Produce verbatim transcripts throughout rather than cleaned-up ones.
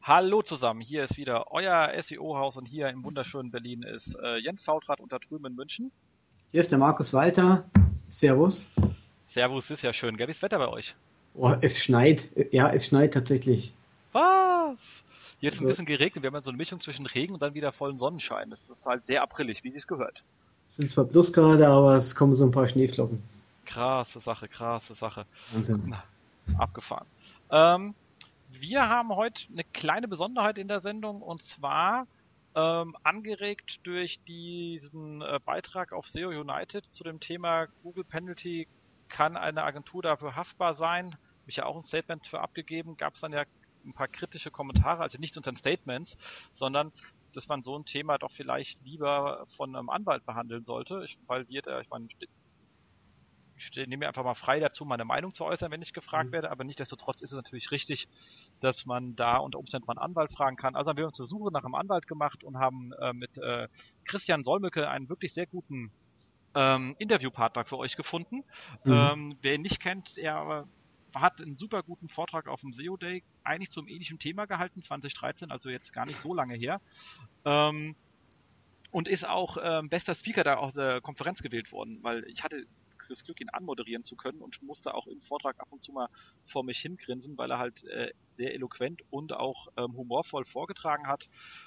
Hallo zusammen, hier ist wieder euer S E O-Haus und hier im wunderschönen Berlin ist äh, Jens Fautrat und da drüben in München. Hier ist der Markus Walter. Servus. Servus, ist ja schön, gell? Wie ist das Wetter bei euch? Oh, es schneit. Ja, es schneit tatsächlich. Was? Jetzt ein Also bisschen geregnet, wir haben ja so eine Mischung zwischen Regen und dann wieder vollen Sonnenschein. Das ist halt sehr aprillig, wie sich's gehört. es sind zwar Plusgrade, aber es kommen so ein paar Schneeflocken. Krasse Sache, krasse Sache. Wahnsinn. Na, abgefahren. Ähm, Wir haben heute eine kleine Besonderheit in der Sendung und zwar ähm, angeregt durch diesen äh, Beitrag auf S E O United zu dem Thema Google Penalty, kann eine Agentur dafür haftbar sein? Habe ich ja auch ein Statement für abgegeben, gab es dann ja ein paar kritische Kommentare, also nicht unter den Statements, sondern dass man so ein Thema doch vielleicht lieber von einem Anwalt behandeln sollte, ich, weil wir da, ich meine, ich nehme mir einfach mal frei dazu, meine Meinung zu äußern, wenn ich gefragt werde, aber nichtsdestotrotz ist es natürlich richtig, dass man da unter Umständen mal einen Anwalt fragen kann. Also haben wir uns eine Suche nach einem Anwalt gemacht und haben äh, mit äh, Christian Solmecke einen wirklich sehr guten ähm, Interviewpartner für euch gefunden. Mhm. Ähm, wer ihn nicht kennt, er hat einen super guten Vortrag auf dem S E O Day eigentlich zum ähnlichen Thema gehalten, zwanzig dreizehn, also jetzt gar nicht so lange her. Ähm, und ist auch ähm, bester Speaker da aus der Konferenz gewählt worden, weil ich hatte das Glück, ihn anmoderieren zu können und musste auch im Vortrag ab und zu mal vor mich hingrinsen, weil er halt äh, sehr eloquent und auch ähm, humorvoll vorgetragen hat.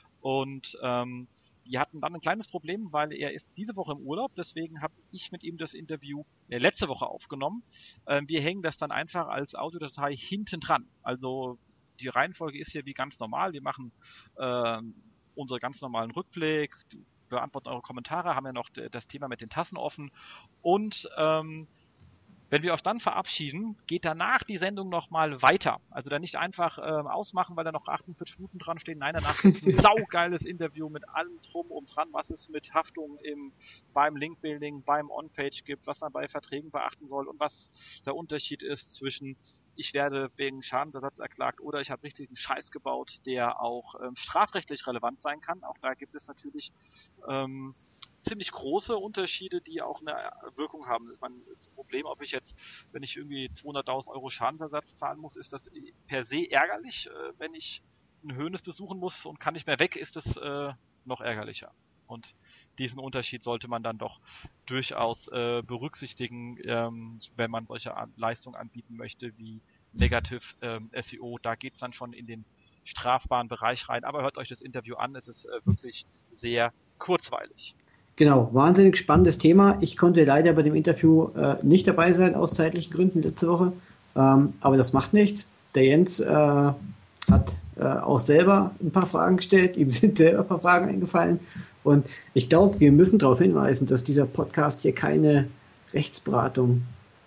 Und ähm, die hatten dann ein kleines Problem, weil er ist diese Woche im Urlaub, deswegen habe ich mit ihm das Interview äh, letzte Woche aufgenommen. Ähm, wir hängen das dann einfach als Audiodatei hinten dran. Also die Reihenfolge ist hier wie ganz normal. Wir machen ähm, unsere ganz normalen Rückblick, beantworten eure Kommentare, haben ja noch das Thema mit den Tassen offen und ähm, wenn wir uns dann verabschieden, geht danach die Sendung nochmal weiter. Also dann nicht einfach ähm, ausmachen, weil da noch achtundvierzig Minuten dran stehen. Nein, danach gibt's ein saugeiles Interview mit allem drum und dran, was es mit Haftung im, beim Linkbuilding, beim On-Page gibt, was man bei Verträgen beachten soll und was der Unterschied ist zwischen ich werde wegen Schadensersatz erklagt oder ich habe richtigen Scheiß gebaut, der auch ähm, strafrechtlich relevant sein kann. Auch da gibt es natürlich ähm, ziemlich große Unterschiede, die auch eine Wirkung haben. Das ist mein das Problem, ob ich jetzt, wenn ich irgendwie zweihunderttausend Euro Schadensersatz zahlen muss, ist das per se ärgerlich. Äh, wenn ich einen Höhnes besuchen muss und kann nicht mehr weg, ist das äh, noch ärgerlicher. Und diesen Unterschied sollte man dann doch durchaus äh, berücksichtigen, ähm, wenn man solche An- Leistungen anbieten möchte wie Negative ähm, S E O. Da geht's dann schon in den strafbaren Bereich rein. Aber hört euch das Interview an, es ist äh, wirklich sehr kurzweilig. Genau, wahnsinnig spannendes Thema. Ich konnte leider bei dem Interview äh, nicht dabei sein, aus zeitlichen Gründen letzte Woche. Ähm, aber das macht nichts. Der Jens äh, hat äh, auch selber ein paar Fragen gestellt. Ihm sind selber ein paar Fragen eingefallen. Und ich glaube, wir müssen darauf hinweisen, dass dieser Podcast hier keine Rechtsberatung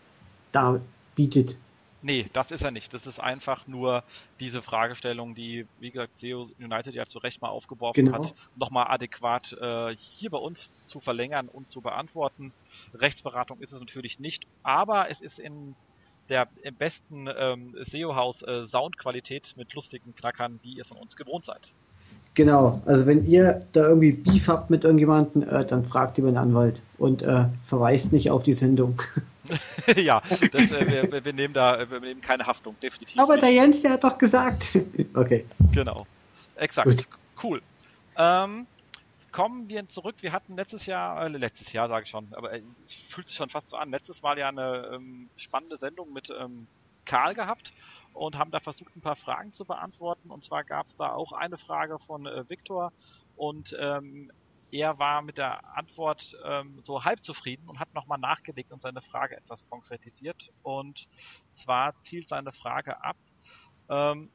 darbietet. Nee, das ist er nicht. Das ist einfach nur diese Fragestellung, die, wie gesagt, S E O United ja zu Recht mal aufgeworfen hat, Genau. nochmal adäquat äh, hier bei uns zu verlängern und zu beantworten. Rechtsberatung ist es natürlich nicht, aber es ist in der im besten ähm, S E O-Haus äh, Soundqualität mit lustigen Knackern, die ihr von uns gewohnt seid. Genau, also wenn ihr da irgendwie Beef habt mit irgendjemandem, äh, dann fragt lieber einen Anwalt und äh, verweist nicht auf die Sendung. Ja, das, äh, wir, wir nehmen da, wir nehmen keine Haftung, definitiv Aber der nicht. Jens, der hat doch gesagt. Okay, Genau, gut. exakt, cool. Ähm, kommen wir zurück. Wir hatten letztes Jahr, äh, letztes Jahr sage ich schon, aber äh, es fühlt sich schon fast so an. Letztes Mal ja eine ähm, spannende Sendung mit ähm, Karl gehabt und haben da versucht, ein paar Fragen zu beantworten. Und zwar gab es da auch eine Frage von äh, Viktor und ähm, er war mit der Antwort ähm, so halb zufrieden und hat nochmal nachgelegt und seine Frage etwas konkretisiert. Und zwar zielt seine Frage ab, ähm,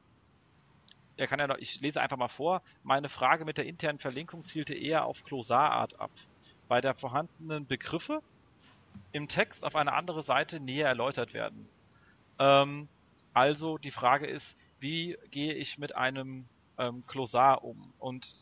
er kann ja noch, ich lese einfach mal vor. Meine Frage mit der internen Verlinkung zielte eher auf Glossarart ab. Bei der vorhandenen Begriffe im Text auf eine andere Seite näher erläutert werden. Ähm, also die Frage ist, wie gehe ich mit einem ähm, Glossar um? Und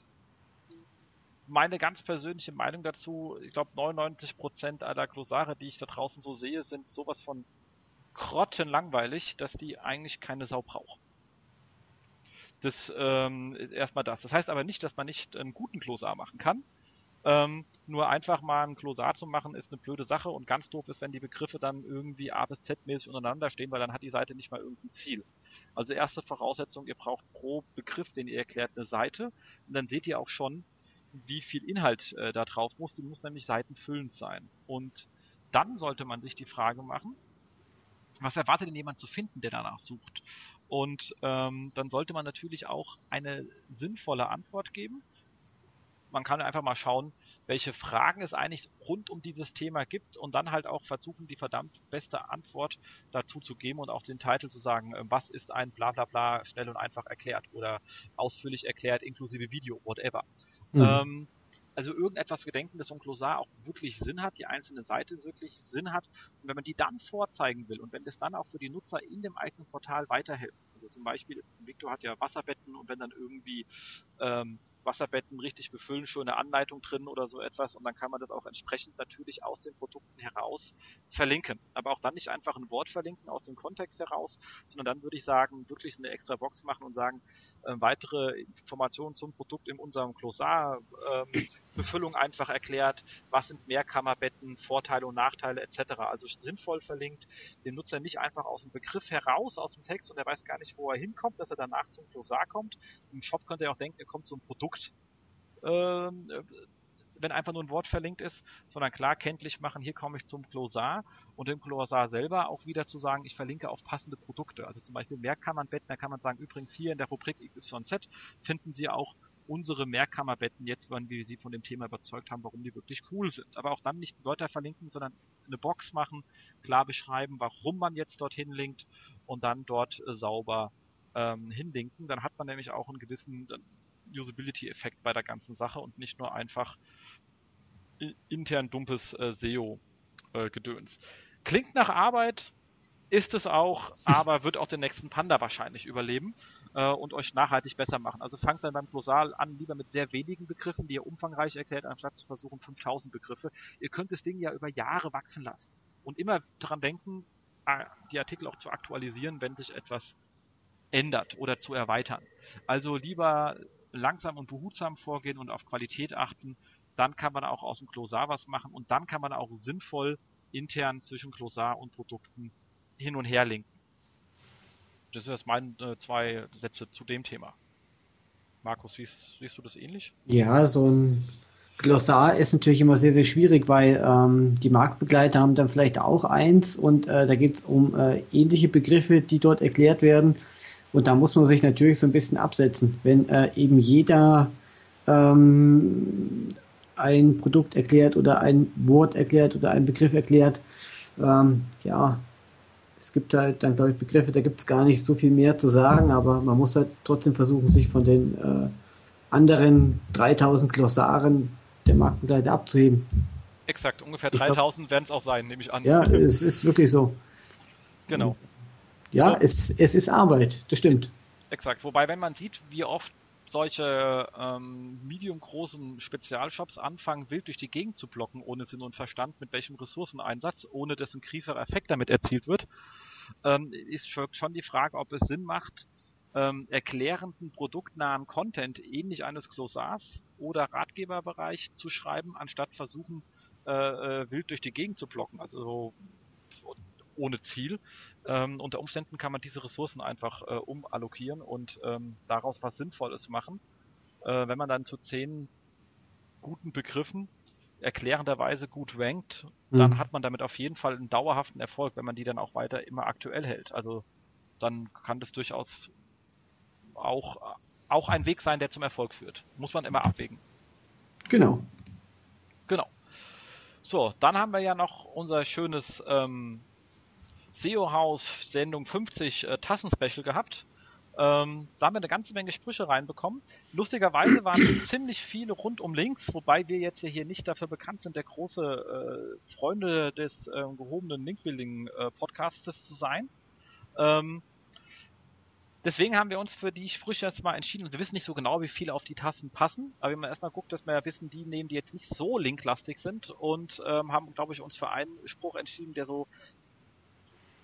meine ganz persönliche Meinung dazu, ich glaube neunundneunzig Prozent aller Glossare, die ich da draußen so sehe, sind sowas von grottenlangweilig, dass die eigentlich keine Sau braucht. Das ähm, erstmal das. Das heißt aber nicht, dass man nicht einen guten Glossar machen kann. Ähm, nur einfach mal ein Glossar zu machen, ist eine blöde Sache und ganz doof ist, wenn die Begriffe dann irgendwie A bis Z-mäßig untereinander stehen, weil dann hat die Seite nicht mal irgendein Ziel. Also erste Voraussetzung, ihr braucht pro Begriff, den ihr erklärt, eine Seite und dann seht ihr auch schon, wie viel Inhalt äh, da drauf muss. Die muss nämlich seitenfüllend sein. Und dann sollte man sich die Frage machen, was erwartet denn jemand zu finden, der danach sucht? Und ähm, dann sollte man natürlich auch eine sinnvolle Antwort geben. Man kann einfach mal schauen, welche Fragen es eigentlich rund um dieses Thema gibt und dann halt auch versuchen, die verdammt beste Antwort dazu zu geben und auch den Titel zu sagen, äh, was ist ein Blablabla bla bla schnell und einfach erklärt oder ausführlich erklärt, inklusive Video, whatever. Hm. Ähm, also irgendetwas gedenken, das so ein Glossar auch wirklich Sinn hat, die einzelne Seite wirklich Sinn hat. Und wenn man die dann vorzeigen will und wenn das dann auch für die Nutzer in dem eigenen Portal weiterhilft, also zum Beispiel, Victor hat ja Wasserbetten und wenn dann irgendwie ähm, Wasserbetten richtig befüllen, schon eine Anleitung drin oder so etwas und dann kann man das auch entsprechend natürlich aus den Produkten heraus verlinken. Aber auch dann nicht einfach ein Wort verlinken aus dem Kontext heraus, sondern dann würde ich sagen, wirklich eine extra Box machen und sagen, äh, weitere Informationen zum Produkt in unserem Glossar, ähm, Befüllung einfach erklärt, was sind Mehrkammerbetten, Vorteile und Nachteile et cetera. Also sinnvoll verlinkt, den Nutzer nicht einfach aus dem Begriff heraus, aus dem Text und er weiß gar nicht, wo er hinkommt, dass er danach zum Glossar kommt. Im Shop könnte er auch denken, er kommt zum Produkt, ähm, wenn einfach nur ein Wort verlinkt ist, sondern klar kenntlich machen, hier komme ich zum Glossar und im Glossar selber auch wieder zu sagen, ich verlinke auf passende Produkte. Also zum Beispiel Mehrkammernbetten, da kann man sagen, übrigens hier in der Rubrik X Y Z finden Sie auch unsere Mehrkammerbetten jetzt, wenn wir Sie von dem Thema überzeugt haben, warum die wirklich cool sind. Aber auch dann nicht Wörter verlinken, sondern eine Box machen, klar beschreiben, warum man jetzt dorthin linkt und dann dort äh, sauber ähm, hinlinken. Dann hat man nämlich auch einen gewissen Usability-Effekt bei der ganzen Sache und nicht nur einfach intern dumpes äh, S E O-Gedöns. Äh, Klingt nach Arbeit, ist es auch, aber wird auch den nächsten Panda wahrscheinlich überleben äh, und euch nachhaltig besser machen. Also fangt dann beim Glossar an, lieber mit sehr wenigen Begriffen, die ihr umfangreich erklärt, anstatt zu versuchen fünftausend Begriffe. Ihr könnt das Ding ja über Jahre wachsen lassen und immer daran denken, die Artikel auch zu aktualisieren, wenn sich etwas ändert oder zu erweitern. Also lieber langsam und behutsam vorgehen und auf Qualität achten, dann kann man auch aus dem Glossar was machen und dann kann man auch sinnvoll intern zwischen Glossar und Produkten hin und her linken. Das sind jetzt meine äh, zwei Sätze zu dem Thema. Markus, siehst, siehst du das ähnlich? Ja, so ein Glossar ist natürlich immer sehr, sehr schwierig, weil ähm, die Marktbegleiter haben dann vielleicht auch eins und äh, da geht es um äh, ähnliche Begriffe, die dort erklärt werden. Und da muss man sich natürlich so ein bisschen absetzen. Wenn äh, eben jeder ähm, ein Produkt erklärt oder ein Wort erklärt oder einen Begriff erklärt, ähm, ja, es gibt halt dann, glaube ich, Begriffe, da gibt es gar nicht so viel mehr zu sagen, aber man muss halt trotzdem versuchen, sich von den äh, anderen dreitausend Glossaren der Marktbegleiter abzuheben. Exakt, ungefähr Ich glaube, dreitausend werden es auch sein, nehme ich an. ja, es ist wirklich so. Und Genau. ja, Wo, es, es ist Arbeit, das stimmt. Exakt. Wobei, wenn man sieht, wie oft solche ähm, medium-großen Spezialshops anfangen, wild durch die Gegend zu blocken, ohne Sinn und Verstand, mit welchem Ressourceneinsatz, ohne dass ein grieferer Effekt damit erzielt wird, ähm, ist schon die Frage, ob es Sinn macht, ähm, erklärenden, produktnahen Content ähnlich eines Glossars oder Ratgeberbereich zu schreiben, anstatt versuchen, äh, äh, wild durch die Gegend zu blocken. Also ohne Ziel. Ähm, unter Umständen kann man diese Ressourcen einfach äh, umallokieren und ähm, daraus was Sinnvolles machen. Äh, wenn man dann zu zehn guten Begriffen erklärenderweise gut rankt, dann Hm. hat man damit auf jeden Fall einen dauerhaften Erfolg, wenn man die dann auch weiter immer aktuell hält. Also dann kann das durchaus auch, auch ein Weg sein, der zum Erfolg führt. Muss man immer abwägen. Genau. Genau. So, dann haben wir ja noch unser schönes ähm, S E O-Haus Sendung fünfzig äh, Tassen-Special gehabt. Ähm, da haben wir eine ganze Menge Sprüche reinbekommen. Lustigerweise waren es ziemlich viele rund um Links, wobei wir jetzt hier nicht dafür bekannt sind, der große äh, Freunde des äh, gehobenen Link-Building-Podcasts äh, zu sein. Ähm, deswegen haben wir uns für die Sprüche jetzt mal entschieden. Und wir wissen nicht so genau, wie viele auf die Tassen passen, aber wenn man erstmal guckt, dass wir ja wissen, die nehmen, die jetzt nicht so linklastig sind und ähm, haben, glaube ich, uns für einen Spruch entschieden, der so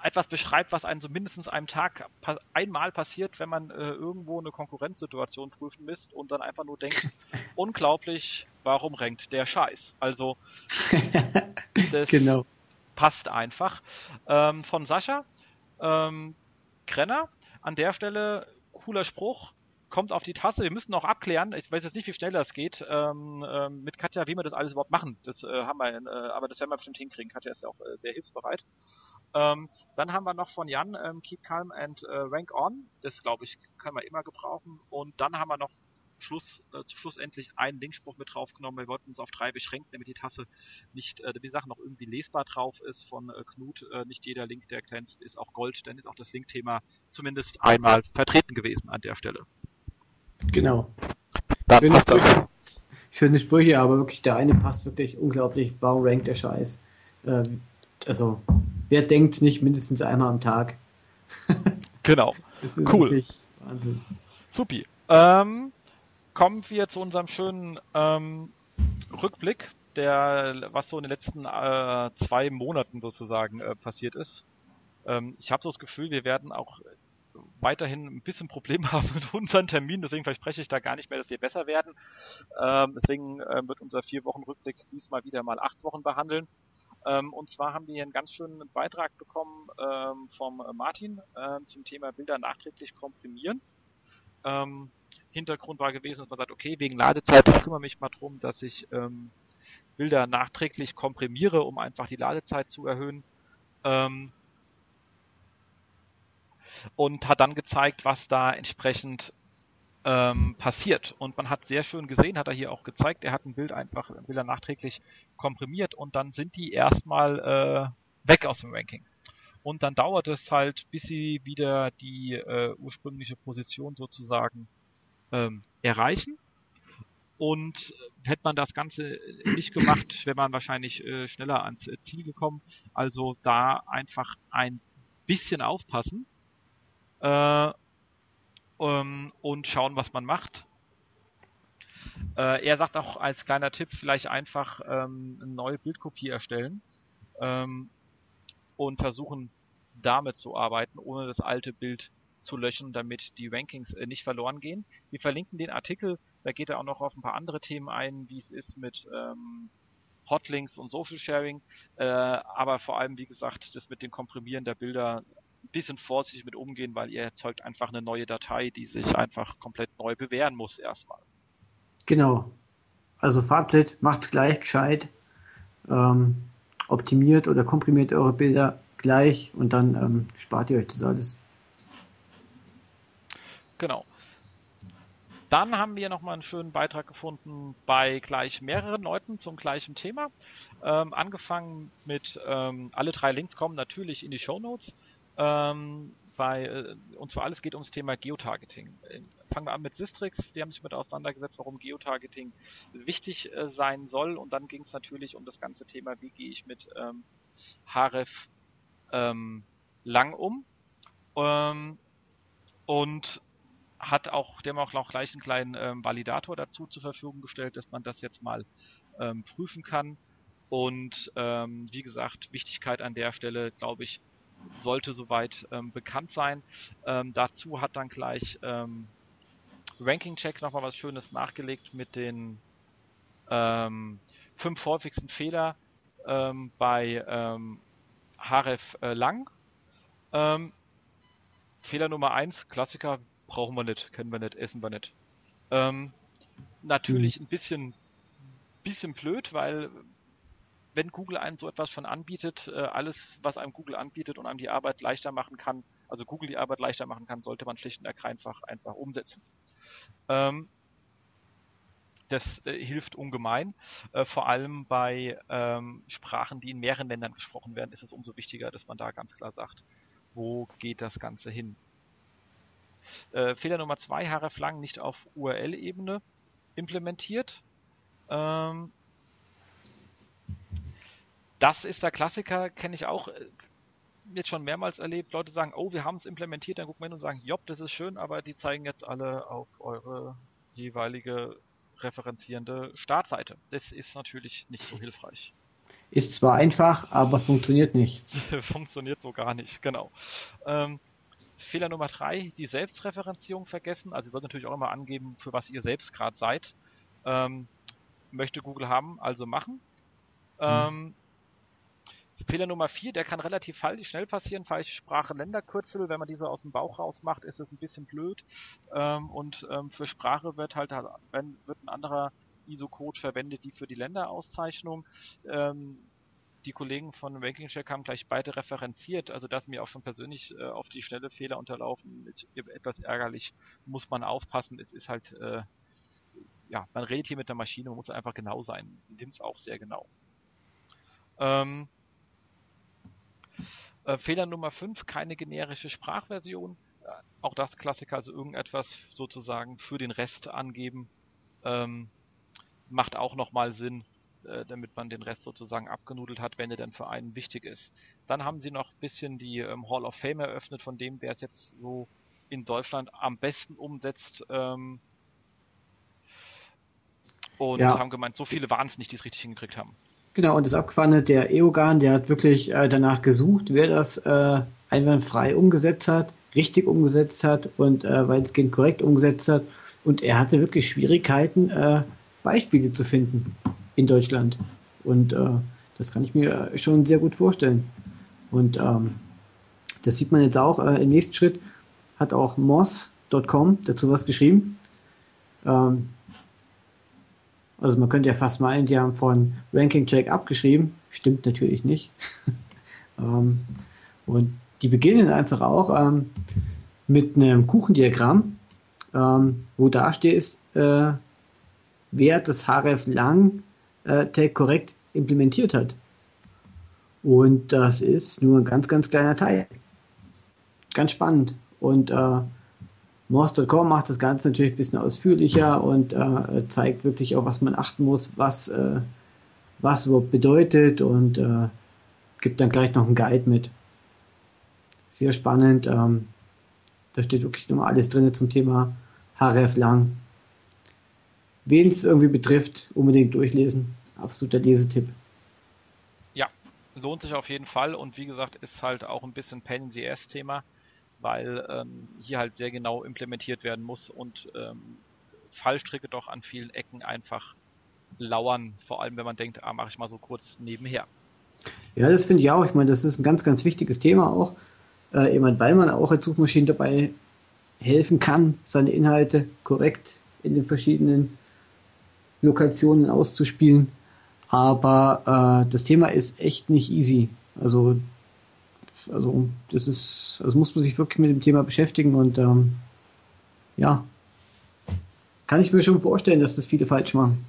etwas beschreibt, was einem so mindestens einem Tag pa- einmal passiert, wenn man äh, irgendwo eine Konkurrenzsituation prüfen misst und dann einfach nur denkt, unglaublich, warum rankt der Scheiß? Also das Genau. passt einfach. Ähm, von Sascha, ähm, Krenner, an der Stelle cooler Spruch, kommt auf die Tasse. Wir müssen noch abklären, ich weiß jetzt nicht, wie schnell das geht, ähm, ähm, mit Katja, wie wir das alles überhaupt machen. Das äh, haben wir, äh, aber das werden wir bestimmt hinkriegen. Katja ist ja auch äh, sehr hilfsbereit. Ähm, dann haben wir noch von Jan ähm, Keep Calm and äh, Rank On. Das, glaube ich, können wir immer gebrauchen. Und dann haben wir noch Schluss, äh, zu Schluss endlich einen Linkspruch mit draufgenommen. Wir wollten uns auf drei beschränken, damit die Tasse nicht, äh, die Sache noch irgendwie lesbar drauf ist von äh, Knut. Äh, nicht jeder Link, der glänzt, ist auch Gold. Dann ist auch das Linkthema zumindest einmal vertreten gewesen an der Stelle. Genau. Dann Schöne passt das. Sprüche. Schöne Sprüche, aber wirklich der eine passt wirklich unglaublich. Warum rankt der Scheiß? Ähm, also, wer denkt nicht mindestens einmal am Tag? Genau. Das ist Cool. wirklich Wahnsinn. Supi. Ähm, kommen wir zu unserem schönen ähm, Rückblick, der was so in den letzten äh, zwei Monaten sozusagen äh, passiert ist. Ähm, ich habe so das Gefühl, wir werden auch weiterhin ein bisschen Probleme haben mit unseren Terminen, deswegen verspreche ich da gar nicht mehr, dass wir besser werden. Ähm, deswegen äh, wird unser vier Wochen Rückblick diesmal wieder mal acht Wochen behandeln. Ähm, und zwar haben wir hier einen ganz schönen Beitrag bekommen ähm, vom Martin äh, zum Thema Bilder nachträglich komprimieren. Ähm, Hintergrund war gewesen, dass man sagt, okay, wegen Ladezeit, ich kümmere mich mal drum, dass ich ähm, Bilder nachträglich komprimiere, um einfach die Ladezeit zu erhöhen. Ähm, und hat dann gezeigt, was da entsprechend ähm, passiert. Und man hat sehr schön gesehen, hat er hier auch gezeigt, er hat ein Bild einfach, Bilder nachträglich komprimiert und dann sind die erstmal äh, weg aus dem Ranking. Und dann dauert es halt, bis sie wieder die äh, ursprüngliche Position sozusagen ähm, erreichen. Und hätte man das Ganze nicht gemacht, wäre man wahrscheinlich äh, schneller ans Ziel gekommen. Also da einfach ein bisschen aufpassen äh, ähm, und schauen, was man macht. Äh, er sagt auch als kleiner Tipp, vielleicht einfach ähm, eine neue Bildkopie erstellen ähm, und versuchen damit zu arbeiten, ohne das alte Bild zu löschen, damit die Rankings äh, nicht verloren gehen. Wir verlinken den Artikel, da geht er auch noch auf ein paar andere Themen ein, wie es ist mit ähm, Hotlinks und Social Sharing, äh, aber vor allem, wie gesagt, das mit dem Komprimieren der Bilder ein bisschen vorsichtig mit umgehen, weil ihr erzeugt einfach eine neue Datei, die sich einfach komplett neu bewähren muss erstmal. Genau. Also Fazit, macht's gleich gescheit. Ähm, optimiert oder komprimiert eure Bilder gleich und dann ähm, spart ihr euch das alles. Genau. Dann haben wir nochmal einen schönen Beitrag gefunden bei gleich mehreren Leuten zum gleichen Thema. Ähm, angefangen mit, ähm, alle drei Links kommen natürlich in die Shownotes. Ähm, bei, äh, und zwar alles geht ums Thema Geotargeting. Äh, fangen wir an mit Sistrix, die haben sich mit auseinandergesetzt, warum Geotargeting wichtig äh, sein soll. Und dann ging es natürlich um das ganze Thema, wie gehe ich mit ähm, Href ähm, lang um. Ähm, und hat auch, dem auch gleich einen kleinen ähm, Validator dazu zur Verfügung gestellt, dass man das jetzt mal ähm, prüfen kann. Und ähm, wie gesagt, Wichtigkeit an der Stelle, glaube ich, sollte soweit ähm, bekannt sein. Ähm, dazu hat dann gleich ähm, Ranking Check nochmal was Schönes nachgelegt mit den ähm, fünf häufigsten Fehler ähm, bei ähm, Href äh, lang. Ähm, Fehler Nummer eins, Klassiker, brauchen wir nicht, kennen wir nicht, essen wir nicht. Ähm, Hm. natürlich ein bisschen, bisschen blöd, weil wenn Google einem so etwas schon anbietet, äh, alles, was einem Google anbietet und einem die Arbeit leichter machen kann, also Google die Arbeit leichter machen kann, sollte man schlicht und ergreifend einfach umsetzen. Ähm, das äh, hilft ungemein. Äh, vor allem bei ähm, Sprachen, die in mehreren Ländern gesprochen werden, ist es umso wichtiger, dass man da ganz klar sagt, wo geht das Ganze hin. Äh, Fehler Nummer zwei, Href lang nicht auf U R L-Ebene implementiert. Ähm, das ist der Klassiker, kenne ich auch äh, jetzt schon mehrmals erlebt. Leute sagen, oh, wir haben es implementiert, dann gucken wir hin und sagen, jopp, das ist schön, aber die zeigen jetzt alle auf eure jeweilige referenzierende Startseite. Das ist natürlich nicht so hilfreich. Ist zwar einfach, aber funktioniert nicht. Funktioniert so gar nicht, genau. Ähm, Fehler Nummer drei, die Selbstreferenzierung vergessen. Also ihr sollt natürlich auch immer angeben, für was ihr selbst gerade seid. Ähm, möchte Google haben, also machen. Ähm, Fehler Nummer vier, der kann relativ falsch, schnell passieren. Falsche Sprache, Länderkürzel. Wenn man diese aus dem Bauch raus macht, ist es ein bisschen blöd. Ähm, und ähm, für Sprache wird halt wenn, wird ein anderer I S O-Code verwendet, wie für die Länderauszeichnung. Ähm, die Kollegen von Ranking Check haben gleich beide referenziert, also da sind mir auch schon persönlich äh, auf die Schnelle Fehler unterlaufen. Ist etwas ärgerlich, muss man aufpassen. Es ist halt, äh, ja, man redet hier mit der Maschine, man muss einfach genau sein. Nimmt es auch sehr genau. Ähm, äh, Fehler Nummer fünf, keine generische Sprachversion. Äh, auch das Klassiker, also irgendetwas sozusagen für den Rest angeben. Ähm, macht auch nochmal Sinn, äh, damit man den Rest sozusagen abgenudelt hat, wenn er dann für einen wichtig ist. Dann haben sie noch ein bisschen die ähm, Hall of Fame eröffnet, von dem, wer es jetzt so in Deutschland am besten umsetzt, ähm, und Ja, haben gemeint, so viele waren es nicht, die es richtig hingekriegt haben. genau. Und das Abgefahrene, der Eogan, der hat wirklich äh, danach gesucht, wer das äh, einwandfrei umgesetzt hat, richtig umgesetzt hat und äh, weitestgehend korrekt umgesetzt hat. Und er hatte wirklich Schwierigkeiten, äh, Beispiele zu finden in Deutschland. Und äh, das kann ich mir schon sehr gut vorstellen. Und ähm, das sieht man jetzt auch äh, im nächsten Schritt, hat auch moz Punkt com dazu was geschrieben. Ähm, also man könnte ja fast meinen, die haben von Ranking Check abgeschrieben. Stimmt natürlich nicht. Ähm, und die beginnen einfach auch ähm, mit einem Kuchendiagramm, ähm, wo da steht, äh, wer das hreflang äh, Tag korrekt implementiert hat. Und das ist nur ein ganz, ganz kleiner Teil. Ganz spannend. Und äh, moz Punkt com macht das Ganze natürlich ein bisschen ausführlicher und äh, zeigt wirklich auch, was man achten muss, was, äh, was überhaupt bedeutet und äh, gibt dann gleich noch einen Guide mit. Sehr spannend. Ähm, da steht wirklich nochmal alles drin zum Thema hreflang. Wen es irgendwie betrifft, unbedingt durchlesen. Absoluter Lesetipp. Ja, lohnt sich auf jeden Fall und wie gesagt, ist halt auch ein bisschen Pain in the Ass Thema, weil ähm, hier halt sehr genau implementiert werden muss und ähm, Fallstricke doch an vielen Ecken einfach lauern, vor allem wenn man denkt, ah, mache ich mal so kurz nebenher. Ja, das finde ich auch. Ich meine, das ist ein ganz, ganz wichtiges Thema auch. Äh, ich meine, weil man auch als Suchmaschine dabei helfen kann, seine Inhalte korrekt in den verschiedenen Lokationen auszuspielen. Aber äh, das Thema ist echt nicht easy. Also, also das ist, also muss man sich wirklich mit dem Thema beschäftigen und ähm, ja, kann ich mir schon vorstellen, dass das viele falsch machen.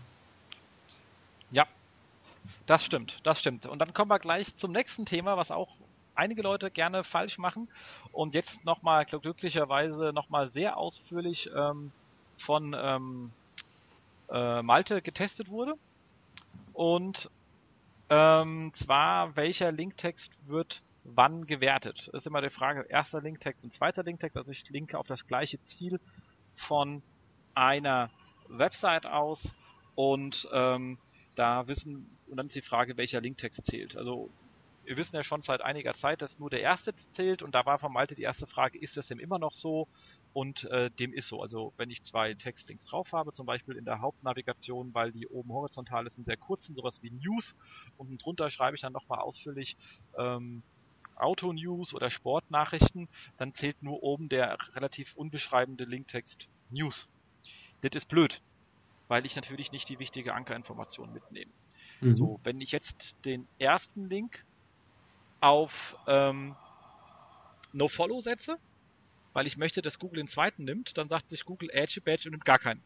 Ja, das stimmt, das stimmt. Und dann kommen wir gleich zum nächsten Thema, was auch einige Leute gerne falsch machen und jetzt nochmal glücklicherweise nochmal sehr ausführlich ähm, von ähm, äh, Malte getestet wurde. Und ähm, zwar, welcher Linktext wird wann gewertet? Das ist immer die Frage, erster Linktext und zweiter Linktext. Also ich linke auf das gleiche Ziel von einer Website aus und ähm, da wissen, und dann ist die Frage, welcher Linktext zählt. Also wir wissen ja schon seit einiger Zeit, dass nur der erste zählt und da war von Malte die erste Frage, ist das denn immer noch so? Und äh, dem ist so. Also wenn ich zwei Textlinks drauf habe, zum Beispiel in der Hauptnavigation, weil die oben horizontal ist, sind sehr kurzen, sowas wie News, und drunter schreibe ich dann nochmal ausführlich ähm, Auto-News oder Sportnachrichten, dann zählt nur oben der relativ unbeschreibende Linktext News. Das ist blöd, weil ich natürlich nicht die wichtige Ankerinformation mitnehme. Mhm. So, wenn ich jetzt den ersten Link auf ähm, NoFollow setze, weil ich möchte, dass Google den zweiten nimmt, dann sagt sich Google Edge Badge und nimmt gar keinen.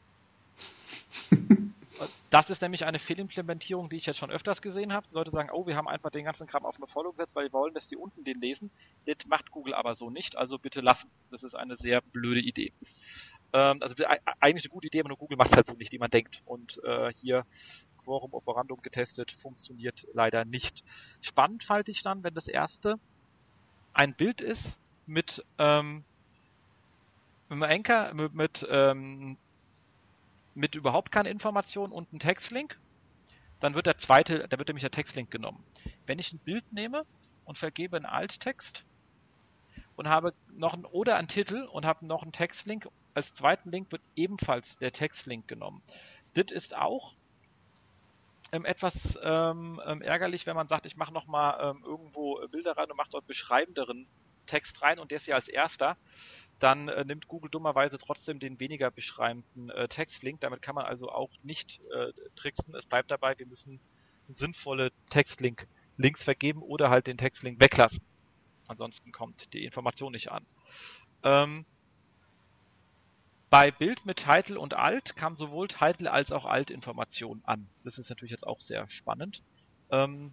Das ist nämlich eine Fehlimplementierung, die ich jetzt schon öfters gesehen habe. Die Leute sagen, oh, wir haben einfach den ganzen Kram auf NoFollow gesetzt, weil wir wollen, dass die unten den lesen. Das macht Google aber so nicht, also bitte lassen. Das ist eine sehr blöde Idee. Ähm, also eigentlich eine gute Idee, aber nur Google macht es halt so nicht, wie man denkt. Und äh, hier Quorum Operandum getestet, funktioniert leider nicht. Spannend fand ich dann, wenn das erste ein Bild ist mit ähm, mit einem Anchor, mit, mit, ähm, mit überhaupt keine Information und einem Textlink. dann wird der zweite, da wird nämlich der Textlink genommen. Wenn ich ein Bild nehme und vergebe einen Alttext und habe noch ein oder einen Titel und habe noch einen Textlink, als zweiten Link wird ebenfalls der Textlink genommen. Das ist auch ähm, etwas ähm, ähm, ärgerlich, wenn man sagt, ich mache nochmal ähm, irgendwo Bilder rein und mache dort beschreibenderen Text rein und der ist ja als erster, dann äh, nimmt Google dummerweise trotzdem den weniger beschreibenden äh, Textlink. Damit kann man also auch nicht äh, tricksen. Es bleibt dabei, wir müssen sinnvolle Textlink-Links vergeben oder halt den Textlink weglassen. Ansonsten kommt die Information nicht an. Ähm, bei Bild mit Title und Alt kam sowohl Title als auch Alt-Information an. Das ist natürlich jetzt auch sehr spannend. Ähm,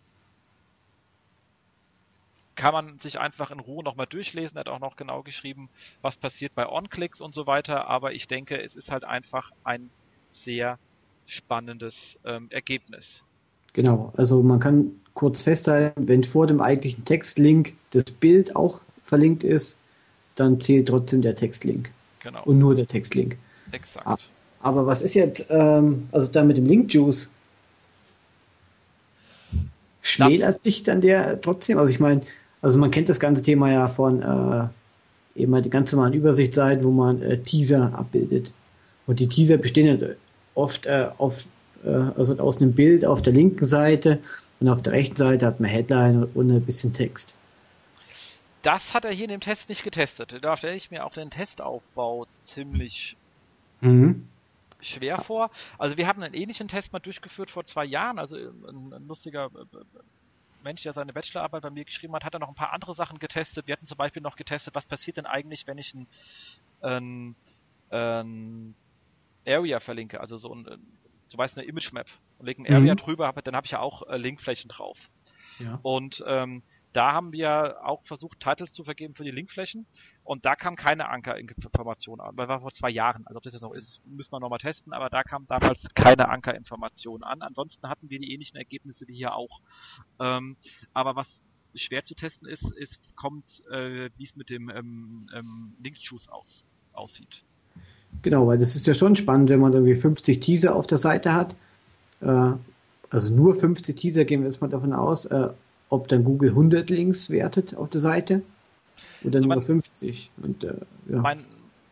kann man sich einfach in Ruhe nochmal durchlesen. Er hat auch noch genau geschrieben, was passiert bei On-Clicks und so weiter. Aber ich denke, es ist halt einfach ein sehr spannendes ähm, Ergebnis. Genau, also man kann kurz festhalten, wenn vor dem eigentlichen Textlink das Bild auch verlinkt ist, dann zählt trotzdem der Textlink. Genau. Und nur der Textlink. Exakt. Aber was ist jetzt, ähm, also da mit dem Link-Juice? Schmälert sich dann der trotzdem? Also ich meine, also man kennt das ganze Thema ja von äh, eben halt die ganz normalen Übersichtsseiten, wo man äh, Teaser abbildet. Und die Teaser bestehen ja oft äh, auf, äh, also aus einem Bild auf der linken Seite und auf der rechten Seite hat man Headline und, und ein bisschen Text. Das hat er hier in dem Test nicht getestet. Da stelle ich mir auch den Testaufbau ziemlich Mhm. schwer vor. Also wir haben einen ähnlichen Test mal durchgeführt vor zwei Jahren. Also ein, ein lustiger Mensch, der seine Bachelorarbeit bei mir geschrieben hat, hat er noch ein paar andere Sachen getestet. Wir hatten zum Beispiel noch getestet, was passiert denn eigentlich, wenn ich ein, ein, ein Area verlinke, also so ein, so weiß eine Image Map und lege ein Area Mhm. drüber, dann habe ich ja auch äh, Linkflächen drauf. Ja. Und ähm, da haben wir auch versucht, Titles zu vergeben für die Linkflächen und da kam keine Ankerinformation an. Das war vor zwei Jahren, also ob das jetzt noch ist, müssen wir nochmal testen, aber da kam damals keine Ankerinformation an. Ansonsten hatten wir die ähnlichen Ergebnisse wie hier auch. Ähm, aber was schwer zu testen ist, ist kommt, äh, wie es mit dem ähm, ähm, Link-Juice aus, aussieht. Genau, weil das ist ja schon spannend, wenn man irgendwie fünfzig Teaser auf der Seite hat. Äh, also nur fünfzig Teaser, gehen wir jetzt mal davon aus, äh, ob dann Google hundert Links wertet auf der Seite oder Also nur mein, fünfzig. Und, äh, ja. mein,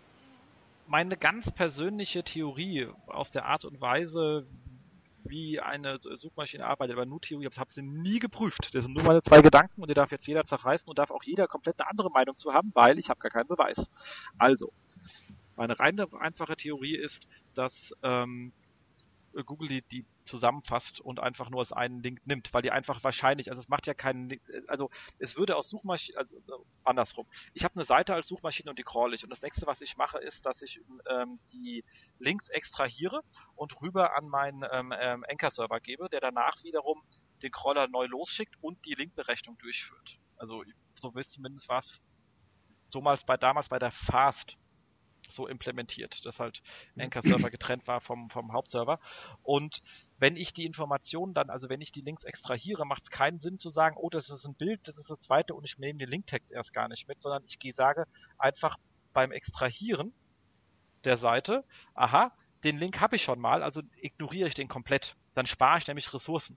meine ganz persönliche Theorie aus der Art und Weise, wie eine Suchmaschine arbeitet, aber nur Theorie, ich habe sie nie geprüft. Das sind nur meine zwei Gedanken und die darf jetzt jeder zerreißen und darf auch jeder komplett eine andere Meinung zu haben, weil ich habe gar keinen Beweis. Also, meine reine einfache Theorie ist, dass ähm, Google die, die zusammenfasst und einfach nur als einen Link nimmt, weil die einfach wahrscheinlich, also es macht ja keinen, also es würde aus Suchmaschinen, also andersrum. Ich habe eine Seite als Suchmaschine und die crawl ich und das nächste, was ich mache, ist, dass ich ähm, die Links extrahiere und rüber an meinen ähm, ähm, Anchor-Server gebe, der danach wiederum den Crawler neu losschickt und die Linkberechnung durchführt. Also so wie es zumindest war es so mal bei damals bei der Fast so implementiert, dass halt Anchor-Server getrennt war vom, vom Hauptserver. Und wenn ich die Informationen dann, also wenn ich die Links extrahiere, macht es keinen Sinn zu sagen, oh, das ist ein Bild, das ist das zweite und ich nehme den Linktext erst gar nicht mit, sondern ich gehe, sage einfach beim Extrahieren der Seite, aha, den Link habe ich schon mal, also ignoriere ich den komplett. Dann spare ich nämlich Ressourcen.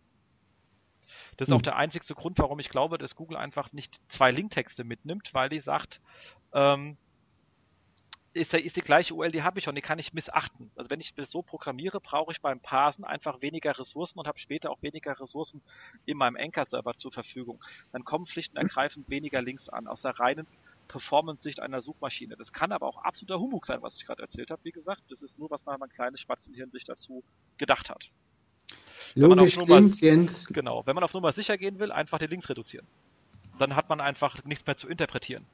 Das ist Hm. auch der einzigste Grund, warum ich glaube, dass Google einfach nicht zwei Linktexte mitnimmt, weil die sagt, ähm, ist, ist die gleiche U R L, die habe ich schon, die kann ich missachten. Also wenn ich das so programmiere, brauche ich beim Parsen einfach weniger Ressourcen und habe später auch weniger Ressourcen in meinem Anchor-Server zur Verfügung. Dann kommen schlicht und ergreifend weniger Links an, aus der reinen Performance-Sicht einer Suchmaschine. Das kann aber auch absoluter Humbug sein, was ich gerade erzählt habe. Wie gesagt, das ist nur, was man ein kleines Spatzenhirn sich dazu gedacht hat. Wenn man auf Logisch Nummer, klingt, Jens. genau, wenn man auf Nummer sicher gehen will, einfach die Links reduzieren. Dann hat man einfach nichts mehr zu interpretieren.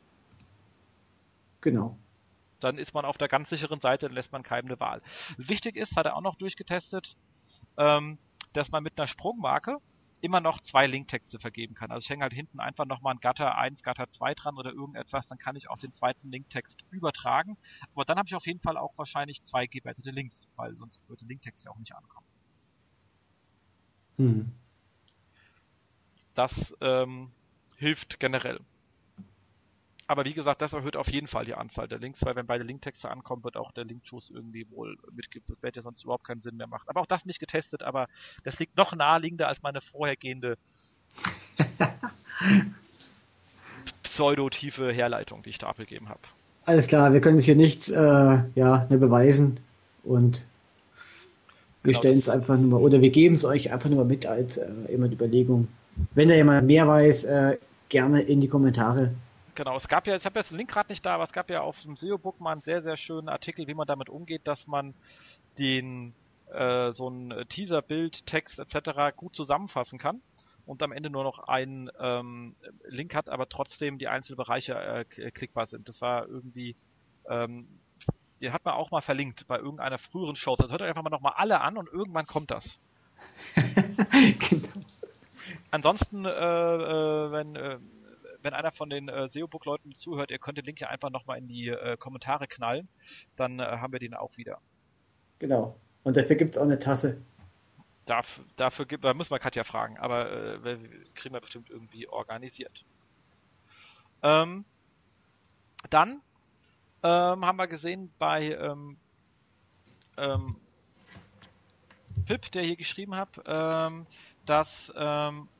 Genau. Dann ist man auf der ganz sicheren Seite und lässt man keinem eine Wahl. Wichtig ist, hat er auch noch durchgetestet, ähm, dass man mit einer Sprungmarke immer noch zwei Linktexte vergeben kann. Also ich hänge halt hinten einfach nochmal ein Gatter eins, Gatter zwei dran oder irgendetwas, dann kann ich auch den zweiten Linktext übertragen. Aber dann habe ich auf jeden Fall auch wahrscheinlich zwei gewertete Links, weil sonst würde der Linktext ja auch nicht ankommen. Hm. Das ähm, hilft generell. Aber wie gesagt, das erhöht auf jeden Fall die Anzahl der Links, weil wenn beide Linktexte ankommen, wird auch der Linkschuss irgendwie wohl mitgibt. Das hätte ja sonst überhaupt keinen Sinn mehr macht. Aber auch das nicht getestet, aber das liegt noch naheliegender als meine vorhergehende pseudo-tiefe Herleitung, die ich da abgegeben habe. Alles klar, wir können es hier nichts äh, ja, ne, beweisen und wir Genau, stellen es das, einfach nur mal, oder wir geben es euch einfach nur mal mit als äh, immer die Überlegung. Wenn da jemand mehr weiß, äh, gerne in die Kommentare. genau, es gab ja, ich habe jetzt den Link gerade nicht da, aber es gab ja auf dem S E O-Book mal einen sehr, sehr schönen Artikel, wie man damit umgeht, dass man den äh, so ein Teaser-Bild, Text et cetera gut zusammenfassen kann und am Ende nur noch einen ähm, Link hat, aber trotzdem die einzelnen Bereiche äh, klickbar sind. Das war irgendwie, ähm, den hat man auch mal verlinkt bei irgendeiner früheren Show. Also hört euch einfach mal nochmal alle an und irgendwann kommt das. Genau. Ansonsten, äh, äh, wenn, äh, wenn einer von den äh, S E O-Book-Leuten zuhört, ihr könnt den Link ja einfach nochmal in die äh, Kommentare knallen, dann äh, haben wir den auch wieder. Genau. Und dafür gibt es auch eine Tasse. Darf, dafür gibt, da muss man Katja fragen, aber äh, wir, kriegen wir bestimmt irgendwie organisiert. Ähm, dann ähm, haben wir gesehen bei ähm, ähm, Pip, der hier geschrieben hat, ähm, dass ähm,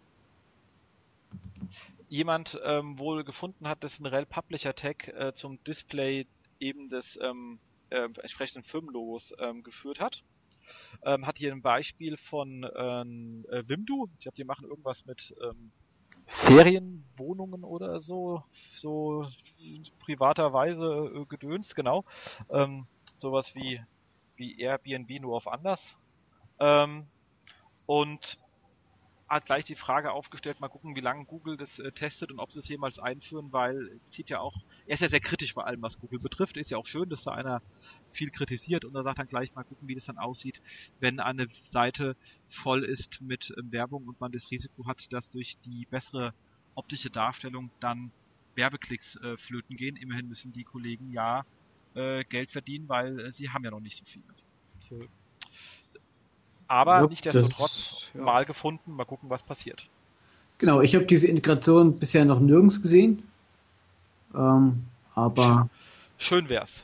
jemand ähm, wohl gefunden hat, dass ein Rel Publisher Tag äh, zum Display eben des ähm, äh, entsprechenden Firmenlogos ähm, geführt hat. Ähm, hat hier ein Beispiel von ähm, äh, Wimdu. Ich glaube, die machen irgendwas mit ähm, Ferienwohnungen oder so, so privaterweise äh, gedönst, genau. Ähm, sowas wie, wie Airbnb nur auf anders. Ähm, und hat gleich die Frage aufgestellt, mal gucken, wie lange Google das äh, testet und ob sie es jemals einführen, weil es sieht ja auch, er ist ja sehr kritisch bei allem, was Google betrifft, ist ja auch schön, dass da einer viel kritisiert und er sagt dann gleich mal gucken, wie das dann aussieht, wenn eine Seite voll ist mit ähm, Werbung und man das Risiko hat, dass durch die bessere optische Darstellung dann Werbeklicks äh, flöten gehen. Immerhin müssen die Kollegen ja äh, Geld verdienen, weil äh, sie haben ja noch nicht so viel. So. Aber Ja, nichtsdestotrotz das, ja. mal gefunden, mal gucken, was passiert. Genau, ich habe diese Integration bisher noch nirgends gesehen. Ähm, aber schön wär's.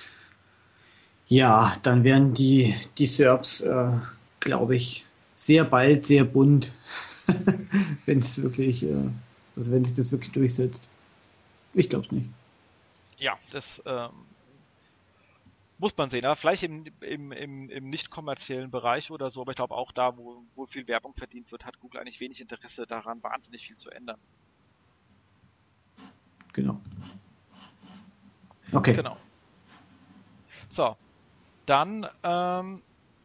Ja, dann werden die, die Serbs, äh, glaube ich, sehr bald sehr bunt, wenn es wirklich, äh, also wenn sich das wirklich durchsetzt. Ich glaube es nicht. Ja, das ähm, muss man sehen. Aber vielleicht im, im, im, im nicht kommerziellen Bereich oder so, aber ich glaube auch da, wo, wo viel Werbung verdient wird, hat Google eigentlich wenig Interesse daran, wahnsinnig viel zu ändern. Genau. Okay. Genau. So, dann ähm,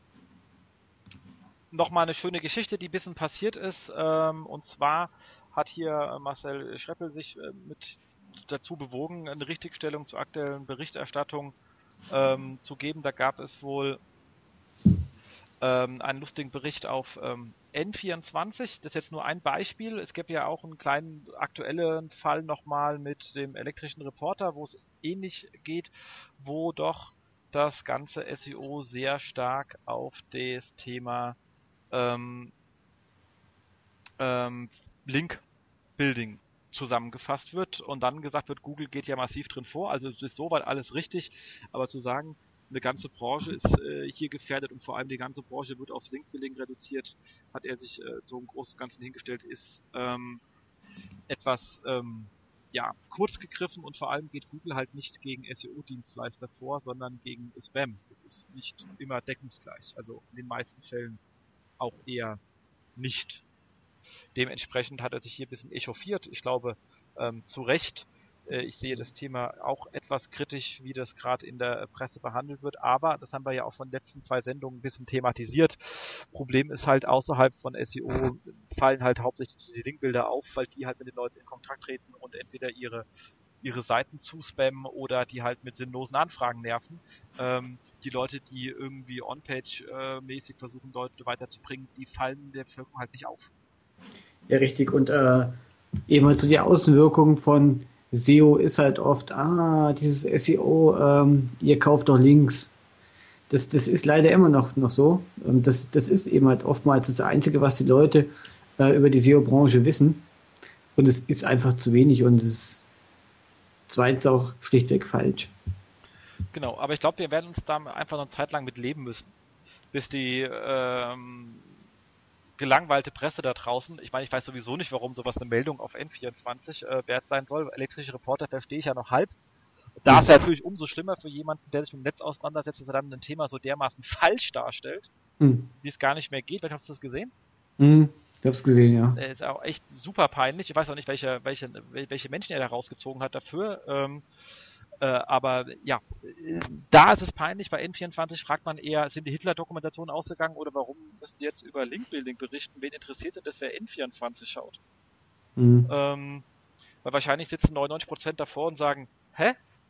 nochmal eine schöne Geschichte, die ein bisschen passiert ist. Ähm, und zwar hat hier Marcel Schreppel sich äh, mit dazu bewogen, eine Richtigstellung zur aktuellen Berichterstattung ähm, zu geben. Da gab es wohl ähm, einen lustigen Bericht auf ähm, N vierundzwanzig. Das ist jetzt nur ein Beispiel. Es gibt ja auch einen kleinen aktuellen Fall nochmal mit dem elektrischen Reporter, wo es ähnlich geht, wo doch das ganze S E O sehr stark auf das Thema ähm, ähm, Link-Building zusammengefasst wird und dann gesagt wird, Google geht ja massiv drin vor, also es ist soweit alles richtig, aber zu sagen, eine ganze Branche ist äh, hier gefährdet und vor allem die ganze Branche wird aufs Link-Building reduziert, hat er sich äh, so im Großen und Ganzen hingestellt, ist ähm, etwas ähm, ja, kurz gegriffen und vor allem geht Google halt nicht gegen S E O-Dienstleister vor, sondern gegen Spam. Das ist nicht immer deckungsgleich, also in den meisten Fällen auch eher nicht. Dementsprechend hat er sich hier ein bisschen echauffiert. Ich glaube, ähm, zu Recht. Äh, ich sehe das Thema auch etwas kritisch, wie das gerade in der Presse behandelt wird. Aber das haben wir ja auch von den letzten zwei Sendungen ein bisschen thematisiert. Problem ist halt, außerhalb von S E O fallen halt hauptsächlich die Linkbilder auf, weil die halt mit den Leuten in Kontakt treten und entweder ihre ihre Seiten zuspammen oder die halt mit sinnlosen Anfragen nerven. Ähm, die Leute, die irgendwie On-Page-mäßig äh, versuchen, Leute weiterzubringen, die fallen der Bevölkerung halt nicht auf. Ja, richtig. Und äh, eben halt so die Außenwirkung von S E O ist halt oft, ah, dieses S E O, ähm, ihr kauft doch Links. Das, das ist leider immer noch, noch so. Und das, das ist eben halt oftmals das Einzige, was die Leute äh, über die S E O-Branche wissen. Und es ist einfach zu wenig und es ist zweitens auch schlichtweg falsch. Genau, aber ich glaube, wir werden uns da einfach noch eine Zeit lang mit leben müssen, bis die ähm, gelangweilte Presse da draußen, ich meine, ich weiß sowieso nicht, warum sowas eine Meldung auf N vierundzwanzig äh, wert sein soll. Elektrische Reporter verstehe ich ja noch halb. Da ist ja natürlich umso schlimmer für jemanden, der sich mit dem Netz auseinandersetzt, dass er dann ein Thema so dermaßen falsch darstellt, Hm. wie es gar nicht mehr geht. Vielleicht hast du das gesehen? Hm. Ich hab's gesehen, ja. Äh, ist auch echt super peinlich. Ich weiß auch nicht, welche, welche, welche Menschen er da rausgezogen hat dafür. Ähm, äh, aber ja, äh, da ist es peinlich. Bei N vierundzwanzig fragt man eher, sind die Hitler-Dokumentationen ausgegangen oder warum müssen die jetzt über Link-Building berichten? Wen interessiert denn das, wer N vierundzwanzig schaut? Hm. Ähm, weil wahrscheinlich sitzen neunundneunzig Prozent davor und sagen, hä?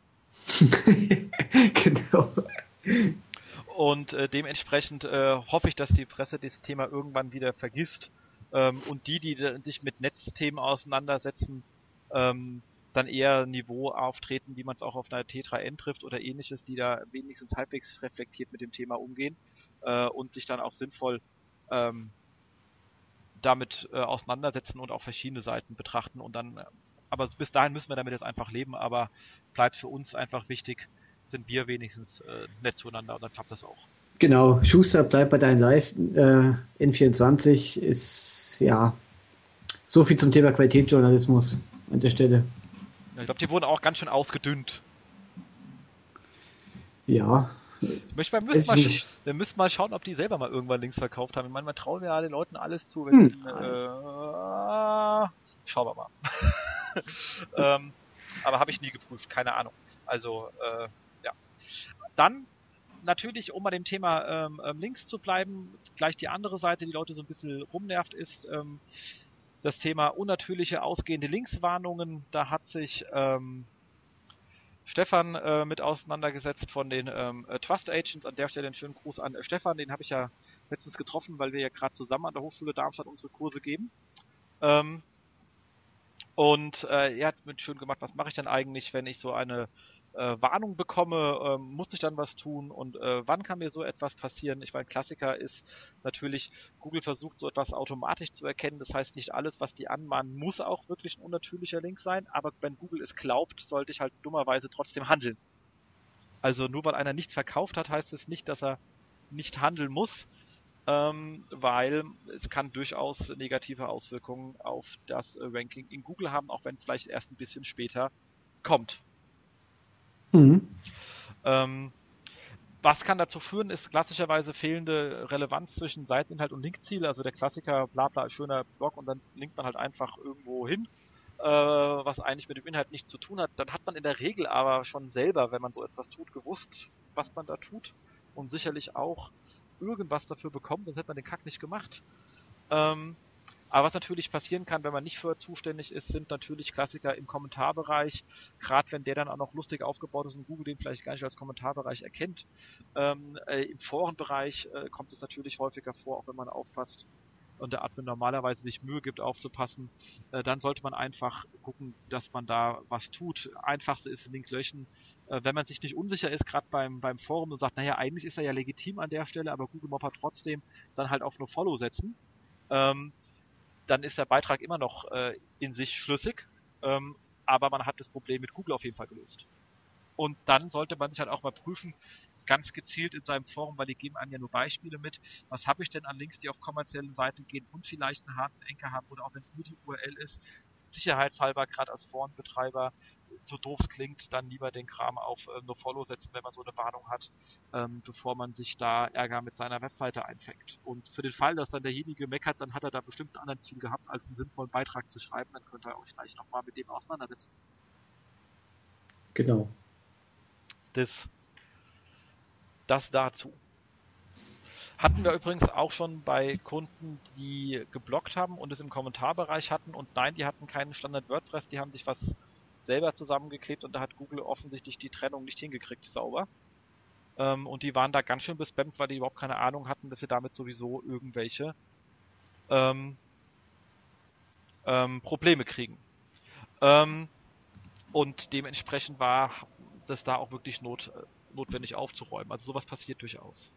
Genau. Und äh, dementsprechend äh, hoffe ich, dass die Presse dieses Thema irgendwann wieder vergisst ähm, und die, die sich mit Netzthemen auseinandersetzen, ähm, dann eher Niveau auftreten, wie man es auch auf einer T drei N trifft oder ähnliches, die da wenigstens halbwegs reflektiert mit dem Thema umgehen äh, und sich dann auch sinnvoll ähm, damit äh, auseinandersetzen und auch verschiedene Seiten betrachten und dann, äh, aber bis dahin müssen wir damit jetzt einfach leben, aber bleibt für uns einfach wichtig, sind wir wenigstens äh, nett zueinander und dann klappt das auch. Genau, Schuster, bleib bei deinen Leisten. Äh, N vierundzwanzig ist, ja, so viel zum Thema Qualitätsjournalismus an der Stelle. Ja, ich glaube, die wurden auch ganz schön ausgedünnt. Ja, Ich möchte, wir, weiß müssen ich mal nicht. wir müssen mal schauen, ob die selber mal irgendwann Links verkauft haben. Ich meine, man trauen ja den Leuten alles zu, wenn Hm. sie... Äh, schauen wir mal. ähm, aber habe ich nie geprüft, keine Ahnung. Also, äh, ja. Dann natürlich, um bei dem Thema ähm, Links zu bleiben, gleich die andere Seite, die Leute so ein bisschen rumnervt, ist ähm, das Thema unnatürliche ausgehende Linkswarnungen. Da hat sich ähm, Stefan äh, mit auseinandergesetzt von den ähm, Trust Agents. An der Stelle einen schönen Gruß an äh, Stefan, den habe ich ja letztens getroffen, weil wir ja gerade zusammen an der Hochschule Darmstadt unsere Kurse geben. Ähm, und äh, er hat mit schön gemacht, was mache ich denn eigentlich, wenn ich so eine äh, Warnung bekomme, ähm, muss ich dann was tun und äh, wann kann mir so etwas passieren? Ich meine, Klassiker ist natürlich, Google versucht so etwas automatisch zu erkennen, das heißt nicht alles, was die anmahnen, muss auch wirklich ein unnatürlicher Link sein, aber wenn Google es glaubt, sollte ich halt dummerweise trotzdem handeln. Also nur weil einer nichts verkauft hat, heißt es nicht, dass er nicht handeln muss, ähm, weil es kann durchaus negative Auswirkungen auf das äh, Ranking in Google haben, auch wenn es vielleicht erst ein bisschen später kommt. Hm. Ähm, was kann dazu führen, ist klassischerweise fehlende Relevanz zwischen Seiteninhalt und Linkziel. Also der Klassiker, bla bla, schöner Blog und dann linkt man halt einfach irgendwo hin, äh, was eigentlich mit dem Inhalt nichts zu tun hat. Dann hat man in der Regel aber schon selber, wenn man so etwas tut, gewusst, was man da tut und sicherlich auch irgendwas dafür bekommen, sonst hätte man den Kack nicht gemacht. Ähm, aber was natürlich passieren kann, wenn man nicht für zuständig ist, sind natürlich Klassiker im Kommentarbereich, gerade wenn der dann auch noch lustig aufgebaut ist und Google den vielleicht gar nicht als Kommentarbereich erkennt. Ähm, äh, Im Forenbereich äh, kommt es natürlich häufiger vor, auch wenn man aufpasst und der Admin normalerweise sich Mühe gibt aufzupassen, äh, dann sollte man einfach gucken, dass man da was tut. Einfachste ist Link löschen. Äh, wenn man sich nicht unsicher ist, gerade beim, beim Forum und sagt, naja, eigentlich ist er ja legitim an der Stelle, aber Google moppert trotzdem, dann halt auf No Follow setzen. Ähm, dann ist der Beitrag immer noch äh, in sich schlüssig, ähm, aber man hat das Problem mit Google auf jeden Fall gelöst. Und dann sollte man sich halt auch mal prüfen, ganz gezielt in seinem Forum, weil die geben einem ja nur Beispiele mit, was habe ich denn an Links, die auf kommerziellen Seiten gehen und vielleicht einen harten Anker haben oder auch wenn es nur die U R L ist, sicherheitshalber, gerade als Forenbetreiber, so doof es klingt, dann lieber den Kram auf äh, No-Follow setzen, wenn man so eine Warnung hat, ähm, bevor man sich da Ärger mit seiner Webseite einfängt. Und für den Fall, dass dann derjenige meckert, dann hat er da bestimmt ein anderes Ziel gehabt, als einen sinnvollen Beitrag zu schreiben, dann könnt ihr euch gleich nochmal mit dem auseinandersetzen. Genau. Das, das dazu. Hatten wir übrigens auch schon bei Kunden, die geblockt haben und es im Kommentarbereich hatten und nein, die hatten keinen Standard WordPress, die haben sich was selber zusammengeklebt und da hat Google offensichtlich die Trennung nicht hingekriegt, sauber. Ähm, und die waren da ganz schön bespammt, weil die überhaupt keine Ahnung hatten, dass sie damit sowieso irgendwelche ähm, ähm, Probleme kriegen. Ähm, und dementsprechend war das da auch wirklich not, notwendig aufzuräumen. Also sowas passiert durchaus.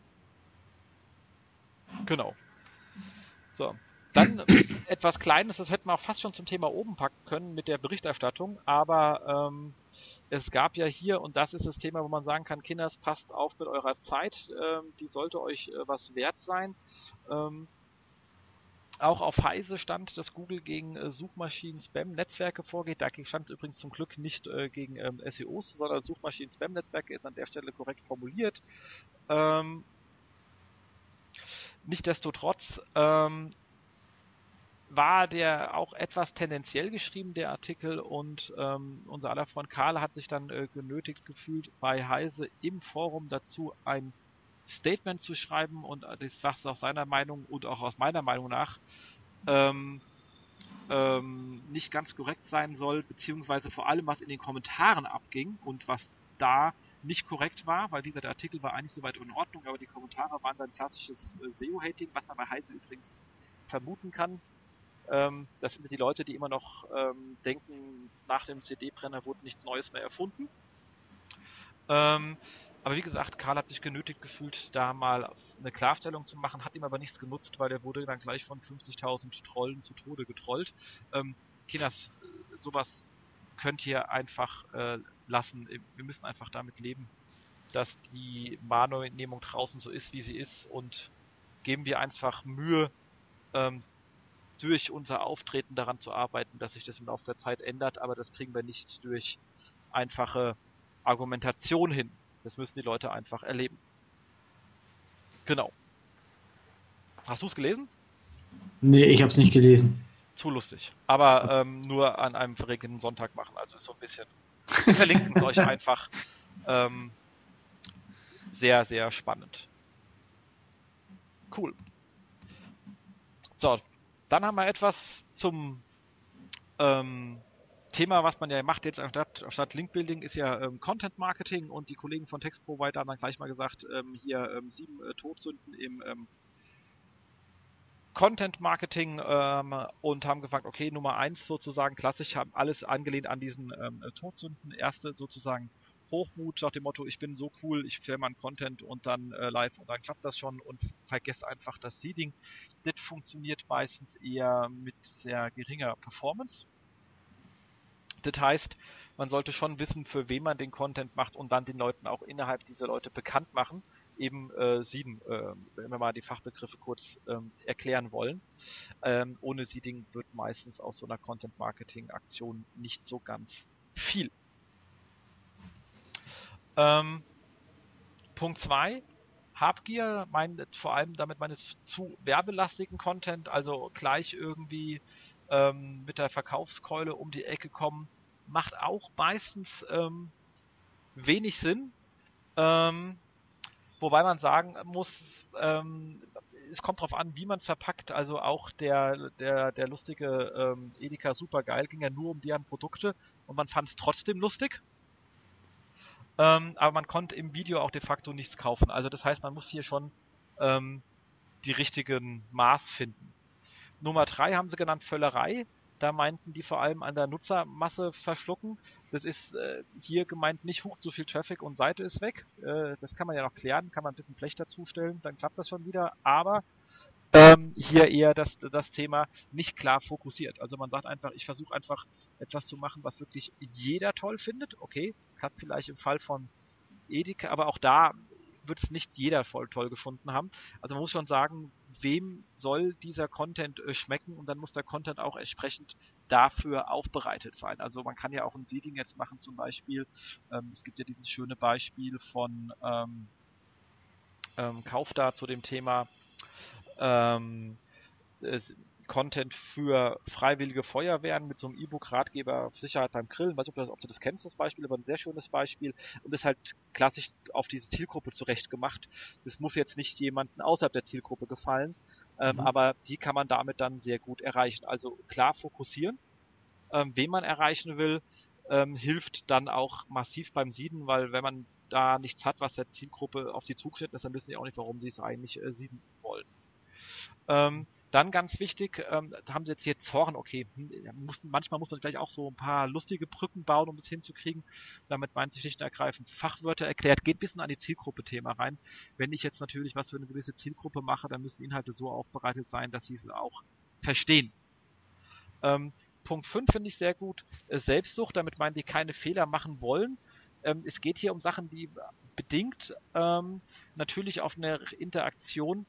Genau. So. Dann etwas Kleines, das hätten wir auch fast schon zum Thema oben packen können mit der Berichterstattung, aber ähm, Es gab ja hier, und das ist das Thema, wo man sagen kann, Kinders, passt auf mit eurer Zeit, ähm, die sollte euch äh, was wert sein. Ähm, auch auf Heise stand, dass Google gegen äh, Suchmaschinen-Spam-Netzwerke vorgeht. Da stand übrigens zum Glück nicht äh, gegen ähm, S E Os, sondern Suchmaschinen-Spam-Netzwerke ist an der Stelle korrekt formuliert. Ähm, Nichtsdestotrotz ähm, war der auch etwas tendenziell geschrieben, der Artikel, und ähm, unser aller Freund Karl hat sich dann äh, genötigt gefühlt, bei Heise im Forum dazu ein Statement zu schreiben, und das was aus seiner Meinung und auch aus meiner Meinung nach ähm, ähm, nicht ganz korrekt sein soll, beziehungsweise vor allem was in den Kommentaren abging und was da nicht korrekt war, weil dieser der Artikel war eigentlich soweit in Ordnung, aber die Kommentare waren dann klassisches äh, S E O-Hating, was man bei Heise übrigens vermuten kann. Ähm, das sind die Leute, die immer noch ähm, denken, nach dem C D-Brenner wurde nichts Neues mehr erfunden. Ähm, aber wie gesagt, Karl hat sich genötigt gefühlt, da mal eine Klarstellung zu machen, hat ihm aber nichts genutzt, weil er wurde dann gleich von fünfzigtausend Trollen zu Tode getrollt. Ähm, Kinders, sowas könnt ihr einfach äh, lassen. Wir müssen einfach damit leben, dass die Wahrnehmung draußen so ist, wie sie ist, und geben wir einfach Mühe, ähm, durch unser Auftreten daran zu arbeiten, dass sich das im Laufe der Zeit ändert, aber das kriegen wir nicht durch einfache Argumentation hin. Das müssen die Leute einfach erleben. Genau. Hast du es gelesen? Nee, ich habe es nicht gelesen. Zu lustig. Aber ähm, nur an einem verregneten Sonntag machen, also ist so ein bisschen. Wir verlinken es euch einfach. Ähm, sehr, sehr spannend. Cool. So, dann haben wir etwas zum ähm, Thema, was man ja macht jetzt anstatt, anstatt Linkbuilding, ist ja ähm, Content Marketing, und die Kollegen von Text Provider haben dann gleich mal gesagt, ähm, hier ähm, sieben äh, Todsünden im ähm, Content Marketing, ähm, und haben gefragt, okay, Nummer eins sozusagen klassisch, haben alles angelehnt an diesen ähm, Todsünden. Erste sozusagen Hochmut nach dem Motto, ich bin so cool, ich filme einen Content und dann äh, live und dann klappt das schon, und vergesst einfach das Seeding. Das funktioniert meistens eher mit sehr geringer Performance. Das heißt, man sollte schon wissen, für wen man den Content macht, und dann den Leuten auch innerhalb dieser Leute bekannt machen. Eben äh, Seeden, äh, wenn wir mal die Fachbegriffe kurz ähm, erklären wollen. Ähm, ohne Seeding wird meistens aus so einer Content-Marketing-Aktion nicht so ganz viel. Ähm, Punkt zwei. Habgier, mein, vor allem damit meines zu werbelastigen Content, also gleich irgendwie ähm, mit der Verkaufskeule um die Ecke kommen, macht auch meistens ähm, wenig Sinn. Ähm, wobei man sagen muss, ähm, es kommt drauf an, wie man es verpackt. Also auch der, der, der lustige ähm, Edeka Supergeil ging ja nur um deren Produkte, und man fand es trotzdem lustig. Ähm, aber man konnte im Video auch de facto nichts kaufen. Also das heißt, man muss hier schon ähm, die richtigen Maß finden. Nummer drei haben sie genannt Völlerei. Da meinten die vor allem an der Nutzermasse verschlucken. Das ist äh, hier gemeint nicht, huch, so viel Traffic und Seite ist weg. Äh, das kann man ja noch klären, kann man ein bisschen Blech dazustellen, dann klappt das schon wieder. Aber ähm, hier eher das, das Thema nicht klar fokussiert. Also man sagt einfach, ich versuche einfach etwas zu machen, was wirklich jeder toll findet. Okay, klappt vielleicht im Fall von Edeka, aber auch da wird es nicht jeder voll toll gefunden haben. Also man muss schon sagen, wem soll dieser Content äh, schmecken, und dann muss der Content auch entsprechend dafür aufbereitet sein. Also man kann ja auch ein Seeding jetzt machen zum Beispiel. Ähm, es gibt ja dieses schöne Beispiel von ähm, ähm, Kaufda zu dem Thema ähm, äh, Content für freiwillige Feuerwehren mit so einem E-Book-Ratgeber Sicherheit beim Grillen. Ich weiß nicht, ob du, das, ob du das kennst, das Beispiel, aber ein sehr schönes Beispiel, und ist halt klassisch auf diese Zielgruppe zurecht gemacht. Das muss jetzt nicht jemanden außerhalb der Zielgruppe gefallen, ähm, mhm. aber die kann man damit dann sehr gut erreichen. Also klar fokussieren, ähm, wen man erreichen will, ähm, hilft dann auch massiv beim Sieden, weil wenn man da nichts hat, was der Zielgruppe auf sie zugeschnitten ist, dann wissen die auch nicht, warum sie es eigentlich äh, sieden wollen. Ähm, dann ganz wichtig, ähm, da haben sie jetzt hier Zorn, okay, mussten, manchmal muss man gleich auch so ein paar lustige Brücken bauen, um das hinzukriegen. Damit meint ich schlicht und ergreifend Fachwörter erklärt, geht ein bisschen an die Zielgruppe-Thema rein. Wenn ich jetzt natürlich was für eine gewisse Zielgruppe mache, dann müssen die Inhalte so aufbereitet sein, dass sie es auch verstehen. Ähm, Punkt fünf finde ich sehr gut. Äh, Selbstsucht, damit meinen die keine Fehler machen wollen. Ähm, es geht hier um Sachen, die bedingt ähm, natürlich auf eine Interaktion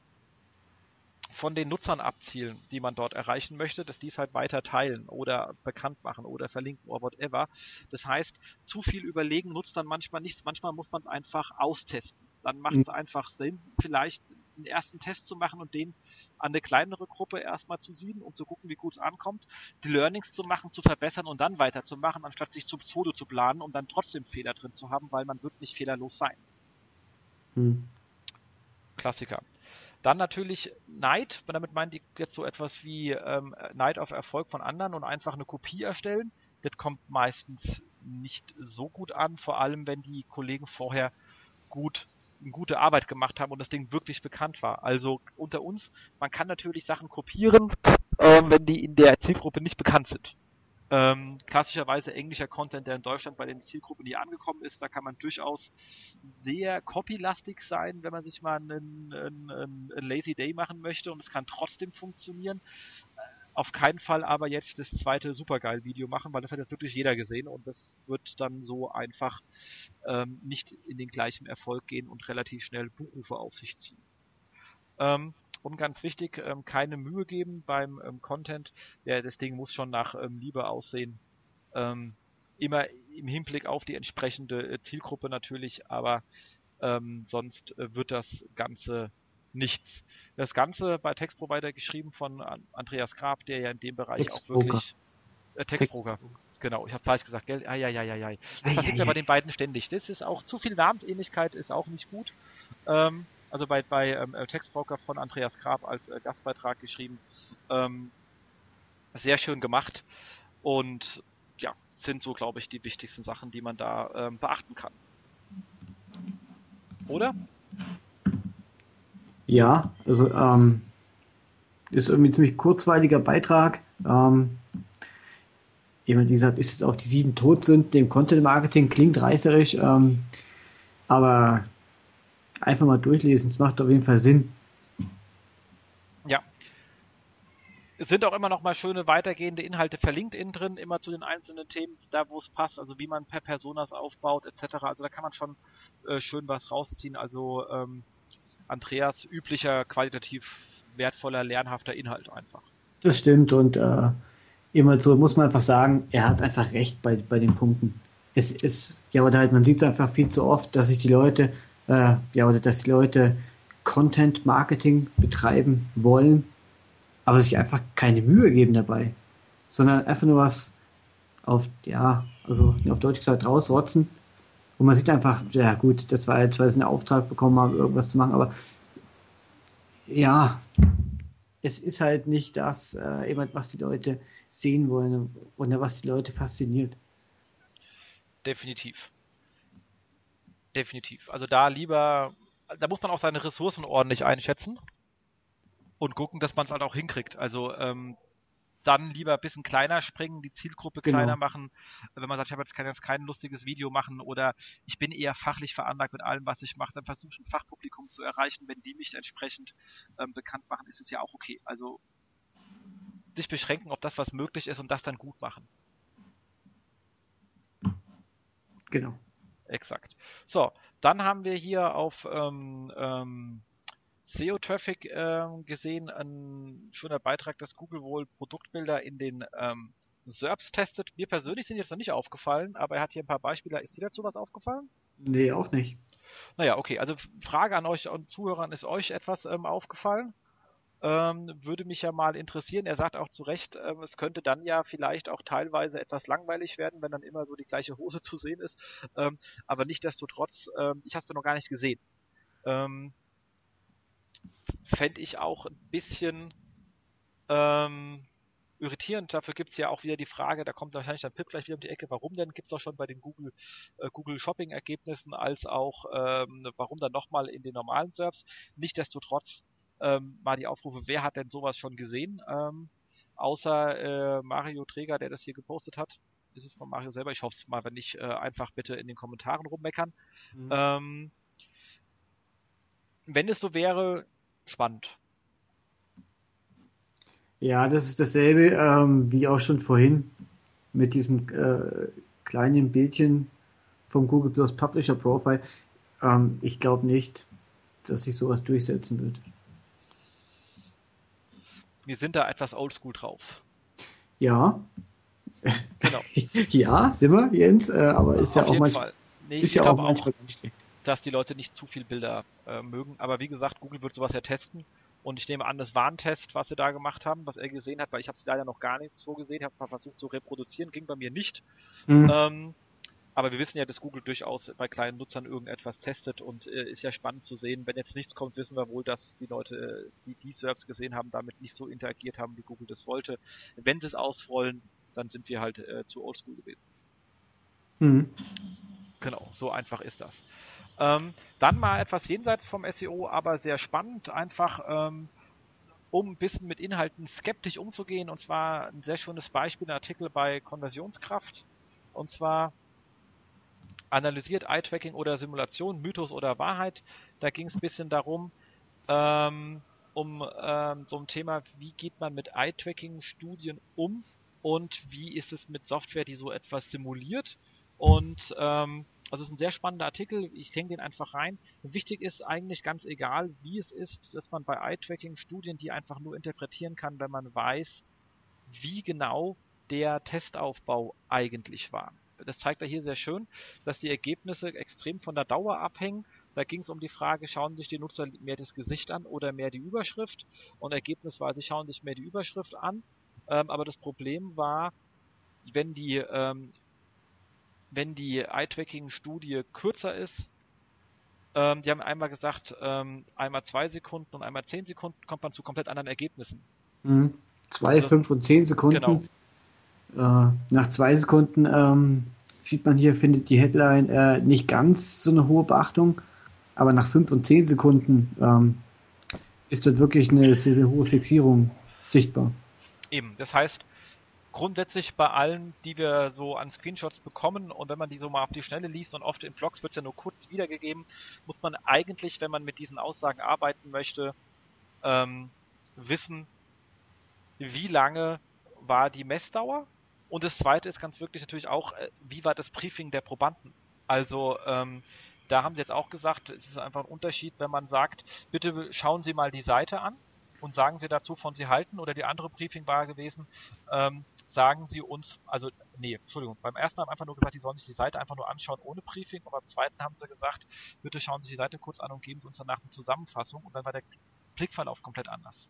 von den Nutzern abzielen, die man dort erreichen möchte, dass die es halt weiter teilen oder bekannt machen oder verlinken oder whatever. Das heißt, zu viel überlegen nutzt dann manchmal nichts. Manchmal muss man es einfach austesten. Dann macht es einfach Sinn, vielleicht einen ersten Test zu machen und den an eine kleinere Gruppe erstmal zu sieden und zu gucken, wie gut es ankommt, die Learnings zu machen, zu verbessern und dann weiterzumachen, anstatt sich zu Pseudo zu planen und dann trotzdem Fehler drin zu haben, weil man wird nicht fehlerlos sein. Hm. Klassiker. Dann natürlich Neid, damit meinen die jetzt so etwas wie ähm, Neid auf Erfolg von anderen und einfach eine Kopie erstellen. Das kommt meistens nicht so gut an, vor allem wenn die Kollegen vorher gut gute Arbeit gemacht haben und das Ding wirklich bekannt war. Also unter uns, man kann natürlich Sachen kopieren, ähm, wenn die in der Zielgruppe nicht bekannt sind. Ähm, klassischerweise englischer Content, der in Deutschland bei den Zielgruppen nie angekommen ist, da kann man durchaus sehr copylastig sein, wenn man sich mal einen, einen, einen Lazy Day machen möchte und es kann trotzdem funktionieren. Auf keinen Fall aber jetzt das zweite Supergeil-Video machen, weil das hat jetzt wirklich jeder gesehen und das wird dann so einfach ähm, nicht in den gleichen Erfolg gehen und relativ schnell Buchrufe auf sich ziehen. Ähm, und ganz wichtig, ähm, keine Mühe geben beim ähm, Content. Ja, das Ding muss schon nach ähm, Liebe aussehen. Ähm, immer im Hinblick auf die entsprechende äh, Zielgruppe natürlich, aber ähm, sonst äh, wird das Ganze nichts. Das Ganze bei Textprovider geschrieben von An- Andreas Grab, der ja in dem Bereich auch Textbroker. wirklich äh, Textbroker. Textbroker. Genau, ich habe falsch gesagt, gell? Ai, ai, ai, ai, ai. Das passiert mir bei Eieiei. den beiden ständig. Das ist auch zu viel Namensähnlichkeit, ist auch nicht gut. Ähm, also bei, bei ähm, äh, Textbroker von Andreas Grab als äh, Gastbeitrag geschrieben. Ähm, sehr schön gemacht und ja, sind so, glaube ich, die wichtigsten Sachen, die man da ähm, beachten kann. Oder? Ja, also ähm, ist irgendwie ein ziemlich kurzweiliger Beitrag. Ähm, jemand, wie gesagt, ist jetzt auf die sieben Todsünden im Content Marketing, klingt reißerisch, ähm, aber einfach mal durchlesen, es macht auf jeden Fall Sinn. Ja. Es sind auch immer noch mal schöne weitergehende Inhalte verlinkt innen drin, immer zu den einzelnen Themen, da wo es passt, also wie man per Personas aufbaut, et cetera. Also da kann man schon äh, schön was rausziehen. Also ähm, Andreas üblicher, qualitativ wertvoller, lernhafter Inhalt einfach. Das stimmt und äh, immer so muss man einfach sagen, er hat einfach recht bei, bei den Punkten. Es ist, ja, oder halt, man sieht es einfach viel zu oft, dass sich die Leute, äh, ja, oder dass die Leute Content Marketing betreiben wollen, aber sich einfach keine Mühe geben dabei, sondern einfach nur was auf, ja, also auf Deutsch gesagt rausrotzen. Und man sieht einfach, ja gut, das war jetzt, weil sie einen Auftrag bekommen haben, irgendwas zu machen, aber ja, es ist halt nicht das, äh, eben, was die Leute sehen wollen und was die Leute fasziniert. Definitiv. Definitiv. Also da lieber, da muss man auch seine Ressourcen ordentlich einschätzen und gucken, dass man es halt auch hinkriegt. Also ähm, dann lieber ein bisschen kleiner springen, die Zielgruppe kleiner Genau. machen. Wenn man sagt, ich habe jetzt kein, jetzt kein lustiges Video machen oder ich bin eher fachlich veranlagt mit allem, was ich mache, dann versuche ich ein Fachpublikum zu erreichen. Wenn die mich entsprechend ähm, bekannt machen, ist es ja auch okay. Also sich beschränken auf das, was möglich ist und das dann gut machen. Genau. Exakt. So, dann haben wir hier auf ähm, ähm, S E O-Traffic ähm, gesehen, ein schöner Beitrag, dass Google wohl Produktbilder in den ähm, S E R Ps testet. Mir persönlich sind jetzt noch nicht aufgefallen, aber er hat hier ein paar Beispiele. Ist dir dazu was aufgefallen? Nee, auch nicht. Naja, okay. Also Frage an euch und Zuhörern, ist euch etwas ähm, aufgefallen? Ähm, würde mich ja mal interessieren. Er sagt auch zu Recht, ähm, es könnte dann ja vielleicht auch teilweise etwas langweilig werden, wenn dann immer so die gleiche Hose zu sehen ist. Ähm, aber nichtsdestotrotz, ähm, ich habe es noch gar nicht gesehen. Ähm, Fände ich auch ein bisschen ähm, irritierend. Dafür gibt es ja auch wieder die Frage, da kommt wahrscheinlich dann Pip gleich wieder um die Ecke, warum denn? Gibt es auch schon bei den Google, äh, Google Shopping Ergebnissen, als auch ähm, warum dann nochmal in den normalen S E R Ps. Nichtsdestotrotz ähm, mal die Aufrufe, wer hat denn sowas schon gesehen? Ähm, außer äh, Mario Träger, der das hier gepostet hat. Ist es von Mario selber? Ich hoffe es mal, wenn nicht, äh, einfach bitte in den Kommentaren rummeckern. Mhm. Ähm, wenn es so wäre, spannend. Ja, das ist dasselbe, ähm, wie auch schon vorhin mit diesem äh, kleinen Bildchen vom Google Plus Publisher Profile. Ähm, ich glaube nicht, dass sich sowas durchsetzen wird. Wir sind da etwas oldschool drauf. Ja, Genau, ja, sind wir, Jens, äh, aber ist ja auf auch jeden manchmal, Fall. Nee, ist ich ja auch glaube auch, manchmal ganz schlecht. dass die Leute nicht zu viel Bilder äh, mögen. Aber wie gesagt, Google wird sowas ja testen. Und ich nehme an, das war ein Test, was sie da gemacht haben, was er gesehen hat, weil ich habe es leider noch gar nichts so gesehen. Ich habe mal versucht zu reproduzieren, ging bei mir nicht. Hm. Ähm, aber wir wissen ja, dass Google durchaus bei kleinen Nutzern irgendetwas testet und äh, ist ja spannend zu sehen. Wenn jetzt nichts kommt, wissen wir wohl, dass die Leute, äh, die die Serbs gesehen haben, damit nicht so interagiert haben, wie Google das wollte. Wenn sie es ausrollen, dann sind wir halt äh, zu oldschool gewesen. Hm. Genau, so einfach ist das. Ähm, dann mal etwas jenseits vom S E O, aber sehr spannend, einfach ähm, um ein bisschen mit Inhalten skeptisch umzugehen. Und zwar ein sehr schönes Beispiel, ein Artikel bei Konversionskraft. Und zwar analysiert Eye-Tracking oder Simulation, Mythos oder Wahrheit. Da ging es ein bisschen darum, ähm, um ähm, so ein Thema, wie geht man mit Eye-Tracking-Studien um und wie ist es mit Software, die so etwas simuliert. Und ähm, also es ist ein sehr spannender Artikel, ich hänge den einfach rein. Wichtig ist eigentlich ganz egal, wie es ist, dass man bei Eye-Tracking-Studien die einfach nur interpretieren kann, wenn man weiß, wie genau der Testaufbau eigentlich war. Das zeigt er hier sehr schön, dass die Ergebnisse extrem von der Dauer abhängen. Da ging es um die Frage, schauen sich die Nutzer mehr das Gesicht an oder mehr die Überschrift? Und Ergebnis war, sie schauen sich mehr die Überschrift an. Ähm, aber das Problem war, wenn die, ähm, wenn die Eye-Tracking-Studie kürzer ist, ähm, die haben einmal gesagt, ähm, einmal zwei Sekunden und einmal zehn Sekunden, kommt man zu komplett anderen Ergebnissen. Hm. Zwei, Also das, fünf und zehn genau, Sekunden. Äh, nach zwei Sekunden ähm, sieht man hier, findet die Headline äh, nicht ganz so eine hohe Beachtung, aber nach fünf und zehn Sekunden ähm, ist dort wirklich eine sehr, sehr hohe Fixierung sichtbar. eben. Das heißt, grundsätzlich bei allen, die wir so an Screenshots bekommen und wenn man die so mal auf die Schnelle liest und oft in Blogs wird es ja nur kurz wiedergegeben, muss man eigentlich, wenn man mit diesen Aussagen arbeiten möchte, ähm, wissen, wie lange war die Messdauer und das zweite ist ganz wirklich natürlich auch, äh, wie war das Briefing der Probanden? Also ähm, da haben sie jetzt auch gesagt, es ist einfach ein Unterschied, wenn man sagt, bitte schauen Sie mal die Seite an und sagen Sie dazu, von Sie halten, oder die andere Briefing war gewesen, ähm, sagen Sie uns, also, nee, Entschuldigung, beim ersten haben einfach nur gesagt, die sollen sich die Seite einfach nur anschauen ohne Briefing und beim zweiten haben sie gesagt, bitte schauen Sie sich die Seite kurz an und geben Sie uns danach eine Zusammenfassung und dann war der Blickverlauf komplett anders.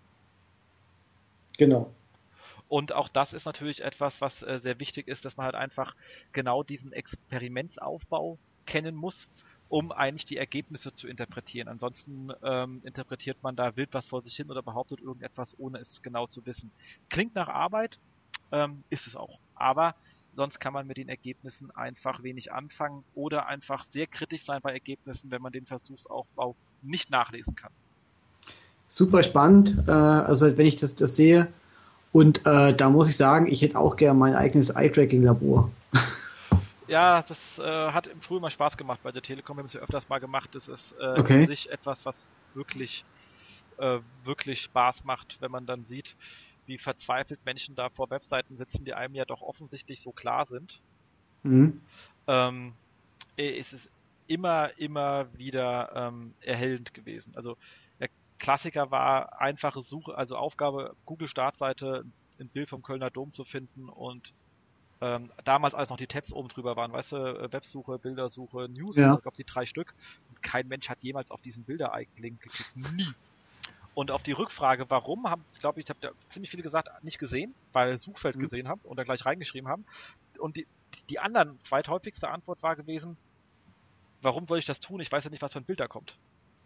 Genau. Und auch das ist natürlich etwas, was äh, sehr wichtig ist, dass man halt einfach genau diesen Experimentsaufbau kennen muss, um eigentlich die Ergebnisse zu interpretieren. Ansonsten ähm, interpretiert man da wild was vor sich hin oder behauptet irgendetwas, ohne es genau zu wissen. Klingt nach Arbeit, ähm, ist es auch. Aber sonst kann man mit den Ergebnissen einfach wenig anfangen oder einfach sehr kritisch sein bei Ergebnissen, wenn man den Versuchsaufbau nicht nachlesen kann. Super spannend, äh, also wenn ich das, das sehe. Und äh, da muss ich sagen, ich hätte auch gerne mein eigenes Eye-Tracking-Labor. Ja, das äh, hat im Frühjahr mal Spaß gemacht bei der Telekom. Wir haben es ja öfters mal gemacht. Das ist äh, in Okay. sich etwas, was wirklich, äh, wirklich Spaß macht, wenn man dann sieht, wie verzweifelt Menschen da vor Webseiten sitzen, die einem ja doch offensichtlich so klar sind. Mhm. Ähm, äh, es ist immer, immer wieder ähm, erhellend gewesen. Also der Klassiker war einfache Suche, also Aufgabe, Google Startseite, ein Bild vom Kölner Dom zu finden und ähm, damals, als noch die Tabs oben drüber waren, weißt du, äh, Websuche, Bildersuche, News, Ja. ich glaube die drei Stück. Und kein Mensch hat jemals auf diesen Bilder-Link geklickt. Nie. Und auf die Rückfrage, warum, haben, ich glaube, ich habe da ziemlich viele gesagt, nicht gesehen, weil Suchfeld Mhm. gesehen haben und da gleich reingeschrieben haben. Und die, die anderen, zweithäufigste Antwort war gewesen, warum soll ich das tun? Ich weiß ja nicht, was für ein Bild da kommt.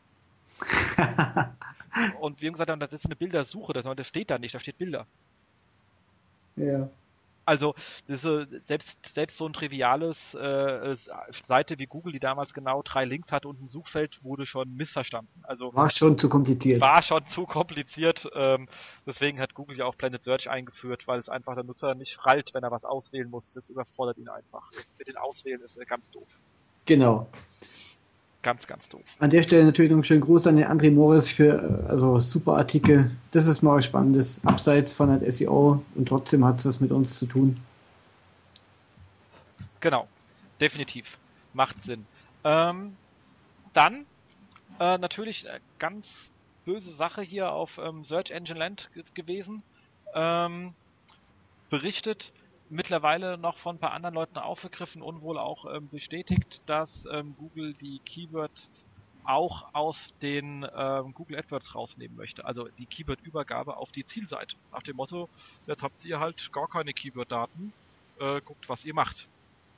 Und wir haben gesagt, das ist eine Bildersuche, das, das steht da nicht, da steht Bilder. Ja. Also das ist, selbst, selbst so ein triviales äh, Seite wie Google, die damals genau drei Links hatte und ein Suchfeld, wurde schon missverstanden. Also War schon zu kompliziert. war schon zu kompliziert. Ähm, deswegen hat Google ja auch Planet Search eingeführt, weil es einfach der Nutzer nicht rallt, wenn er was auswählen muss. Das überfordert ihn einfach. Jetzt mit den Auswählen ist er ganz doof. Genau. Ganz, ganz doof. An der Stelle natürlich noch einen schönen Gruß an den André Morris für äh, also super Artikel. Das ist mal was Spannendes, abseits von der S E O und trotzdem hat es was mit uns zu tun. Genau, definitiv. Macht Sinn. Ähm, dann äh, natürlich äh, ganz böse Sache hier auf ähm, Search Engine Land g- gewesen. Ähm, berichtet, mittlerweile noch von ein paar anderen Leuten aufgegriffen und wohl auch ähm, bestätigt, dass ähm, Google die Keywords auch aus den ähm, Google AdWords rausnehmen möchte. Also die Keyword-Übergabe auf die Zielseite. Nach dem Motto, jetzt habt ihr halt gar keine Keyword-Daten, äh, guckt, was ihr macht.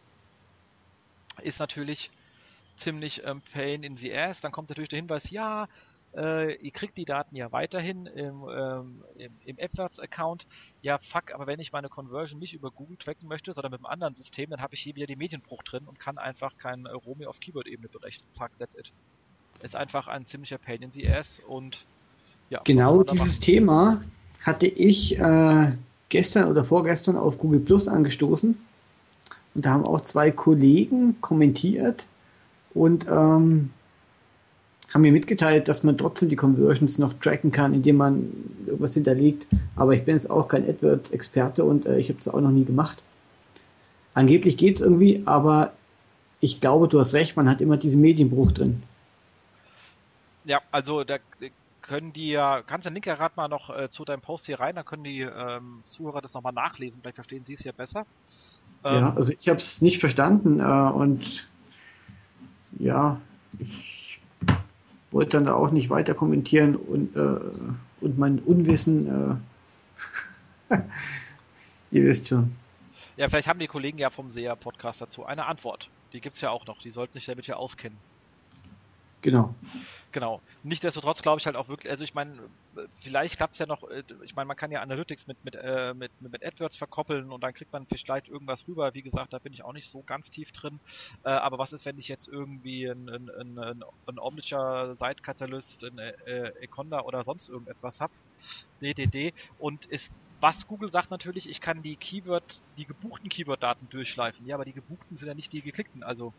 Ist natürlich ziemlich ähm, pain in the ass. Dann kommt natürlich der Hinweis, ja, äh, ihr kriegt die Daten ja weiterhin im, ähm, im, im AdWords-Account. Ja, fuck, aber wenn ich meine Conversion nicht über Google tracken möchte, sondern mit einem anderen System, dann habe ich hier wieder den Medienbruch drin und kann einfach kein äh, Roaming auf Keyword-Ebene berechnen. Fuck, that's it. Ist einfach ein ziemlicher pain in the ass und ja, was soll Genau man da dieses machen? Thema hatte ich äh, gestern oder vorgestern auf Google Plus angestoßen und da haben auch zwei Kollegen kommentiert und ähm, haben mir mitgeteilt, dass man trotzdem die Conversions noch tracken kann, indem man irgendwas hinterlegt. Aber ich bin jetzt auch kein AdWords-Experte und äh, ich habe das auch noch nie gemacht. Angeblich geht es irgendwie, aber ich glaube, du hast recht, man hat immer diesen Medienbruch drin. Ja, also da äh, können die ja, kannst den Link ja gerade mal noch äh, zu deinem Post hier rein, dann können die ähm, Zuhörer das nochmal nachlesen, vielleicht verstehen sie es ja besser. Ja, Ähm, also ich habe es nicht verstanden äh, und ja, wollte dann da auch nicht weiter kommentieren und, äh, und mein Unwissen, äh, ihr wisst schon. Ja, vielleicht haben die Kollegen ja vom S E A-Podcast dazu eine Antwort. Die gibt's ja auch noch. Die sollten sich damit ja auskennen. Genau. Genau. Nichtsdestotrotz glaube ich halt auch wirklich, also ich meine, äh, vielleicht klappt's ja noch, äh, ich meine, man kann ja Analytics mit, mit, äh, mit, mit AdWords verkoppeln und dann kriegt man vielleicht irgendwas rüber. Wie gesagt, da bin ich auch nicht so ganz tief drin. Äh, aber was ist, wenn ich jetzt irgendwie ein, ein, ein, ein, ein Omniture Site Catalyst, ein äh, Econda oder sonst irgendetwas hab, D D D, und ist was Google sagt natürlich, ich kann die Keyword, die gebuchten Keyword-Daten durchschleifen. Ja, aber die gebuchten sind ja nicht die geklickten. Also,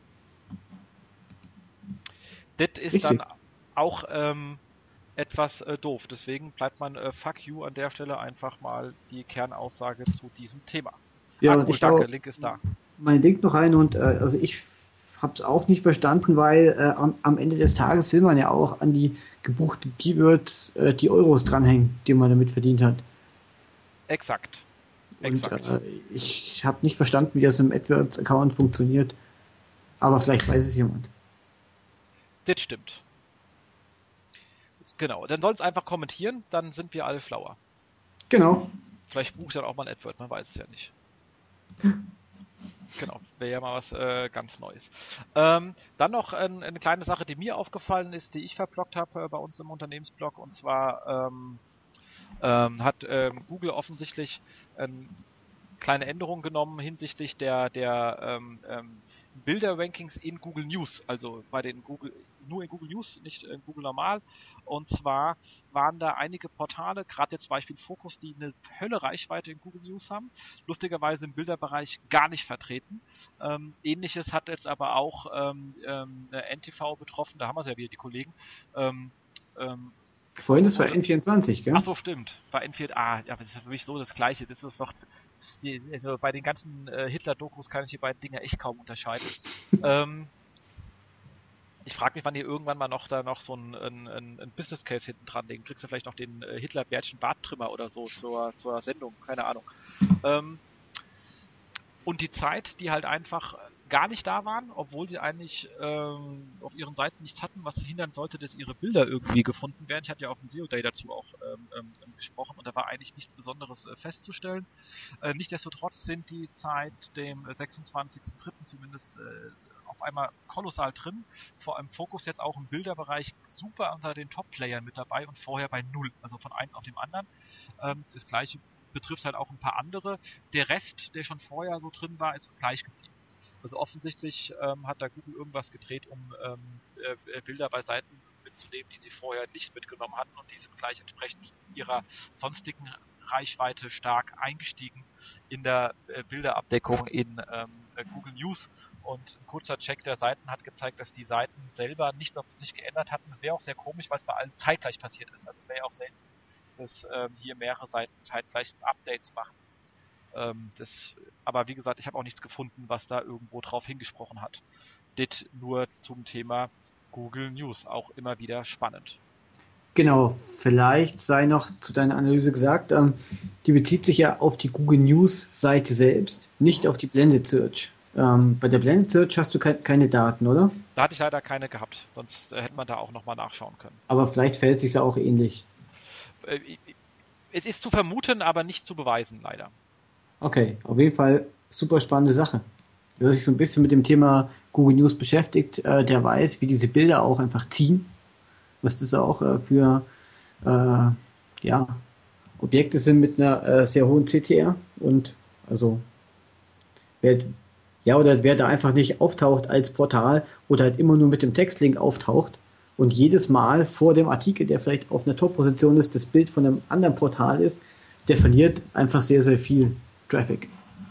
das ist dann Richtig. auch ähm, etwas äh, doof. Deswegen bleibt man äh, fuck you an der Stelle einfach mal die Kernaussage zu diesem Thema. Ja, Ah, und cool, ich schaue danke, Link ist da. mein Link noch rein und äh, also ich habe es auch nicht verstanden, weil äh, am, am Ende des Tages will man ja auch an die gebuchten Keywords äh, die Euros dranhängen, die man damit verdient hat. Exakt, Und exakt. äh, ich habe nicht verstanden, wie das im AdWords-Account funktioniert. Aber vielleicht weiß es jemand. Das stimmt. Genau, dann soll es einfach kommentieren, dann sind wir alle schlauer. Genau. Vielleicht bucht dann auch mal ein AdWord, man weiß es ja nicht. Genau, wäre ja mal was äh, ganz Neues. Ähm, dann noch ein, eine kleine Sache, die mir aufgefallen ist, die ich verblockt habe äh, bei uns im Unternehmensblog, und zwar ähm, ähm, hat ähm, Google offensichtlich ähm, kleine Änderungen genommen hinsichtlich der der ähm, ähm, Bilder-Rankings in Google News, also bei den Google nur in Google News, nicht in Google normal. Und zwar waren da einige Portale, gerade jetzt Beispiel Focus, die eine Hölle Reichweite in Google News haben, lustigerweise im Bilderbereich gar nicht vertreten. Ähm, Ähnliches hat jetzt aber auch ähm, ähm, N T V betroffen, da haben wir es ja wieder, die Kollegen. Ähm, ähm, Vorhin, wo das war wurde N vierundzwanzig, Ach gell? so, stimmt. Bei N vier, ah, ja, das ist für mich so das Gleiche. Das ist doch, die, also bei den ganzen äh, Hitler-Dokus kann ich die beiden Dinge echt kaum unterscheiden. Ähm, ich frage mich, wann die irgendwann mal noch da noch so ein, ein, ein, ein Business Case hinten dran legen. Kriegst du vielleicht noch den äh, Hitler-Bärtchen Barttrimmer oder so zur, zur Sendung? Keine Ahnung. Ähm, und die Zeit, die halt einfach gar nicht da waren, obwohl sie eigentlich ähm, auf ihren Seiten nichts hatten, was hindern sollte, dass ihre Bilder irgendwie gefunden werden. Ich hatte ja auf dem S E O Day dazu auch ähm, ähm, gesprochen und da war eigentlich nichts Besonderes äh, festzustellen. Äh, nichtsdestotrotz sind die seit dem sechsundzwanzigsten dritten zumindest äh, auf einmal kolossal drin. Vor allem Fokus jetzt auch im Bilderbereich super unter den Top-Playern mit dabei und vorher bei null, also von eins auf dem anderen. Ähm, das gleiche betrifft halt auch ein paar andere. Der Rest, der schon vorher so drin war, ist gleich geblieben. Also offensichtlich ähm, hat da Google irgendwas gedreht, um ähm, äh, Bilder bei Seiten mitzunehmen, die sie vorher nicht mitgenommen hatten, und die sind gleich entsprechend ihrer sonstigen Reichweite stark eingestiegen in der äh, Bilderabdeckung in ähm, äh, Google News, und ein kurzer Check der Seiten hat gezeigt, dass die Seiten selber nichts auf sich geändert hatten. Das wäre auch sehr komisch, weil es bei allen zeitgleich passiert ist. Also es wäre ja auch selten, dass ähm, hier mehrere Seiten zeitgleich Updates machen. Ähm, das, aber wie gesagt, ich habe auch nichts gefunden, was da irgendwo drauf hingesprochen hat. Dit nur zum Thema Google News, auch immer wieder spannend. Genau, vielleicht sei noch zu deiner Analyse gesagt, ähm, die bezieht sich ja auf die Google News Seite selbst, nicht Mhm. auf die Blended Search. Ähm, bei der Blended Search hast du ke keine Daten, oder? Da hatte ich leider keine gehabt, sonst äh, hätte man da auch nochmal nachschauen können. Aber vielleicht verhält sich auch ähnlich. Äh, es ist zu vermuten, aber nicht zu beweisen, leider. Okay, auf jeden Fall super spannende Sache. Wer sich so ein bisschen mit dem Thema Google News beschäftigt, äh, der weiß, wie diese Bilder auch einfach ziehen, was das auch äh, für äh, ja, Objekte sind mit einer äh, sehr hohen C T R und also wer, ja, oder wer da einfach nicht auftaucht als Portal oder halt immer nur mit dem Textlink auftaucht und jedes Mal vor dem Artikel, der vielleicht auf einer Top-Position ist, das Bild von einem anderen Portal ist, der verliert einfach sehr, sehr viel Traffic.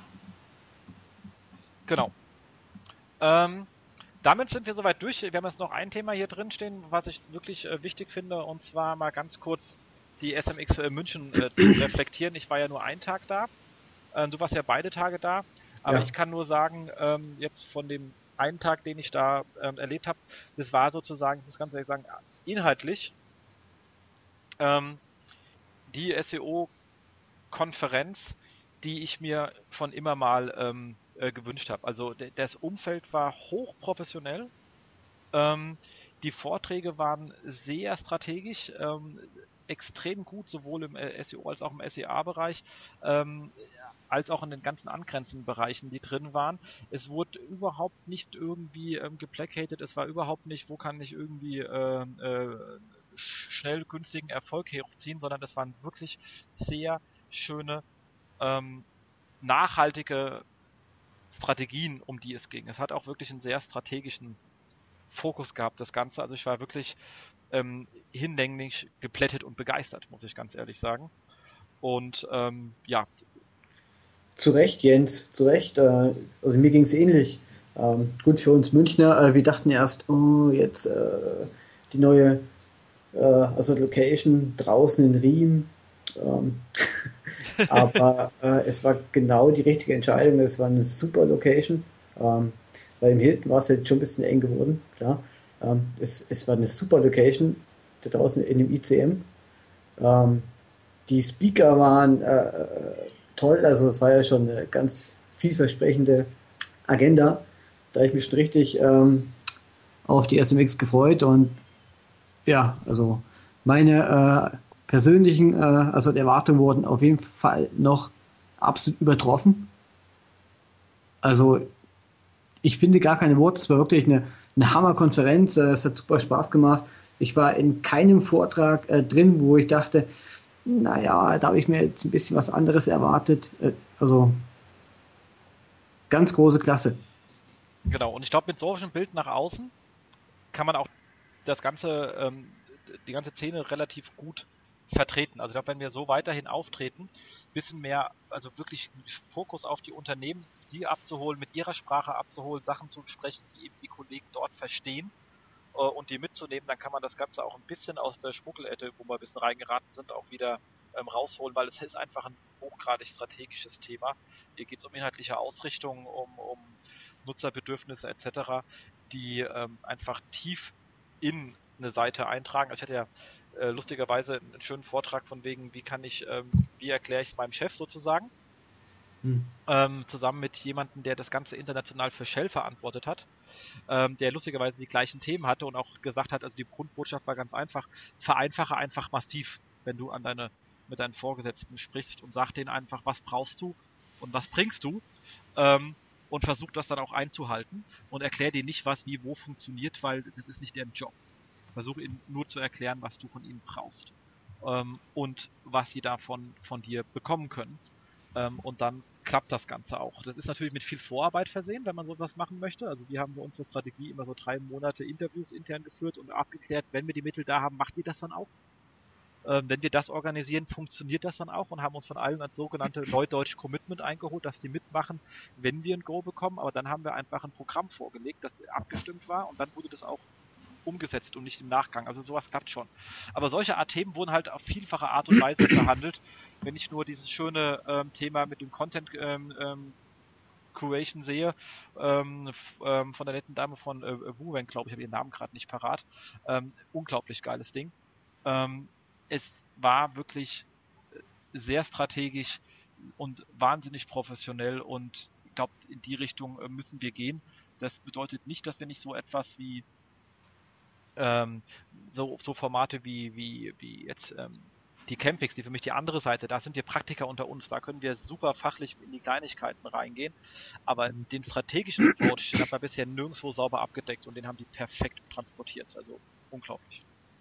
Genau. Ähm, damit sind wir soweit durch. Wir haben jetzt noch ein Thema hier drin stehen, was ich wirklich äh, wichtig finde, und zwar mal ganz kurz die S M X für München äh, zu reflektieren. Ich war ja nur einen Tag da. Ähm, du warst ja beide Tage da. Aber Ja. ich kann nur sagen, ähm, jetzt von dem einen Tag, den ich da ähm, erlebt habe, das war sozusagen, ich muss ganz ehrlich sagen, inhaltlich ähm, die S E O-Konferenz, die ich mir schon immer mal ähm, äh, gewünscht habe. Also das Umfeld war hochprofessionell. Ähm, die Vorträge waren sehr strategisch, ähm, extrem gut, sowohl im äh, S E O als auch im S E A-Bereich, ähm, als auch in den ganzen angrenzenden Bereichen, die drin waren. Es wurde überhaupt nicht irgendwie ähm, geplacated, es war überhaupt nicht, wo kann ich irgendwie äh, äh, schnell günstigen Erfolg hochziehen, sondern es waren wirklich sehr schöne, ähm, nachhaltige Strategien, um die es ging. Es hat auch wirklich einen sehr strategischen Fokus gehabt, das Ganze. Also ich war wirklich ähm, hinlänglich geplättet und begeistert, muss ich ganz ehrlich sagen. Und ähm, ja, Zu Recht, Jens, zu Recht. Äh, also mir ging es ähnlich. Ähm, gut für uns Münchner. Äh, wir dachten erst, oh, jetzt äh, die neue, äh, also Location draußen in Riem. Ähm, aber äh, es war genau die richtige Entscheidung. Es war eine super Location. Ähm, weil im Hilton war es jetzt schon ein bisschen eng geworden, klar. Ähm, es, es war eine super Location da draußen in dem I C M. Ähm, die Speaker waren äh, toll, also es war ja schon eine ganz vielversprechende Agenda. Da habe ich mich schon richtig ähm, auf die S M X gefreut und ja, also meine äh, persönlichen äh, also Erwartungen wurden auf jeden Fall noch absolut übertroffen. Also ich finde gar keine Worte, es war wirklich eine, eine Hammerkonferenz, äh, es hat super Spaß gemacht. Ich war in keinem Vortrag äh, drin, wo ich dachte, naja, da habe ich mir jetzt ein bisschen was anderes erwartet. Äh, Also ganz große Klasse. genau. Und ich glaube, mit solchem Bild nach außen kann man auch das ganze, ähm, die ganze Szene relativ gut vertreten. Also ich glaube, wenn wir so weiterhin auftreten, bisschen mehr, also wirklich einen Fokus auf die Unternehmen, die abzuholen, mit ihrer Sprache abzuholen, Sachen zu besprechen, die eben die Kollegen dort verstehen äh, und die mitzunehmen, dann kann man das Ganze auch ein bisschen aus der Schmuggelette, wo wir ein bisschen reingeraten sind, auch wieder ähm, rausholen, weil es ist einfach ein hochgradig strategisches Thema. Hier geht es um inhaltliche Ausrichtung, um, um Nutzerbedürfnisse et cetera, die ähm, einfach tief in eine Seite eintragen. Also ich hatte ja äh, lustigerweise einen schönen Vortrag von wegen, wie kann ich, ähm, wie erkläre ich es meinem Chef sozusagen, Hm. ähm, zusammen mit jemandem, der das Ganze international für Shell verantwortet hat, ähm, der lustigerweise die gleichen Themen hatte und auch gesagt hat, also die Grundbotschaft war ganz einfach, vereinfache einfach massiv, wenn du an deine, mit deinen Vorgesetzten sprichst und sag denen einfach, was brauchst du und was bringst du, ähm, und versuch das dann auch einzuhalten und erklär denen nicht, was wie wo funktioniert, weil das ist nicht deren Job. Versuche ihnen nur zu erklären, was du von ihnen brauchst, ähm, und was sie davon von dir bekommen können. Ähm, und dann klappt das Ganze auch. Das ist natürlich mit viel Vorarbeit versehen, wenn man sowas machen möchte. Also wir haben für unsere Strategie immer so drei Monate Interviews intern geführt und abgeklärt, wenn wir die Mittel da haben, macht ihr das dann auch? Äh, wenn wir das organisieren, funktioniert das dann auch und haben uns von allen als sogenannte Neudeutsch Commitment eingeholt, dass die mitmachen, wenn wir ein Go bekommen. Aber dann haben wir einfach ein Programm vorgelegt, das abgestimmt war und dann wurde das auch umgesetzt und nicht im Nachgang. Also sowas klappt schon. Aber solche Art Themen wurden halt auf vielfache Art und Weise behandelt. Wenn ich nur dieses schöne ähm, Thema mit dem Content ähm, ähm, Curation sehe, ähm, f- ähm, von der netten Dame von äh, Wuwen, glaube ich, habe ihren Namen gerade nicht parat. Ähm, unglaublich geiles Ding. Ähm, es war wirklich sehr strategisch und wahnsinnig professionell und ich glaube, in die Richtung äh, müssen wir gehen. Das bedeutet nicht, dass wir nicht so etwas wie ähm, so, so Formate wie, wie, wie jetzt ähm, die Campings, die für mich die andere Seite, da sind wir Praktiker unter uns, da können wir super fachlich in die Kleinigkeiten reingehen, aber den strategischen Approach, den hat man bisher nirgendwo sauber abgedeckt und den haben die perfekt transportiert, also unglaublich.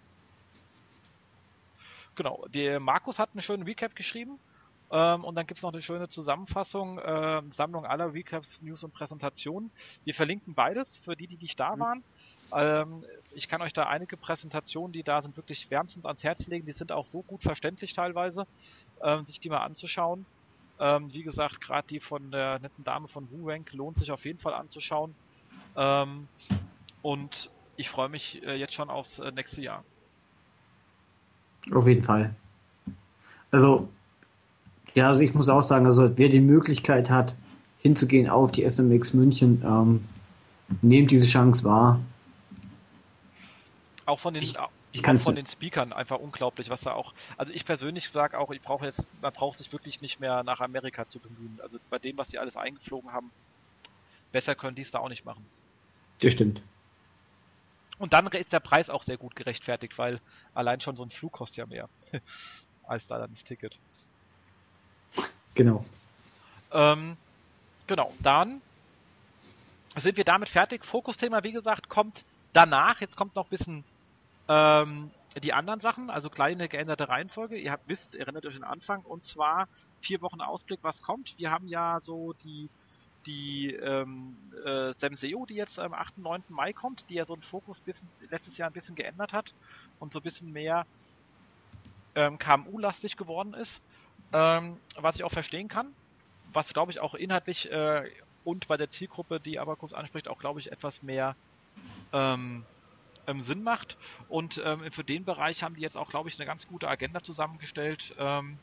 Genau, der Markus hat einen schönen Recap geschrieben. Ähm, und dann gibt's noch eine schöne Zusammenfassung, äh, Sammlung aller Recaps, News und Präsentationen. Wir verlinken beides für die, die nicht da waren. Ähm, ich kann euch da einige Präsentationen, die da sind, wirklich wärmstens ans Herz legen. Die sind auch so gut verständlich teilweise, ähm, sich die mal anzuschauen. Ähm, wie gesagt, gerade die von der netten Dame von WooRank lohnt sich auf jeden Fall anzuschauen. Ähm, und ich freue mich äh, jetzt schon aufs äh, nächste Jahr. Auf jeden Fall. Also, ja, also ich muss auch sagen, also wer die Möglichkeit hat, hinzugehen auf die S M X München, ähm, nehmt diese Chance wahr. Auch von den Ich, ich kann auch es von nicht. den Speakern einfach unglaublich, was da auch. Also ich persönlich sage auch, ich brauche jetzt, man braucht sich wirklich nicht mehr nach Amerika zu bemühen. Also bei dem, was die alles eingeflogen haben, besser können die es da auch nicht machen. Das stimmt. Und dann ist der Preis auch sehr gut gerechtfertigt, weil allein schon so ein Flug kostet ja mehr als da dann das Ticket. Genau. Ähm, genau, dann sind wir damit fertig. Fokusthema, wie gesagt, kommt danach. Jetzt kommt noch ein bisschen Ähm, die anderen Sachen, also kleine geänderte Reihenfolge, ihr habt wisst, erinnert euch an den Anfang, und zwar vier Wochen Ausblick, was kommt. Wir haben ja so die die ähm, äh, Semseo, die jetzt am achten, neunten Mai kommt, die ja so einen Fokus bisschen, letztes Jahr ein bisschen geändert hat und so ein bisschen mehr ähm, K M U-lastig geworden ist, ähm, was ich auch verstehen kann, was glaube ich auch inhaltlich äh, und bei der Zielgruppe, die Abacus anspricht, auch glaube ich etwas mehr ähm, ähm, Sinn macht. Und ähm, für den Bereich haben die jetzt auch, glaube ich, eine ganz gute Agenda zusammengestellt. Ähm,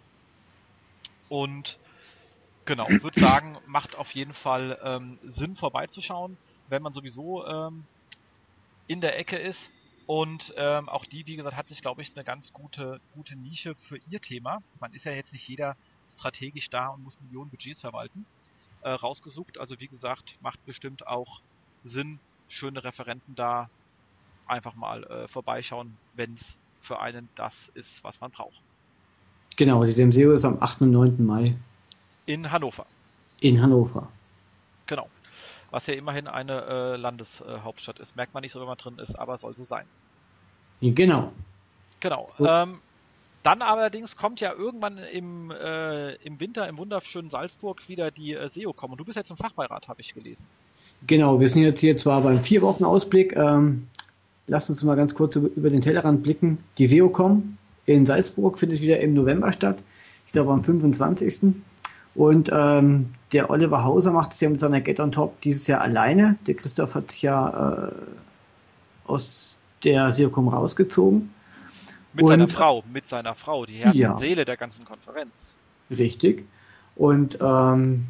und genau, würde sagen, macht auf jeden Fall ähm, Sinn vorbeizuschauen, wenn man sowieso ähm, in der Ecke ist. Und ähm, auch die, wie gesagt, hat sich, glaube ich, eine ganz gute, gute Nische für ihr Thema. Man ist ja jetzt nicht jeder strategisch da und muss Millionen Budgets verwalten, äh, rausgesucht. Also wie gesagt, macht bestimmt auch Sinn, schöne Referenten da einfach mal äh, vorbeischauen, wenn es für einen das ist, was man braucht. Genau, die Semseo ist am achten und neunten Mai In Hannover, in Hannover. genau. Was ja immerhin eine äh, Landeshauptstadt ist. Merkt man nicht so, wenn man drin ist, aber soll so sein. Genau. Genau. So, Ähm, dann allerdings kommt ja irgendwann im, äh, im Winter im wunderschönen Salzburg wieder die äh, SEOCom. Und du bist jetzt im Fachbeirat, habe ich gelesen. genau, wir sind jetzt hier zwar beim vier Wochen Ausblick. Ähm, lasst uns mal ganz kurz über, über den Tellerrand blicken. Die SEOCom in Salzburg findet wieder im November statt. Ich glaube am fünfundzwanzigsten. Und ähm, der Oliver Hauser macht es ja mit seiner Get on Top dieses Jahr alleine. Der Christoph hat sich ja äh, aus der SEOCom rausgezogen. Mit seiner Und Frau, mit seiner Frau, die Herz und ja, Seele der ganzen Konferenz. richtig. Und ähm,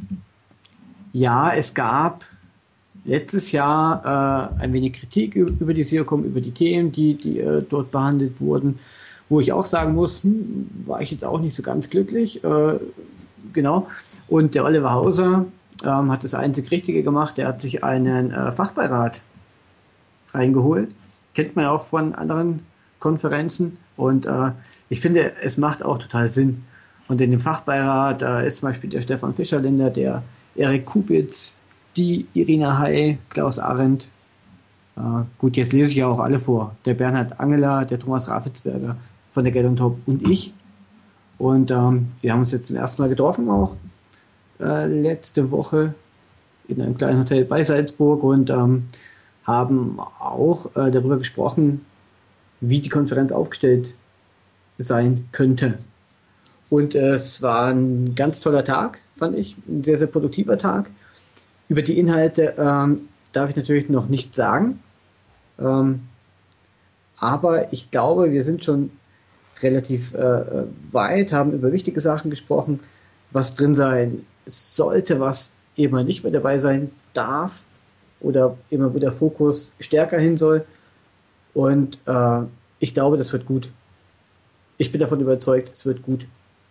ja, es gab letztes Jahr äh, ein wenig Kritik über die SEOCom, über die Themen, die, die äh, dort behandelt wurden, wo ich auch sagen muss, hm, war ich jetzt auch nicht so ganz glücklich. Äh, genau. Und der Oliver Hauser ähm, hat das einzig Richtige gemacht. Der hat sich einen äh, Fachbeirat reingeholt. Kennt man auch von anderen Konferenzen. Und äh, ich finde, es macht auch total Sinn. Und in dem Fachbeirat äh, ist zum Beispiel der Stefan Fischerlinder, der Erik Kubitz, die Irina Hay, Klaus Arendt. Äh, gut, jetzt lese ich ja auch alle vor. Der Bernhard Angela, der Thomas Rafitzberger von der Get on Top und ich. Und ähm, wir haben uns jetzt zum ersten Mal getroffen, auch äh, letzte Woche in einem kleinen Hotel bei Salzburg und ähm, haben auch äh, darüber gesprochen, wie die Konferenz aufgestellt sein könnte. Und äh, es war ein ganz toller Tag, fand ich. Ein sehr, sehr produktiver Tag. Über die Inhalte ähm, darf ich natürlich noch nicht sagen. Ähm, aber ich glaube, wir sind schon relativ äh, weit, haben über wichtige Sachen gesprochen, was drin sein sollte, was eben nicht mehr dabei sein darf oder immer wieder Fokus stärker hin soll. Und äh, ich glaube, das wird gut. Ich bin davon überzeugt, es wird gut.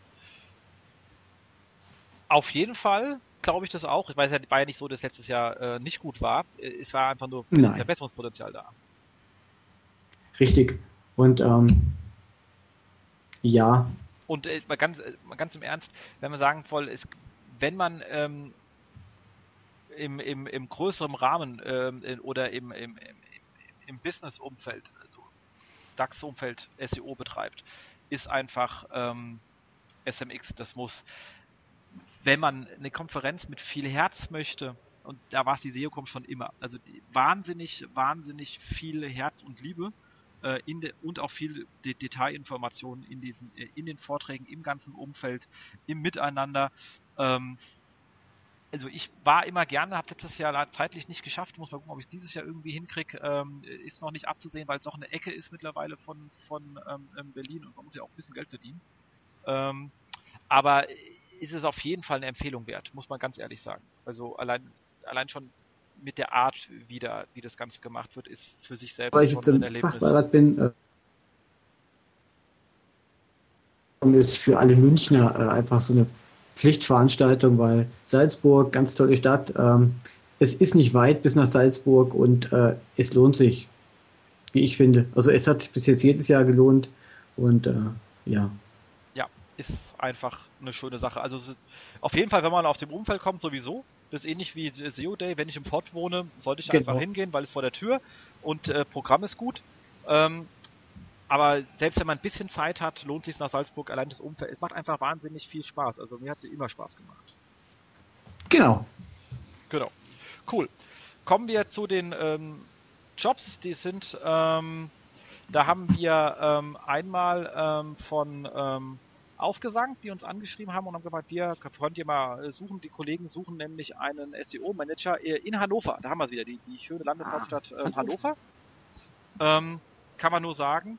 Auf jeden Fall glaube ich das auch. Ich weiß ja, war ja nicht so, dass letztes Jahr äh, nicht gut war. Es war einfach nur ein bisschen Nein, Verbesserungspotenzial da. richtig. Und ähm, ja, Und äh, mal ganz, äh, mal ganz im Ernst, wenn man sagen will, ist, wenn man ähm, im, im, im größeren Rahmen ähm, in, oder im, im, im, im Business-Umfeld, also DAX-Umfeld S E O betreibt, ist einfach ähm, S M X. Das muss, wenn man eine Konferenz mit viel Herz möchte, und da war es die SEOCom schon immer, also die, wahnsinnig, wahnsinnig viel Herz und Liebe äh, in de, und auch viel De Detailinformationen in diesen, äh, in den Vorträgen, im ganzen Umfeld, im Miteinander. Ähm, also ich war immer gerne, habe letztes Jahr zeitlich nicht geschafft, muss mal gucken, ob ich es dieses Jahr irgendwie hinkriege, ähm, ist noch nicht abzusehen, weil es auch eine Ecke ist mittlerweile von, von ähm, Berlin und man muss ja auch ein bisschen Geld verdienen. Ähm, aber ist es auf jeden Fall eine Empfehlung wert, muss man ganz ehrlich sagen. Also allein, allein schon mit der Art, wie, da, wie das Ganze gemacht wird, ist für sich weil selbst ich schon jetzt ein im Erlebnis. Fachbeirat bin, äh, ist für alle Münchner äh, einfach so eine Pflichtveranstaltung, weil Salzburg, ganz tolle Stadt. Ähm, es ist nicht weit bis nach Salzburg und äh, es lohnt sich, wie ich finde. Also es hat sich bis jetzt jedes Jahr gelohnt und äh, ja, Ja, ist einfach eine schöne Sache. Also auf jeden Fall, wenn man auf dem Umfeld kommt, sowieso. Das ist ähnlich wie S E O Day. Wenn ich im Pott wohne, sollte ich einfach genau. hingehen, weil es vor der Tür und äh, Programm ist gut. Ähm, aber selbst wenn man ein bisschen Zeit hat, lohnt sich nach Salzburg allein das Umfeld. Es macht einfach wahnsinnig viel Spaß. Also mir hat sie immer Spaß gemacht. Genau. Genau. Cool. Kommen wir zu den ähm, Jobs. Die sind, ähm, da haben wir ähm, einmal ähm, von ähm, Aufgesang, die uns angeschrieben haben und haben gesagt, wir könnt ihr mal suchen. Die Kollegen suchen nämlich einen S E O-Manager in Hannover. Da haben wir es wieder, die, die schöne Ah, Landeshauptstadt ähm, Hannover. Hannover. Ähm, kann man nur sagen,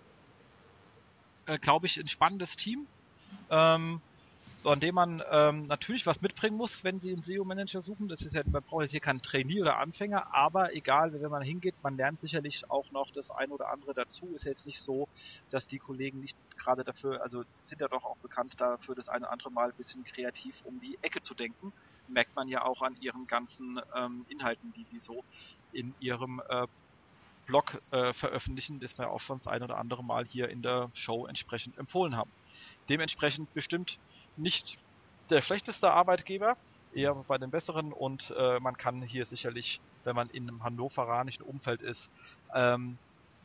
äh, glaube ich, ein spannendes Team. Ähm, an dem man ähm, natürlich was mitbringen muss, wenn sie einen S E O-Manager suchen. Das ist ja, man braucht jetzt hier keinen Trainee oder Anfänger, aber egal, wenn man hingeht, man lernt sicherlich auch noch das ein oder andere dazu. Ist ja jetzt nicht so, dass die Kollegen nicht gerade dafür, also sind ja doch auch bekannt dafür, das eine oder andere Mal ein bisschen kreativ um die Ecke zu denken. Merkt man ja auch an ihren ganzen ähm, Inhalten, die sie so in ihrem äh, Blog äh, veröffentlichen, das wir auch schon das ein oder andere Mal hier in der Show entsprechend empfohlen haben. Dementsprechend bestimmt nicht der schlechteste Arbeitgeber, eher bei den besseren und äh, man kann hier sicherlich, wenn man in einem hannoveranischen Umfeld ist, ähm,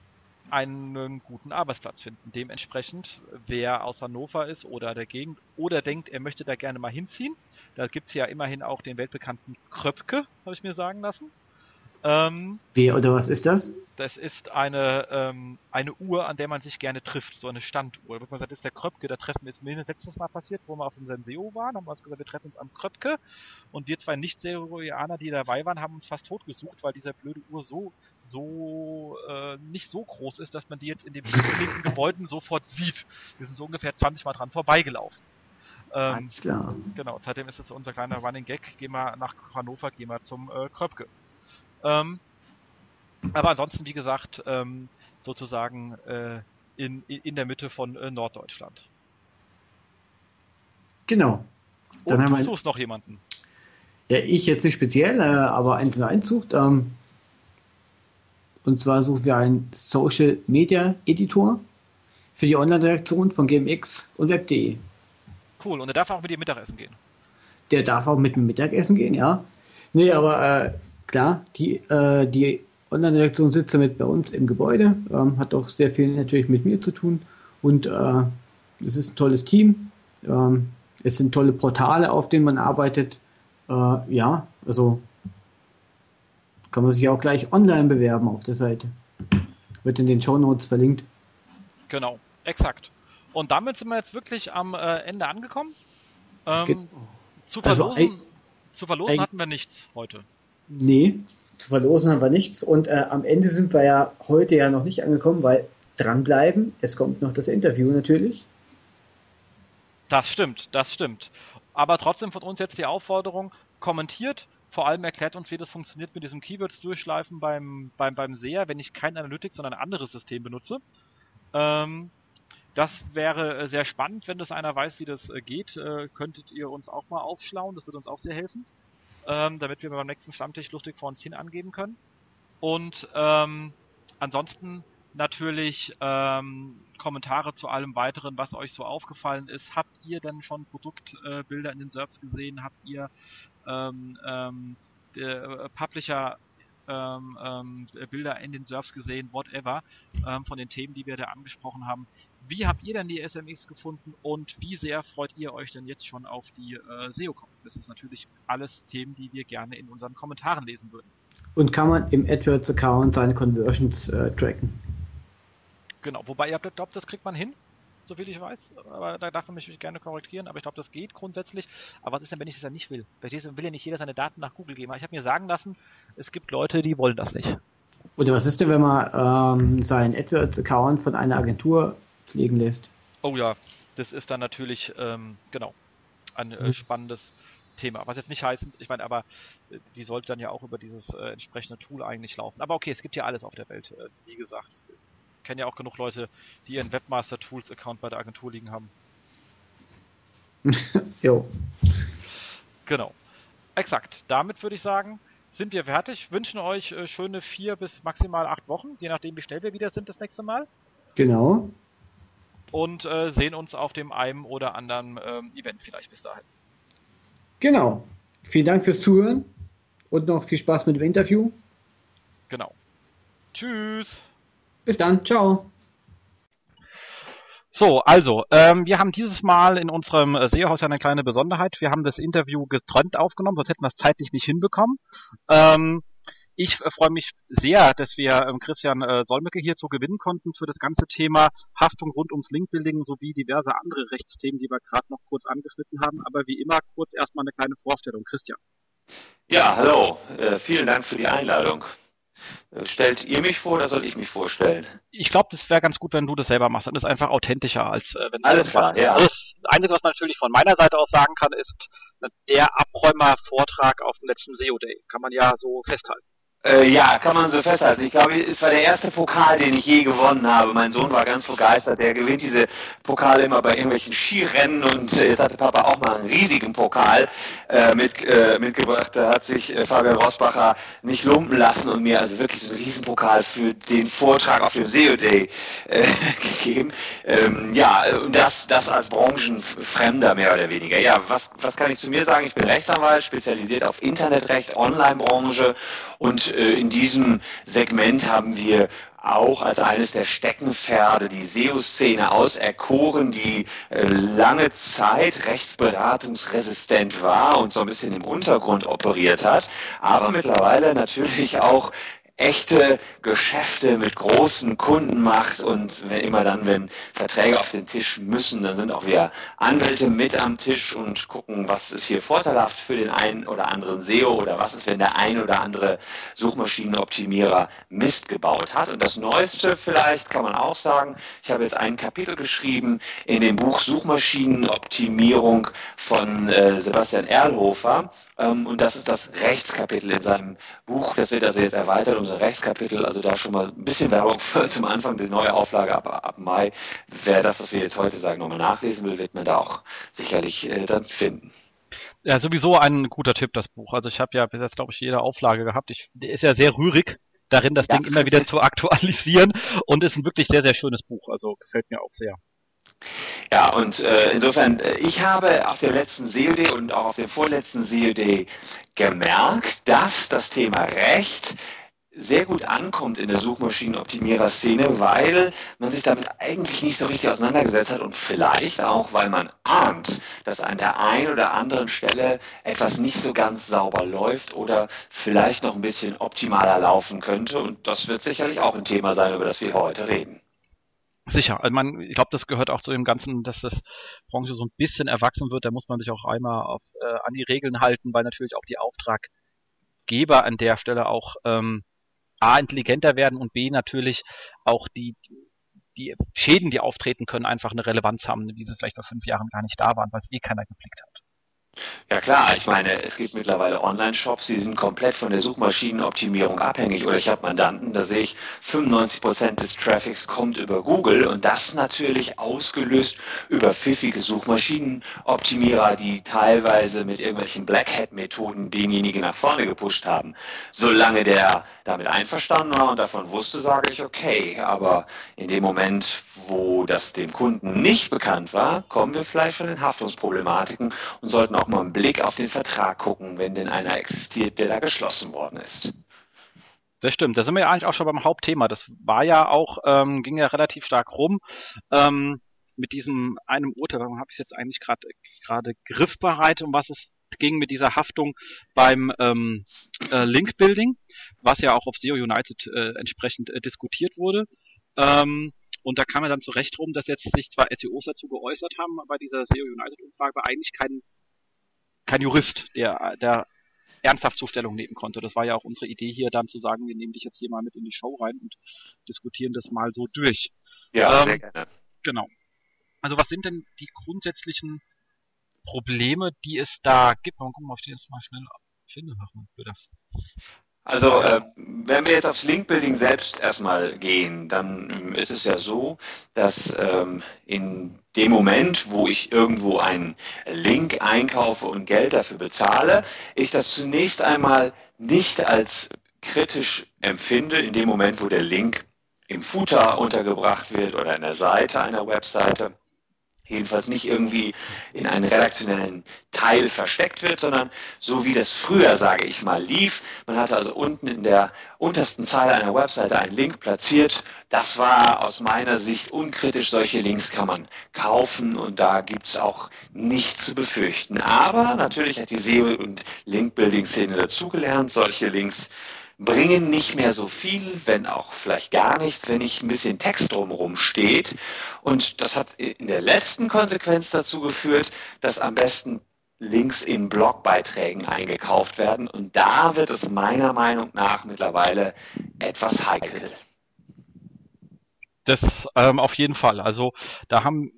einen guten Arbeitsplatz finden. Dementsprechend, wer aus Hannover ist oder der Gegend oder denkt, er möchte da gerne mal hinziehen, da gibt's ja immerhin auch den weltbekannten Kröpke, habe ich mir sagen lassen. Ähm, Wer oder was ist das? Das ist eine, ähm, eine Uhr, an der man sich gerne trifft, so eine Standuhr. Da wird man sagt, das ist der Kröpke, da treffen wir jetzt mir letztes Mal passiert, wo wir auf dem Senseo waren, haben wir uns gesagt, wir treffen uns am Kröpke und wir zwei Nicht-Seroianer, die dabei waren, haben uns fast totgesucht, weil dieser blöde Uhr so, so, äh, nicht so groß ist, dass man die jetzt in den linken Gebäuden sofort sieht. Wir sind so ungefähr zwanzig Mal dran vorbeigelaufen. Ähm, Alles klar. genau, seitdem ist jetzt unser kleiner Running Gag, gehen wir nach Hannover, gehen wir zum äh, Kröpke. Ähm, Aber ansonsten, wie gesagt, ähm, sozusagen äh, in, in der Mitte von äh, Norddeutschland. Genau. Dann Und haben du wir, suchst noch jemanden. ja, ich jetzt nicht speziell, äh, aber eins zu eins sucht. Ähm, und zwar suchen wir einen Social Media Editor für die Online-Redaktion von G M X und web punkt de. Cool. Und er darf auch mit dir Mittagessen gehen. Der darf auch mit dem Mittagessen gehen, ja. Nee, aber äh, klar, die, äh, die Online-Redaktion sitzt damit bei uns im Gebäude, ähm, hat auch sehr viel natürlich mit mir zu tun und äh, es ist ein tolles Team. Ähm, es sind tolle Portale, auf denen man arbeitet. Äh, ja, also kann man sich auch gleich online bewerben auf der Seite. Wird in den Shownotes verlinkt. Genau. Exakt. Und damit sind wir jetzt wirklich am äh, Ende angekommen. Ähm, zu Also, verlosen, zu verlosen ei- hatten wir nichts heute. Nee, zu verlosen haben wir nichts. Und äh, am Ende sind wir ja heute ja noch nicht angekommen, weil dranbleiben, es kommt noch das Interview natürlich. Das stimmt, das stimmt. Aber trotzdem von uns jetzt die Aufforderung, kommentiert, vor allem erklärt uns, wie das funktioniert mit diesem Keywords durchschleifen beim, beim, beim SEA, wenn ich kein Analytics, sondern ein anderes System benutze. Ähm, das wäre äh, sehr spannend, wenn das einer weiß, wie das äh, geht. Äh, könntet ihr uns auch mal aufschlauen, das würde uns auch sehr helfen, ähm, damit wir beim nächsten Stammtisch lustig vor uns hin angeben können. Und ähm, ansonsten natürlich ähm, Kommentare zu allem weiteren, was euch so aufgefallen ist. Habt ihr denn schon Produktbilder äh, Bilder in den Serbs gesehen? Habt ihr ähm, ähm, der, äh, Publisher ähm, ähm, Bilder in den Serbs gesehen? Whatever, ähm, von den Themen, die wir da angesprochen haben. Wie habt ihr denn die S M X gefunden und wie sehr freut ihr euch denn jetzt schon auf die äh, S E O-Com? Das ist natürlich alles Themen, die wir gerne in unseren Kommentaren lesen würden. Und kann man im AdWords-Account seine Conversions äh, tracken. Genau, wobei ihr glaubt, das kriegt man hin, soviel ich weiß. Aber da darf man mich gerne korrigieren, aber ich glaube, das geht grundsätzlich. Aber was ist denn, wenn ich das ja nicht will? Bei diesem will ja nicht jeder seine Daten nach Google geben. Aber ich habe mir sagen lassen, es gibt Leute, die wollen das nicht. Oder was ist denn, wenn man ähm, seinen AdWords-Account von einer Agentur pflegen lässt? Oh ja, das ist dann natürlich, ähm, genau, ein äh, spannendes Thema. Was jetzt nicht heißt, ich meine, aber äh, die sollte dann ja auch über dieses äh, entsprechende Tool eigentlich laufen. Aber okay, es gibt ja alles auf der Welt. Äh, wie gesagt, ich kenne ja auch genug Leute, die ihren Webmaster Tools Account bei der Agentur liegen haben. Jo. Genau. Exakt. Damit würde ich sagen, sind wir fertig. Wünschen euch äh, schöne vier bis maximal acht Wochen, je nachdem, wie schnell wir wieder sind das nächste Mal. Genau. Und äh, sehen uns auf dem einen oder anderen ähm, Event vielleicht bis dahin. Genau. Vielen Dank fürs Zuhören und noch viel Spaß mit dem Interview. Genau. Tschüss. Bis dann. Ciao. So, also, ähm, wir haben dieses Mal in unserem äh, S E O-Haus ja eine kleine Besonderheit. Wir haben das Interview getrennt aufgenommen, sonst hätten wir es zeitlich nicht hinbekommen. Ähm, ich äh, freue mich sehr, dass wir ähm, Christian äh, Solmecke hierzu gewinnen konnten für das ganze Thema Haftung rund ums Linkbuilding sowie diverse andere Rechtsthemen, die wir gerade noch kurz angeschnitten haben. Aber wie immer kurz erstmal eine kleine Vorstellung. Christian. Ja, hallo. Äh, vielen Dank für die Einladung. Äh, stellt ihr mich vor oder soll ich mich vorstellen? Ich glaube, das wäre ganz gut, wenn du das selber machst. Dann ist es einfach authentischer, als äh, wenn Alles klar, ja. Also das Einzige, was man natürlich von meiner Seite aus sagen kann, ist der Abräumer-Vortrag auf dem letzten S E O Day. Kann man ja so festhalten. Äh, ja, kann man so festhalten. Ich glaube, es war der erste Pokal, den ich je gewonnen habe. Mein Sohn war ganz begeistert. Der gewinnt diese Pokale immer bei irgendwelchen Skirennen und äh, jetzt hatte Papa auch mal einen riesigen Pokal äh, mit, äh, mitgebracht. Da hat sich äh, Fabian Rosbacher nicht lumpen lassen und mir also wirklich so einen Riesenpokal für den Vortrag auf dem S E O Day äh, gegeben. Ähm, ja, und das, das als Branchenfremder mehr oder weniger. Ja, was, was kann ich zu mir sagen? Ich bin Rechtsanwalt, spezialisiert auf Internetrecht, Online-Branche und in diesem Segment haben wir auch als eines der Steckenpferde die S E O-Szene auserkoren, die lange Zeit rechtsberatungsresistent war und so ein bisschen im Untergrund operiert hat, aber mittlerweile natürlich auch echte Geschäfte mit großen Kunden macht und wenn, immer dann, wenn Verträge auf den Tisch müssen, dann sind auch wir Anwälte mit am Tisch und gucken, was ist hier vorteilhaft für den einen oder anderen S E O oder was ist, wenn der ein oder andere Suchmaschinenoptimierer Mist gebaut hat. Und das Neueste vielleicht kann man auch sagen, ich habe jetzt ein Kapitel geschrieben in dem Buch Suchmaschinenoptimierung von äh, Sebastian Erlhofer. Und das ist das Rechtskapitel in seinem Buch. Das wird also jetzt erweitert um sein Rechtskapitel. Also da schon mal ein bisschen Werbung für zum Anfang der neue Auflage ab, ab Mai. Wer das, was wir jetzt heute sagen, nochmal nachlesen will, wird man da auch sicherlich äh, dann finden. Ja, sowieso ein guter Tipp, das Buch. Also ich habe ja bis jetzt, glaube ich, jede Auflage gehabt. Ich, der ist ja sehr rührig darin, das ja. Ding immer wieder zu aktualisieren. Und ist ein wirklich sehr, sehr schönes Buch. Also gefällt mir auch sehr. Ja, und äh, insofern, ich habe auf dem letzten S E O Day und auch auf dem vorletzten S E O Day gemerkt, dass das Thema Recht sehr gut ankommt in der Suchmaschinenoptimierer-Szene, weil man sich damit eigentlich nicht so richtig auseinandergesetzt hat und vielleicht auch, weil man ahnt, dass an der einen oder anderen Stelle etwas nicht so ganz sauber läuft oder vielleicht noch ein bisschen optimaler laufen könnte. Und das wird sicherlich auch ein Thema sein, über das wir heute reden. Sicher, also man, ich glaube, das gehört auch zu dem Ganzen, dass das Branche so ein bisschen erwachsen wird. Da muss man sich auch einmal auf, äh, an die Regeln halten, weil natürlich auch die Auftraggeber an der Stelle auch ähm, A, intelligenter werden und B, natürlich auch die, die Schäden, die auftreten können, einfach eine Relevanz haben, die sie vielleicht vor fünf Jahren gar nicht da waren, weil es eh keiner geblickt hat. Ja klar, ich meine, es gibt mittlerweile Online-Shops, die sind komplett von der Suchmaschinenoptimierung abhängig. Oder ich habe Mandanten, da sehe ich, fünfundneunzig Prozent des Traffics kommt über Google und das natürlich ausgelöst über pfiffige Suchmaschinenoptimierer, die teilweise mit irgendwelchen Black Hat-Methoden denjenigen nach vorne gepusht haben. Solange der damit einverstanden war und davon wusste, sage ich okay. Aber in dem Moment, wo das dem Kunden nicht bekannt war, kommen wir vielleicht schon in Haftungsproblematiken und sollten auch mal einen Blick auf den Vertrag gucken, wenn denn einer existiert, der da geschlossen worden ist. Das stimmt, da sind wir ja eigentlich auch schon beim Hauptthema. Das war ja auch, ähm, ging ja relativ stark rum, ähm, mit diesem einem Urteil, warum habe ich es jetzt eigentlich gerade gerade griffbereit, um was es ging mit dieser Haftung beim ähm, äh, Link-Building, was ja auch auf S E O United äh, entsprechend äh, diskutiert wurde. Ähm, und da kam ja dann zurecht rum, dass jetzt sich zwar S E Os dazu geäußert haben, bei dieser S E O United-Umfrage war eigentlich kein kein Jurist, der, der ernsthaft zur Stellung nehmen konnte. Das war ja auch unsere Idee hier dann zu sagen, wir nehmen dich jetzt hier mal mit in die Show rein und diskutieren das mal so durch. Ja, ähm, sehr gerne. Genau. Also was sind denn die grundsätzlichen Probleme, die es da gibt? Mal gucken, ob ich die jetzt mal schnell finde. Bitte. Also äh, wenn wir jetzt aufs Link-Building selbst erstmal gehen, dann ähm, ist es ja so, dass ähm, in dem Moment, wo ich irgendwo einen Link einkaufe und Geld dafür bezahle, ich das zunächst einmal nicht als kritisch empfinde, in dem Moment, wo der Link im Footer untergebracht wird oder in der Seite einer Webseite. Jedenfalls nicht irgendwie in einen redaktionellen Teil versteckt wird, sondern so wie das früher, sage ich mal, lief. Man hatte also unten in der untersten Zeile einer Webseite einen Link platziert. Das war aus meiner Sicht unkritisch. Solche Links kann man kaufen und da gibt es auch nichts zu befürchten. Aber natürlich hat die S E O- und Link-Building-Szene dazugelernt. Solche Links bringen nicht mehr so viel, wenn auch vielleicht gar nichts, wenn nicht ein bisschen Text drumherum steht. Und das hat in der letzten Konsequenz dazu geführt, dass am besten Links in Blogbeiträgen eingekauft werden. Und da wird es meiner Meinung nach mittlerweile etwas heikel. Das ähm, auf jeden Fall. Also da haben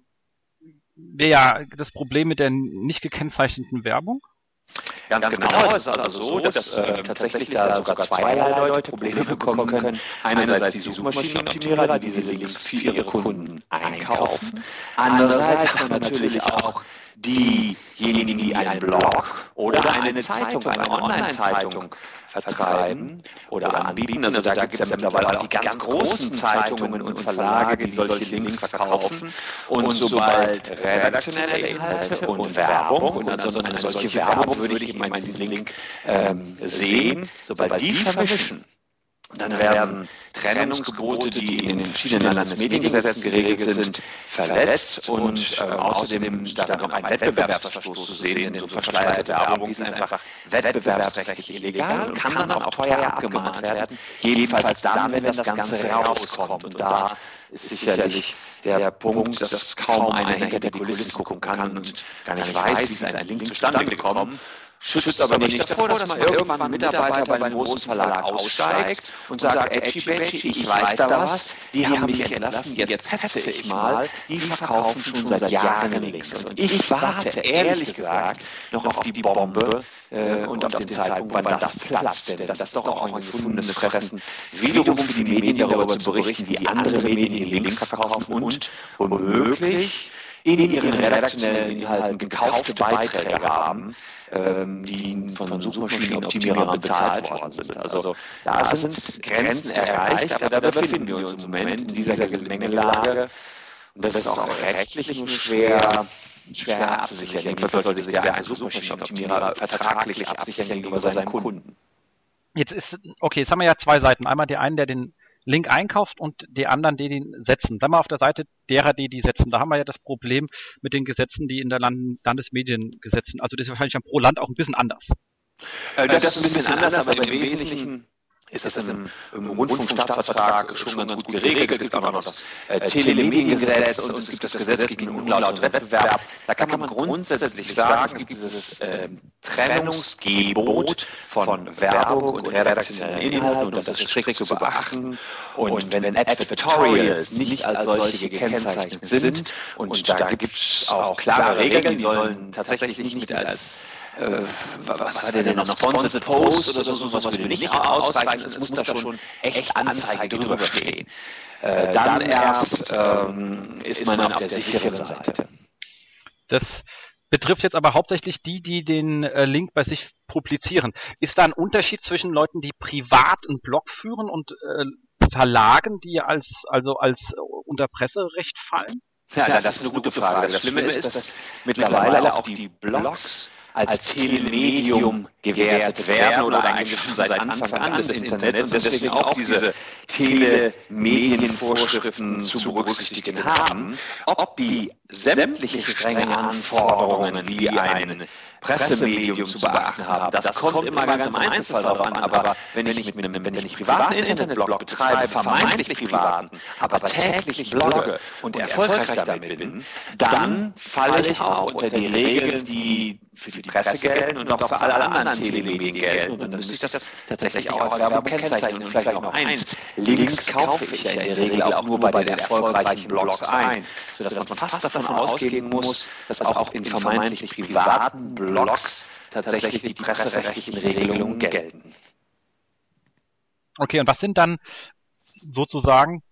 wir ja das Problem mit der nicht gekennzeichneten Werbung. Ganz, Ganz genau, genau. Es ist also so, dass, dass äh, tatsächlich da sogar zweierlei Leute Probleme bekommen können. Einerseits die Suchmaschinenoptimierer, die diese Links für ihre Kunden einkaufen. Andererseits hat man natürlich auch diejenigen, die einen Blog oder eine Zeitung, eine Online-Zeitung vertreiben oder anbieten. Also da gibt es ja mittlerweile auch die ganz großen Zeitungen und Verlage, die solche Links verkaufen. Und sobald redaktionelle Inhalte und Werbung, und also eine solche Werbung würde ich eben in diesem Link ähm, sehen, sobald die vermischen, dann werden Trennungsgebote, die in den verschiedenen Landesmediengesetzen geregelt sind, verletzt und äh, außerdem ist da noch ein Wettbewerbsverstoß zu sehen, denn so verschleierte Werbung ist einfach wettbewerbsrechtlich illegal und kann dann auch teuer abgemahnt werden, jedenfalls dann, wenn das Ganze rauskommt. Und da ist sicherlich der Punkt, dass kaum einer hinter die Kulissen gucken kann und gar nicht weiß, wie ist ein Link zustande gekommen. Schützt aber nicht davor, dass mal irgendwann ein Mitarbeiter bei einem großen Verlag aussteigt und sagt, Edgy Badgy, ich weiß da was, die haben mich entlassen, jetzt hetze ich mal, die verkaufen schon seit Jahren Links. Und ich warte, ehrlich gesagt, noch auf die Bombe äh, und auf den Zeitpunkt, wann das platzt. Denn das ist doch auch ein gefundenes Fressen, wiederum für die Medien darüber zu berichten, wie andere Medien die Links verkaufen und womöglich in ihren redaktionellen Inhalten gekaufte Beiträge haben, ähm, die von Suchmaschinenoptimierern bezahlt worden sind. Also da sind Grenzen erreicht, aber da befinden wir uns im Moment in dieser Gemengelage. Und das ist auch rechtlich nur schwer, schwer abzusichern. Jedenfalls soll sich der Suchmaschinenoptimierer vertraglich absichern gegenüber seinen Kunden. Jetzt ist, okay, jetzt haben wir ja zwei Seiten. Einmal der einen, der den Link einkauft und die anderen, die den setzen. Dann mal auf der Seite derer, die die setzen. Da haben wir ja das Problem mit den Gesetzen, die in der Land- Landesmediengesetzen, also das ist wahrscheinlich pro Land auch ein bisschen anders. Äh, das, das ist ein bisschen anders, aber im Wesentlichen ist das im, im Rundfunkstaatsvertrag schon ganz gut geregelt. Es gibt auch noch das äh, Telemediengesetz und es gibt das Gesetz gegen unlauten Wettbewerb. Da kann man grundsätzlich sagen, es gibt dieses äh, Trennungsgebot von Werbung und redaktionellen Inhalten und das ist strikt zu beachten. Und wenn Advertorials nicht als solche gekennzeichnet sind, und da gibt es auch klare Regeln, die sollen tatsächlich nicht mit als Äh, was war denn noch? Sponsored Post oder so, sowas würde nicht ausreichen. Es muss da schon echt Anzeige drüber stehen. Äh, dann erst ähm, ist man auf der sicheren Seite. Das betrifft jetzt aber hauptsächlich die, die den äh, Link bei sich publizieren. Ist da ein Unterschied zwischen Leuten, die privat einen Blog führen und äh, Verlagen, die als also als äh, unter Presserecht fallen? Ja, das, das ist eine gute Frage. Das Schlimme ist, dass mittlerweile auch die Blogs als Telemedium gewertet werden oder eigentlich schon seit Anfang an des Internets und deswegen auch diese Telemedienvorschriften zu berücksichtigen haben, ob die sämtliche strenge Anforderungen wie ein Pressemedium zu beachten haben. Das kommt immer ganz im Einzelfall darauf an, aber wenn ich mit einem, wenn ich privaten Internetblog betreibe, vermeintlich privaten, aber täglich blogge und erfolgreich damit bin, dann falle ich auch unter die Regeln, die für die Presse gelten und auch für alle anderen Telemedien gelten. Und dann müsste ich das tatsächlich auch als Werbung kennzeichnen. Und vielleicht noch eins: Links kaufe ich ja in der Regel auch nur bei den erfolgreichen Blogs ein, sodass man fast davon ausgehen muss, dass auch in vermeintlich privaten Blogs tatsächlich die presserechtlichen Regelungen gelten. Okay, und was sind dann sozusagen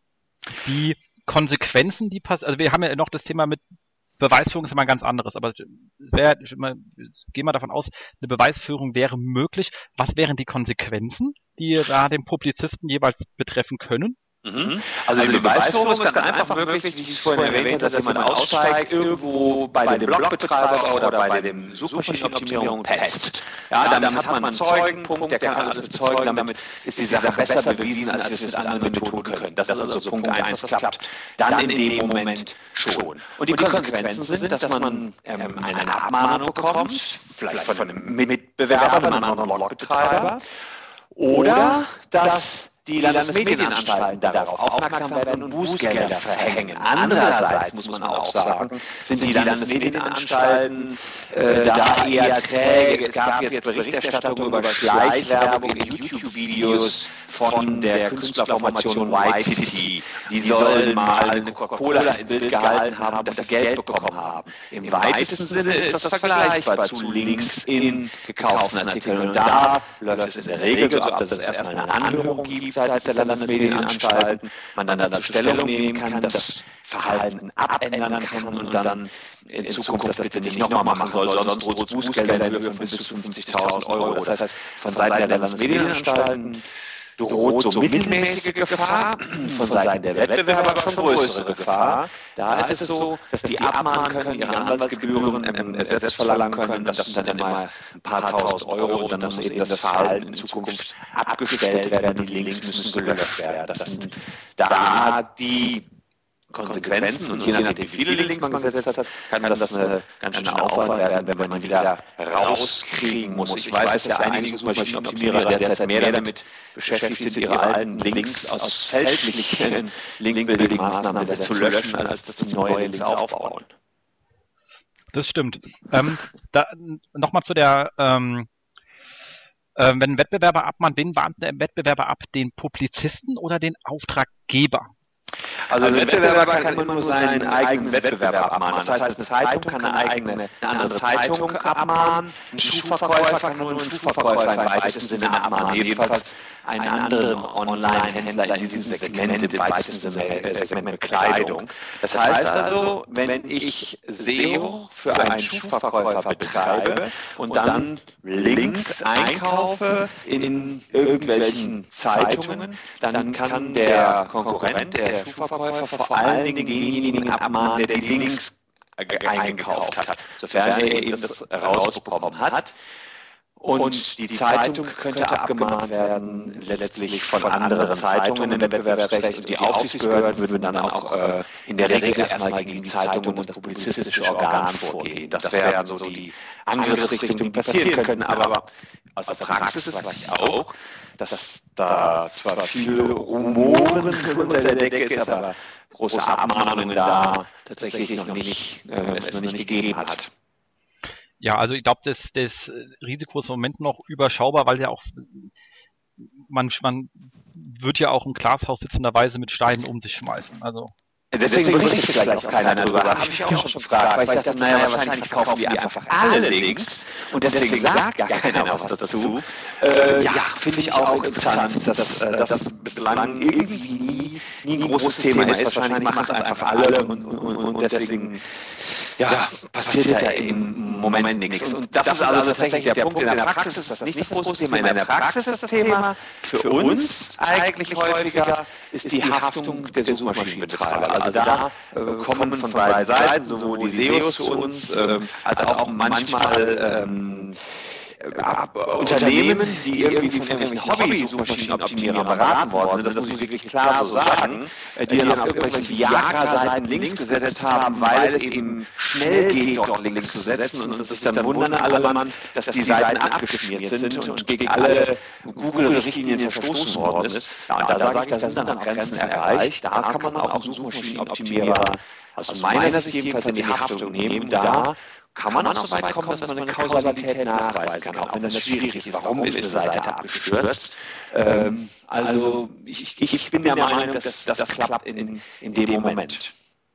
die Konsequenzen, die passieren? Also wir haben ja noch das Thema mit Beweisführung ist immer ein ganz anderes, aber wär, gehen wir davon aus, eine Beweisführung wäre möglich. Was wären die Konsequenzen, die da den Publizisten jeweils betreffen können? Mhm. Also, also die Beweisführung ist ganz einfach möglich, wie ich es vorhin erwähnt habe, dass jemand aussteigt, irgendwo bei dem Blogbetreiber oder bei dem Suchmaschinenoptimierung petzt. Ja, damit hat man einen Zeugenpunkt, der kann alles bezeugen, damit ist die Sache besser bewiesen, als wir es mit anderen Methoden können. Das ist also Punkt eins, das klappt dann in dem Moment schon. Und die Konsequenzen sind, dass man ähm, eine Abmahnung bekommt, vielleicht von einem Mitbewerber, einem anderen Blogbetreiber, oder dass die Landesmedienanstalten darauf aufmerksam werden und Bußgelder verhängen. Andererseits muss man auch sagen, sind die Landesmedienanstalten äh, da eher träge. Es gab jetzt Berichterstattung über Schleichwerbung in YouTube-Videos von der Künstlerformation Y T T. Die sollen mal eine Coca-Cola ins Bild gehalten haben und dafür Geld bekommen haben. Im weitesten Sinne ist das vergleichbar zu Links in gekauften Artikeln. Und da läuft es in der Regel so ab, dass es erstmal eine Anhörung gibt seitens der Landesmedienanstalten, man dann dazu Stellung nehmen kann, das Verhalten abändern kann und dann in Zukunft das bitte nicht nochmal machen soll, sonst droht es Bußgelder in Höhe von bis zu fünfzigtausend Euro. Das heißt, von Seiten der Landesmedienanstalten droht so mittelmäßige Gefahr, von Seiten der Wettbewerber schon größere Gefahr. Da ist es so, dass die abmahnen können, ihre Anwaltsgebühren ähm, ersetzt verlangen können. Das sind dann immer ein paar tausend Euro und dann muss eben das Verhalten in Zukunft abgestellt werden. Die Links müssen gelöscht werden. Das sind da die Konsequenzen und je nachdem, wie viele Links man gesetzt hat, kann das eine ganz schöne Aufwand werden, wenn man wieder rauskriegen muss. Ich weiß, dass ja einige Suchmaschinenoptimierer derzeit mehr damit beschäftigt sind, ihre alten Links aus fälschlichen Link-Building-Maßnahmen wieder zu löschen, als dass sie neue Links aufbauen. Das stimmt. Ähm, da, nochmal zu der, ähm, äh, wenn ein Wettbewerber abmahnt, wen mahnt der Wettbewerber ab? Den Publizisten oder den Auftraggeber? Also ein Wettbewerber kann immer nur seinen eigenen Wettbewerber abmahnen. Das heißt, eine Zeitung kann eine eigene, eine andere Zeitung abmahnen, ein Schuhverkäufer kann nur einen Schuhverkäufer im weitesten Sinne abmahnen, jedenfalls einen anderen Online-Händler in diesem Segment, im weitesten Sinne Segment Bekleidung. Das heißt also, wenn ich S E O für einen Schuhverkäufer betreibe und dann Links einkaufe in irgendwelchen Zeitungen, dann kann der Konkurrent, der Schuhverkäufer, vor allen Dingen denjenigen abmahnen, der die Links eingekauft hat, sofern er eben das rausbekommen hat. Und die Zeitung könnte abgemahnt werden, letztlich von anderen Zeitungen im Wettbewerbsrecht. Und die Aufsichtsbehörden würden dann auch äh, in der Regel erstmal gegen die Zeitung und das publizistische Organ vorgehen. Das wären so die Angriffsrichtungen, die passieren könnten. Aber aus der Praxis weiß ich auch, dass da zwar viel Rumoren unter der Decke ist, aber große Abmahnungen da tatsächlich noch nicht, äh, es noch nicht gegeben hat. Ja, also ich glaube, das, das Risiko ist im Moment noch überschaubar, weil ja auch man, man wird ja auch im Glashaus sitzenderweise mit Steinen um sich schmeißen. Also Deswegen berichtet vielleicht auch keiner darüber. Habe ich auch schon gefragt, weil ich dachte, naja, wahrscheinlich verkaufen die einfach alle Links und deswegen sagt gar keiner was dazu. Äh, ja, finde ich auch interessant, dass das bislang irgendwie nie, nie ein großes Thema ist. Wahrscheinlich machen es einfach alle und, und, und deswegen ja, passiert da im Moment nichts. Und das ist also tatsächlich der Punkt. In der Praxis ist das nicht das große Thema. In der Praxis ist das Thema für uns eigentlich häufiger ist die Haftung der Suchmaschinenbetreiber. Also da äh, kommen von beiden Seiten sowohl die S E Os zu uns, äh, als auch manchmal ähm, äh, Unternehmen, die irgendwie von irgendwelchen Hobby-Suchmaschinenoptimierern beraten worden sind, das muss ich wirklich klar so sagen, äh, die dann auf irgendwelchen Viagra-Seiten Links gesetzt haben, weil es eben schnell geht, dort Links zu setzen und sich dann wundern alle Mann, dass die Seiten abgeschmiert sind und gegen alle Google-Richtlinien verstoßen worden ist. Ja, und da sage ich, da sind dann auch Grenzen erreicht. Da kann man auch einen Suchmaschinenoptimierer aus meiner Sicht jedenfalls in die Haftung nehmen. Da kann man auch so weit kommen, dass man eine Kausalität nachweisen kann, auch wenn das schwierig ist. Warum ist eine Seite abgestürzt? Ähm, also ich, ich bin der Meinung, dass das klappt in, in dem Moment.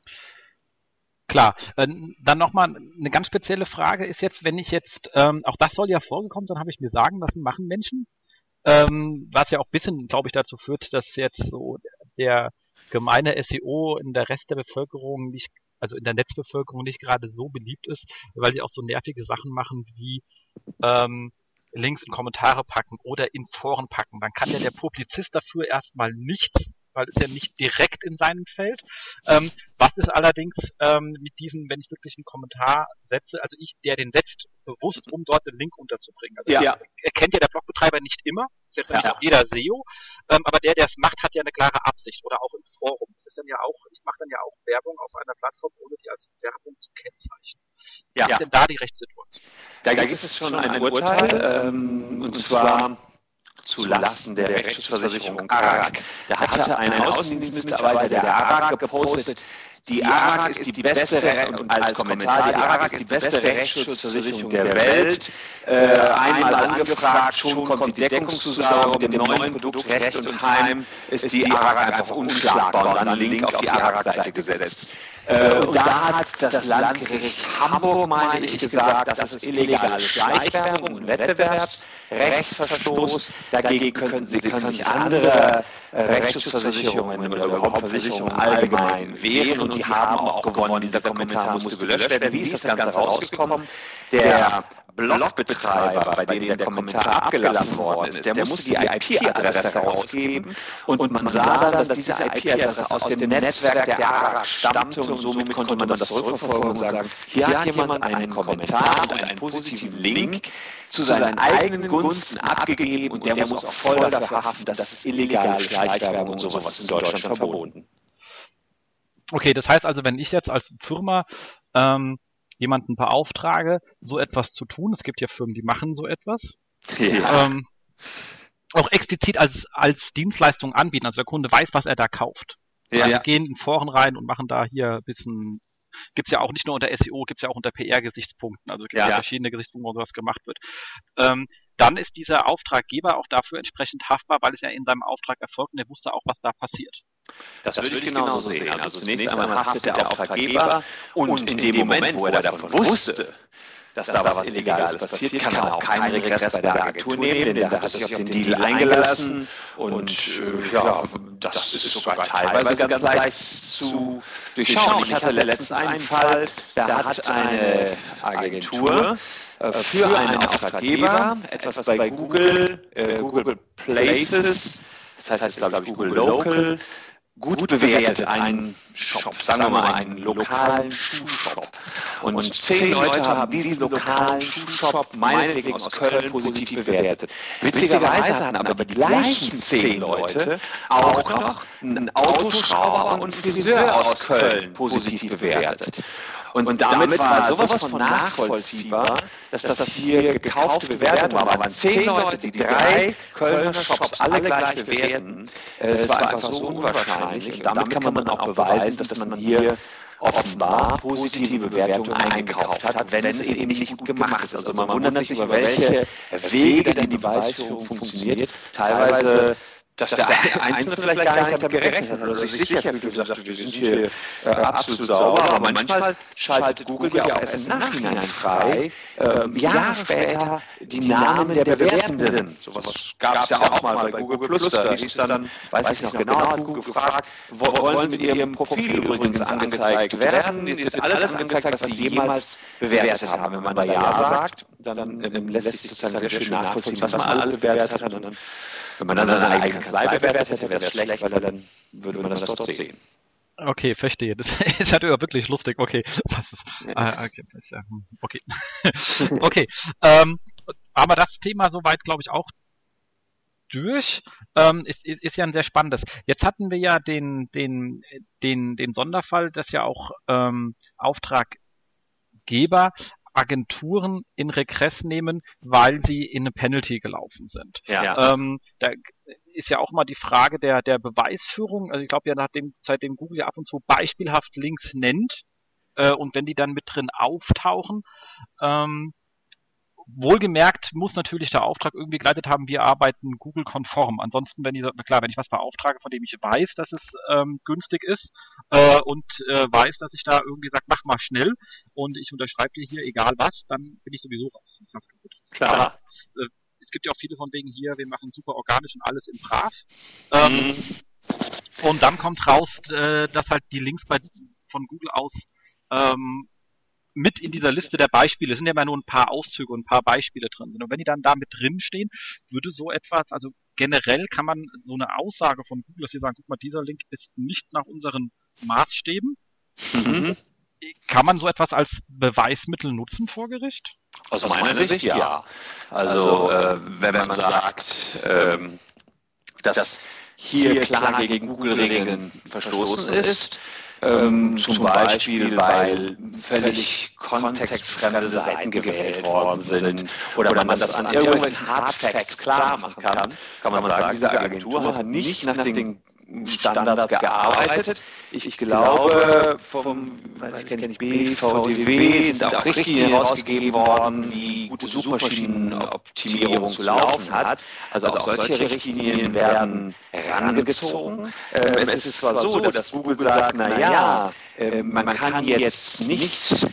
Klar, äh, dann nochmal eine ganz spezielle Frage ist jetzt, wenn ich jetzt, ähm, auch das soll ja vorgekommen sein, habe ich mir sagen lassen, machen Menschen, ähm, was ja auch ein bisschen, glaube ich, dazu führt, dass jetzt so der gemeine S E O in der Rest der Bevölkerung nicht, also in der Netzbevölkerung nicht gerade so beliebt ist, weil die auch so nervige Sachen machen wie ähm, Links in Kommentare packen oder in Foren packen. Dann kann ja der Publizist dafür erstmal nichts, weil es ja nicht direkt in seinem Feld. Ähm, was ist allerdings ähm, mit diesen, wenn ich wirklich einen Kommentar setze, also ich, der den setzt, bewusst, um dort den Link unterzubringen. Also ja. erkennt ja der Blogbetreiber nicht immer, ist jetzt nicht ja. auch jeder S E O, ähm, aber der, der es macht, hat ja eine klare Absicht. Oder auch im Forum. Das ist dann ja auch, ich mache dann ja auch Werbung auf einer Plattform, ohne die als Werbung zu kennzeichnen. Wie ja. ist denn da die Rechtssituation? Da gibt es schon ein Urteil, ähm, und zwar zu Lasten der Rechtsschutzversicherung A R A G. Da hatte ein Außendienstmitarbeiter der A R A G gepostet, die A R A G ist die beste, und als Kommentar, die A R A G ist die beste Rechtsschutzversicherung der Welt. Äh, einmal angefragt, schon kommt die Deckungszusage mit dem neuen Produkt Recht und Heim, ist die A R A G einfach unschlagbar und dann einen Link auf die A R A G-Seite gesetzt. Äh, und da hat das Landgericht Hamburg, meine ich, gesagt, das ist illegale Schleichwerbung und Wettbewerbsrechtsverstoß. Dagegen können, sie, können sich andere äh, Rechtsschutzversicherungen oder überhaupt Versicherungen allgemein wehren und die haben auch gewonnen. Dieser Kommentar musste gelöscht werden. Wie ist das Ganze rausgekommen? Der Blogbetreiber, bei dem der Kommentar abgelassen worden ist, der musste die I P-Adresse herausgeben und man sah dann, dass diese I P-Adresse aus dem Netzwerk der A R A G stammte und somit konnte man das zurückverfolgen und sagen, hier hat jemand einen Kommentar und einen positiven Link zu seinen eigenen Gunsten abgegeben und der muss auch voll dafür haften, das ist illegale Schleichwerbung und sowas in Deutschland verboten. Okay, das heißt also, wenn ich jetzt als Firma ähm, jemanden beauftrage, so etwas zu tun, es gibt ja Firmen, die machen so etwas, ja. ähm, auch explizit als, als Dienstleistung anbieten, also der Kunde weiß, was er da kauft. Ja. Also gehen in Foren rein und machen da hier ein bisschen, gibt's ja auch nicht nur unter S E O, gibt's ja auch unter P R-Gesichtspunkten, also gibt es ja. ja verschiedene Gesichtspunkte, wo sowas gemacht wird. Ähm, dann ist dieser Auftraggeber auch dafür entsprechend haftbar, weil es ja in seinem Auftrag erfolgt und er wusste auch, was da passiert. Das, das würde ich genauso sehen. Also, also zunächst einmal haftet der Auftraggeber und in dem Moment, wo er davon wusste, dass da was Illegales passiert, kann er auch keinen Regress bei der Agentur nehmen, denn der hat sich auf den Deal eingelassen und äh, ja, das ist sogar teilweise ganz leicht zu durchschauen. Ich hatte letztens einen Fall, da hat eine Agentur für einen Auftraggeber etwas bei Google, äh, Google Places, das heißt jetzt glaube ich Google Local, gut bewertet, ein Shop, sagen wir mal einen lokalen Schuhshop. Und, und zehn Leute haben diesen lokalen Schuhshop meinetwegen aus Köln positiv bewertet. Witzigerweise hatten aber die gleichen zehn Leute auch noch einen Autoschrauber und einen Friseur aus Köln positiv bewertet. Und, und damit war sowas von nachvollziehbar, dass das hier gekaufte Bewertung war. Aber waren zehn Leute, die drei Kölner Shops alle gleich bewerten. Es war einfach so unwahrscheinlich. Und damit kann man auch beweisen, dass man hier offenbar positive Bewertungen eingekauft hat, wenn es eben nicht gut gemacht ist. Also man wundert sich, über welche Wege denn die Beweisführung funktioniert. Teilweise, dass der Einzelne vielleicht gar nicht damit gerechnet hat oder sich sicher fühlt und sagt, wir sind hier äh, absolut sauber, aber manchmal schaltet Google ja auch erst im Nachhinein frei, äh, Jahre später die Namen der Bewertenden. Sowas gab es ja auch mal bei Google Plus, da hieß es dann, weiß ich noch genau, hat Google gefragt, wollen Sie mit Ihrem Profil übrigens angezeigt werden? Jetzt wird alles angezeigt, was Sie jemals bewertet haben. Wenn man da Ja sagt, dann ähm, lässt sich sozusagen sehr schön nachvollziehen, was man alles bewertet hat. Und dann, wenn man dann seine eigene Kanzlei bewertet hätte, wäre es schlecht, weil dann würde man das dort sehen. Okay, verstehe. Das ist halt ja wirklich lustig. Okay. Was ist, ah, okay. Das ist ja, okay. Okay. Ähm, aber das Thema soweit, glaube ich, auch durch. Ähm, ist, ist ja ein sehr spannendes. Jetzt hatten wir ja den, den, den, den Sonderfall, dass ja auch ähm, Auftraggeber Agenturen in Regress nehmen, weil sie in eine Penalty gelaufen sind. Ja. Ähm, da ist ja auch mal die Frage der, der Beweisführung. Also ich glaube ja, nachdem, seitdem Google ja ab und zu beispielhaft Links nennt, äh, und wenn die dann mit drin auftauchen, ähm, wohlgemerkt muss natürlich der Auftrag irgendwie geleitet haben, wir arbeiten Google-konform. Ansonsten, wenn ich, klar, wenn ich was beauftrage, von dem ich weiß, dass es ähm, günstig ist äh, und äh, weiß, dass ich da irgendwie sage, mach mal schnell und ich unterschreibe dir hier egal was, dann bin ich sowieso raus. Das heißt, gut. Klar. Aber, äh, es gibt ja auch viele von wegen hier, wir machen super organisch und alles im Brav. Ähm, mhm. Und dann kommt raus, äh, dass halt die Links bei, von Google aus ähm, mit in dieser Liste der Beispiele, sind ja immer nur ein paar Auszüge und ein paar Beispiele drin sind. Und wenn die dann da mit drin stehen, würde so etwas, also generell kann man so eine Aussage von Google, dass sie sagen, guck mal, dieser Link ist nicht nach unseren Maßstäben. Mhm. Kann man so etwas als Beweismittel nutzen vor Gericht? Aus meiner Sicht ja. Also äh, wenn man sagt, ähm, dass hier klar gegen Google-Regeln verstoßen ist, Ähm, zum Beispiel, weil völlig kontextfremde Seiten gewählt worden sind oder, oder man das an irgendwelchen Hardfacts klar machen kann, kann man sagen, diese Agentur hat nicht nach den Standards gearbeitet. Ich, ich glaube, vom, weiß ich kenne ich, B V D W sind auch Richtlinien herausgegeben worden, wie gute Suchmaschinenoptimierung zu laufen hat. Also auch solche Richtlinien werden herangezogen. Ähm, es ist zwar so, dass Google sagt, na ja, äh, man kann jetzt nicht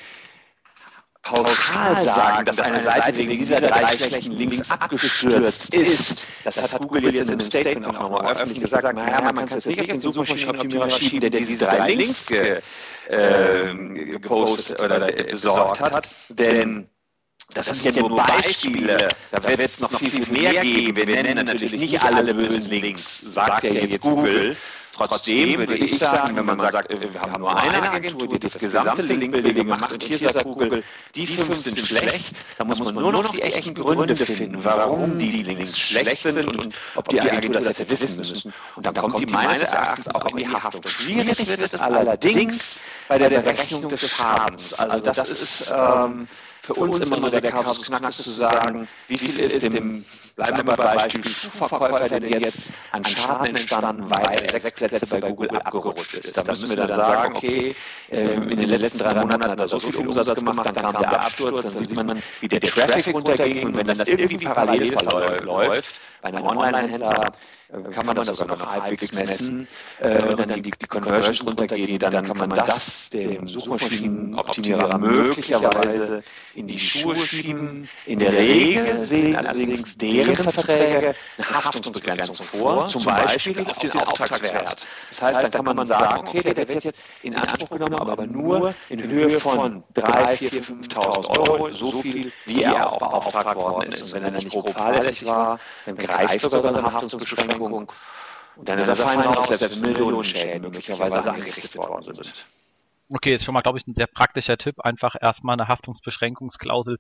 pauschal sagen, dass eine Seite wegen dieser drei schlechten Links abgestürzt ist. Das hat Google jetzt in einem Statement auch nochmal öffentlich gesagt. Naja, man kann es jetzt nicht auf den Suchmaschinenoptimierer schieben, der diese drei Links ge, äh, gepostet oder besorgt hat, denn das sind ja nur Beispiele, da wird es noch viel, viel mehr geben. Wir nennen natürlich nicht alle bösen Links, sagt ja jetzt Google. Trotzdem würde ich sagen, wenn man sagt, wir haben nur eine Agentur, die das gesamte Linkbuilding macht und hier sagt Google, die fünf sind schlecht, dann muss man nur noch die echten Gründe finden, warum die Links schlecht sind und ob die Agentur das hätte wissen müssen. Und dann kommt die meines Erachtens auch in die Haftung. Schwierig wird es allerdings bei der Berechnung des Schadens. Also das ist ähm, für uns immer so der Kasus Knacktus zu sagen, wie viel ist dem, bleiben wir beim Beispiel, Schuhverkäufer denn jetzt an Schaden entstanden, weil er sechs Plätze bei Google abgerutscht ist. Da müssen wir dann sagen, okay, in den letzten drei Monaten hat er so viel Umsatz gemacht, dann kam der Absturz, dann sieht man, wie der Traffic runterging und wenn das irgendwie parallel läuft, bei einem Online-Händler kann man das sogar noch halbwegs messen äh, und dann die, die Conversions runtergehen, dann kann man das dem Suchmaschinenoptimierer möglicherweise in die Schuhe schieben. In der Regel sehen allerdings deren Verträge eine Haftungsbegrenzung vor, zum Beispiel auf den Auftragswert. Das heißt, dann kann man sagen, okay, der wird jetzt in Anspruch genommen, aber nur in Höhe von dreitausend, viertausend, fünftausend Euro, so viel, wie er auch beauftragt worden ist. Und wenn er nicht grob fahrlässig war, dann greift sogar eine Haftungsbeschränkung. Und dann ist er fein raus, selbst Millionen Schäden möglicherweise angerichtet worden sind. Okay, ist schon mal, glaube ich, ein sehr praktischer Tipp. Einfach erstmal eine Haftungsbeschränkungsklausel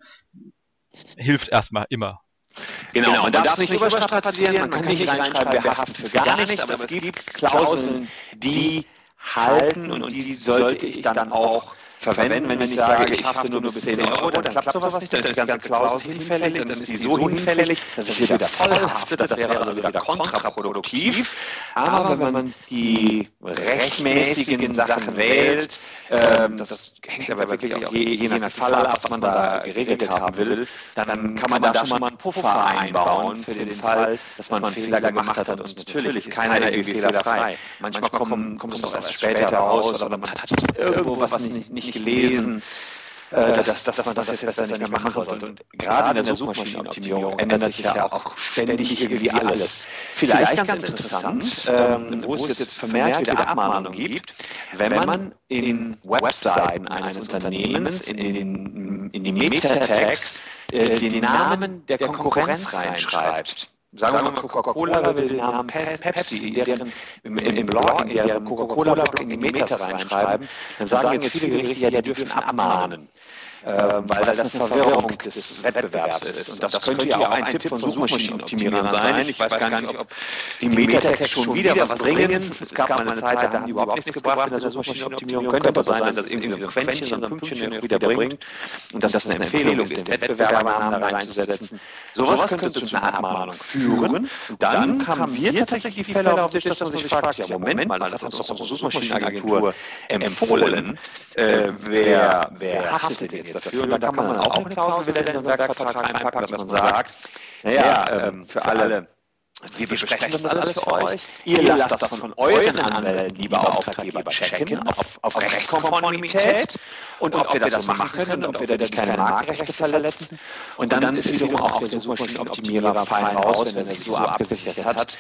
hilft erstmal immer. Genau, man, man darf es nicht überstrapazieren, man kann nicht reinschreiben, wer haftet für gar nichts, aber es gibt Klauseln, die halten und die sollte ich dann auch verwenden. Wenn ich sage, ich hafte nur bis zehn Euro, dann klappt sowas nicht, dann ist die ganze Klausel hinfällig, dann ist die so hinfällig, dass es wieder voll haftet, das wäre also wieder kontraproduktiv. Aber wenn man die rechtmäßigen Sachen wählt, ähm, das hängt aber wirklich auch je, je nach Fall ab, was man da geregelt haben will, dann kann man da schon mal einen Puffer einbauen für den Fall, dass man einen Fehler gemacht hat. Und natürlich ist keiner irgendwie fehlerfrei. Manchmal kommt, kommt es auch erst später raus oder man hat irgendwo was nicht, nicht gelesen, äh, dass, dass, dass man das jetzt besser nicht mehr machen sollte. Und gerade in der Suchmaschinenoptimierung ändert sich ja auch ständig irgendwie alles. Vielleicht ganz interessant, ähm, wo es jetzt vermehrt wieder Abmahnungen gibt, wenn man in Webseiten eines Unternehmens in, den, in die Meta-Tags äh, den Namen der Konkurrenz reinschreibt. Sagen wir mal, Coca-Cola will den Namen Pepsi in deren, im, im Blog, in deren Coca-Cola-Blog in die Metas reinschreiben, dann sagen jetzt viele Gerichte, ja, die dürfen abmahnen. Ähm, weil das eine Verwirrung des Wettbewerbs ist. Und das könnte ja auch ein Tipp von Suchmaschinenoptimierern sein. Ich weiß gar nicht, ob die Meta-Tags schon wieder was bringen. Es gab mal eine Zeit, da haben die überhaupt nichts gebracht in der Suchmaschinenoptimierung. Könnte aber sein, dass es irgendwie so ein Quäntchen, so ein Pünktchen wieder bringt und dass das eine Empfehlung ist, den Wettbewerbernamen da reinzusetzen. Sowas könnte zu einer Abmahnung führen. Und dann haben wir tatsächlich die Fälle auf den Tisch, dass man sich fragt, ja, Moment mal, das hat uns doch unsere Suchmaschinenagentur empfohlen. Äh, wer, wer haftet jetzt dafür? Und da kann man auch eine Klausel wieder in den Werkvertrag einpacken, dass man sagt, naja, ähm, für alle, wir besprechen das alles für euch. Ihr lasst das von euren Anwälten, lieber Auftraggeber, checken auf, auf Rechtskonformität und ob wir das machen können, ob wir dadurch keine Markenrechte verletzen. Und dann ist wiederum auch der Suchmaschinenoptimierer fein raus, wenn er sich so abgesichert hat.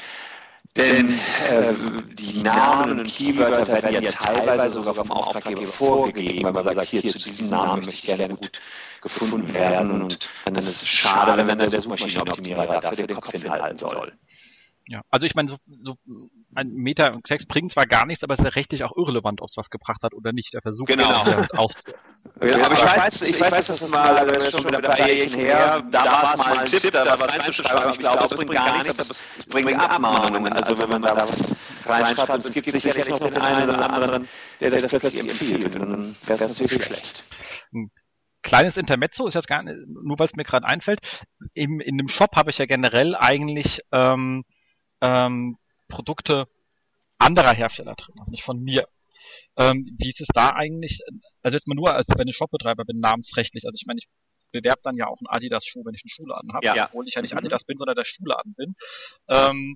Denn äh, die Namen und Keywörter werden ja teilweise sogar vom Auftraggeber vorgegeben, weil man sagt, hier zu diesem Namen möchte ich gerne gut gefunden werden. Und dann ist es schade, wenn der Suchmaschinenoptimierer dafür den Kopf hinhalten soll. Ja, also ich meine, so, so ein Meta-Text bringt zwar gar nichts, aber es ist ja rechtlich auch irrelevant, ob es was gebracht hat oder nicht. Der Versuch genau. ist auszuführen. Ja, aber ich weiß, ich weiß, dass das mal äh, schon wieder ein paar Jährchen her, da war es mal ein Tipp, da was reinzuschreiben. Ich glaube, es bringt gar nichts, aber es bringt Abmahnungen. Also wenn man da was reinschreibt, und es gibt sicherlich noch den einen oder anderen, der das plötzlich empfiehlt, dann wäre es natürlich schlecht. Kleines Intermezzo ist jetzt gar nicht, nur weil es mir gerade einfällt. Im, in dem Shop habe ich ja generell eigentlich ähm, ähm, Produkte anderer Hersteller drin, also nicht von mir. Ähm, wie ist es da eigentlich, also jetzt mal nur, als wenn ich Shopbetreiber bin, namensrechtlich, also ich meine, ich bewerbe dann ja auch einen Adidas-Schuh, wenn ich einen Schuhladen habe, ja. obwohl ich ja nicht Adidas bin, sondern der Schuhladen bin. Ähm,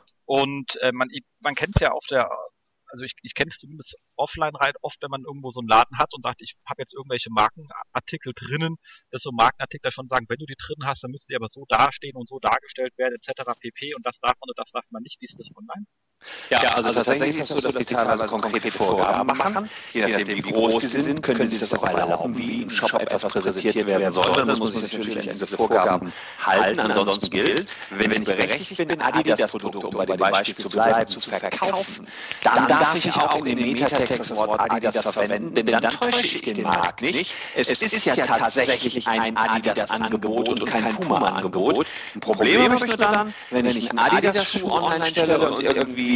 und äh, man, man kennt es ja auf der, also ich, ich kenne es zumindest offline rein oft, wenn man irgendwo so einen Laden hat und sagt, ich habe jetzt irgendwelche Markenartikel drinnen, dass so Markenartikel schon sagen, wenn du die drin hast, dann müssen die aber so dastehen und so dargestellt werden, et cetera pp. Und das darf man und das darf man nicht. Wie ist das online? Ja, also, also tatsächlich ist es so, dass sie teilweise konkrete Vorgaben machen. Je nachdem, wie groß sie sind, können sie das auch erlauben, wie im Shop etwas präsentiert werden soll. Dann muss ich natürlich an diese Vorgaben halten. Ansonsten gilt, wenn ich berechtigt bin, Adidas-Produkte, um bei dem Beispiel zu bleiben, zu verkaufen, dann darf ich auch in den Metatext das Wort Adidas verwenden, denn dann täusche ich den Markt nicht. Es ist ja tatsächlich ein Adidas-Angebot und kein Puma-Angebot. Ein Problem habe ich nur dann, wenn ich einen Adidas-Schuh online stelle und irgendwie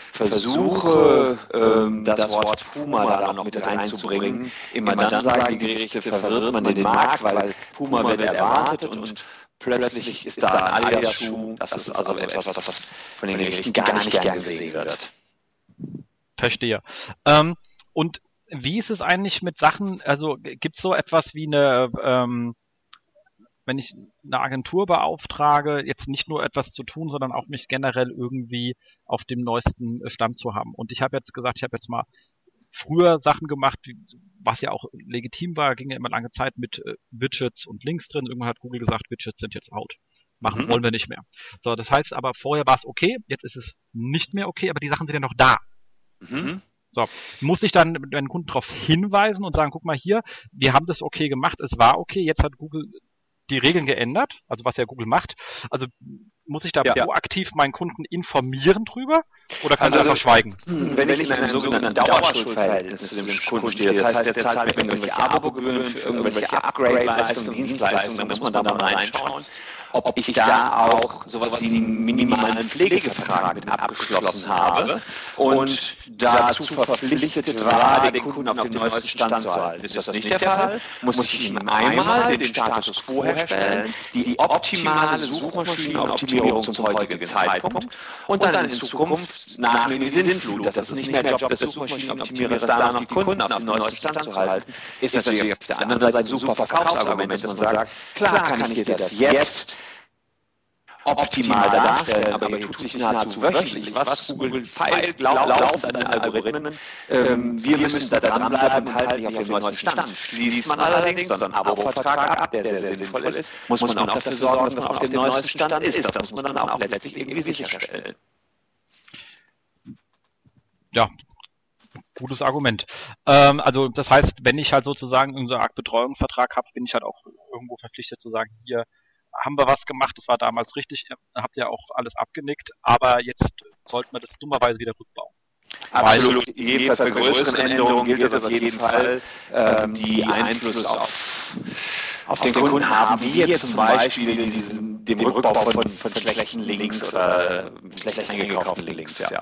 versuche, ähm, das Wort Puma da noch mit reinzubringen. Immer dann sagen die Gerichte, verwirrt man den Markt, weil Puma wird erwartet und plötzlich ist da ein Adidas-Schuh. Das ist also etwas, was von den Gerichten gar nicht gern gesehen wird. Verstehe. Ähm, und wie ist es eigentlich mit Sachen, also gibt es so etwas wie eine, ähm, wenn ich eine Agentur beauftrage, jetzt nicht nur etwas zu tun, sondern auch mich generell irgendwie auf dem neuesten Stand zu haben. Und ich habe jetzt gesagt, ich habe jetzt mal früher Sachen gemacht, was ja auch legitim war, ging ja immer lange Zeit mit äh, Widgets und Links drin. Irgendwann hat Google gesagt, Widgets sind jetzt out. Machen mhm. wollen wir nicht mehr. So, das heißt aber, vorher war es okay, jetzt ist es nicht mehr okay, aber die Sachen sind ja noch da. Mhm. So, muss ich dann den Kunden darauf hinweisen und sagen, guck mal hier, wir haben das okay gemacht, es war okay, jetzt hat Google die Regeln geändert, also was ja Google macht. Also muss ich da Ja. proaktiv meinen Kunden informieren drüber oder kann Also, er einfach schweigen? Wenn ich in einem sogenannten Dauerschuldverhältnis zu dem Kunden stehe, das heißt, der zahlt mir irgendwelche Abogebühren für irgendwelche Upgrade-Leistungen, Dienstleistungen, dann muss man da mal reinschauen, ob ich da auch sowas wie einen minimalen Pflegevertrag mit abgeschlossen habe und dazu verpflichtet war, den Kunden auf dem neuesten Stand zu halten. Ist das nicht der Fall, muss ich ihm einmal den Status quo herstellen, die optimale Suchmaschinenoptimierung zum heutigen Zeitpunkt und dann in Zukunft nachnehmen die Sinnflut. Das ist nicht mehr Job des Suchmaschinenoptimierers, da noch die Kunden auf dem neuesten Stand zu halten. Ist natürlich auf der anderen Seite ein super Verkaufsargument, dass man sagt, klar kann ich dir das jetzt optimal darstellen, aber ihr tut sich nahezu wöchentlich. Was Google feilt, laufen an den Algorithmen. Ähm, wir müssen da dranbleiben und halten auf dem neuesten Stand. Schließt man allerdings so einen Abo-Vertrag ab, der sehr, sehr sinnvoll ist, muss man auch dafür sorgen, dass man auf dem neuesten Stand ist. Das muss man dann auch letztlich irgendwie sicherstellen. Ja, gutes Argument. Ähm, also das heißt, wenn ich halt sozusagen irgendeine Art Betreuungsvertrag habe, bin ich halt auch irgendwo verpflichtet zu sagen, hier haben wir was gemacht, das war damals richtig, habt ihr auch alles abgenickt, aber jetzt sollten wir das dummerweise wieder rückbauen. Absolut, jedenfalls bei größeren Änderungen gilt es auf jeden Fall, ähm, die Einfluss auf, auf den Kunden haben, wie jetzt zum Beispiel diesen, dem Rückbau von, von schlechten Links oder schlecht eingekauften Links. Ja.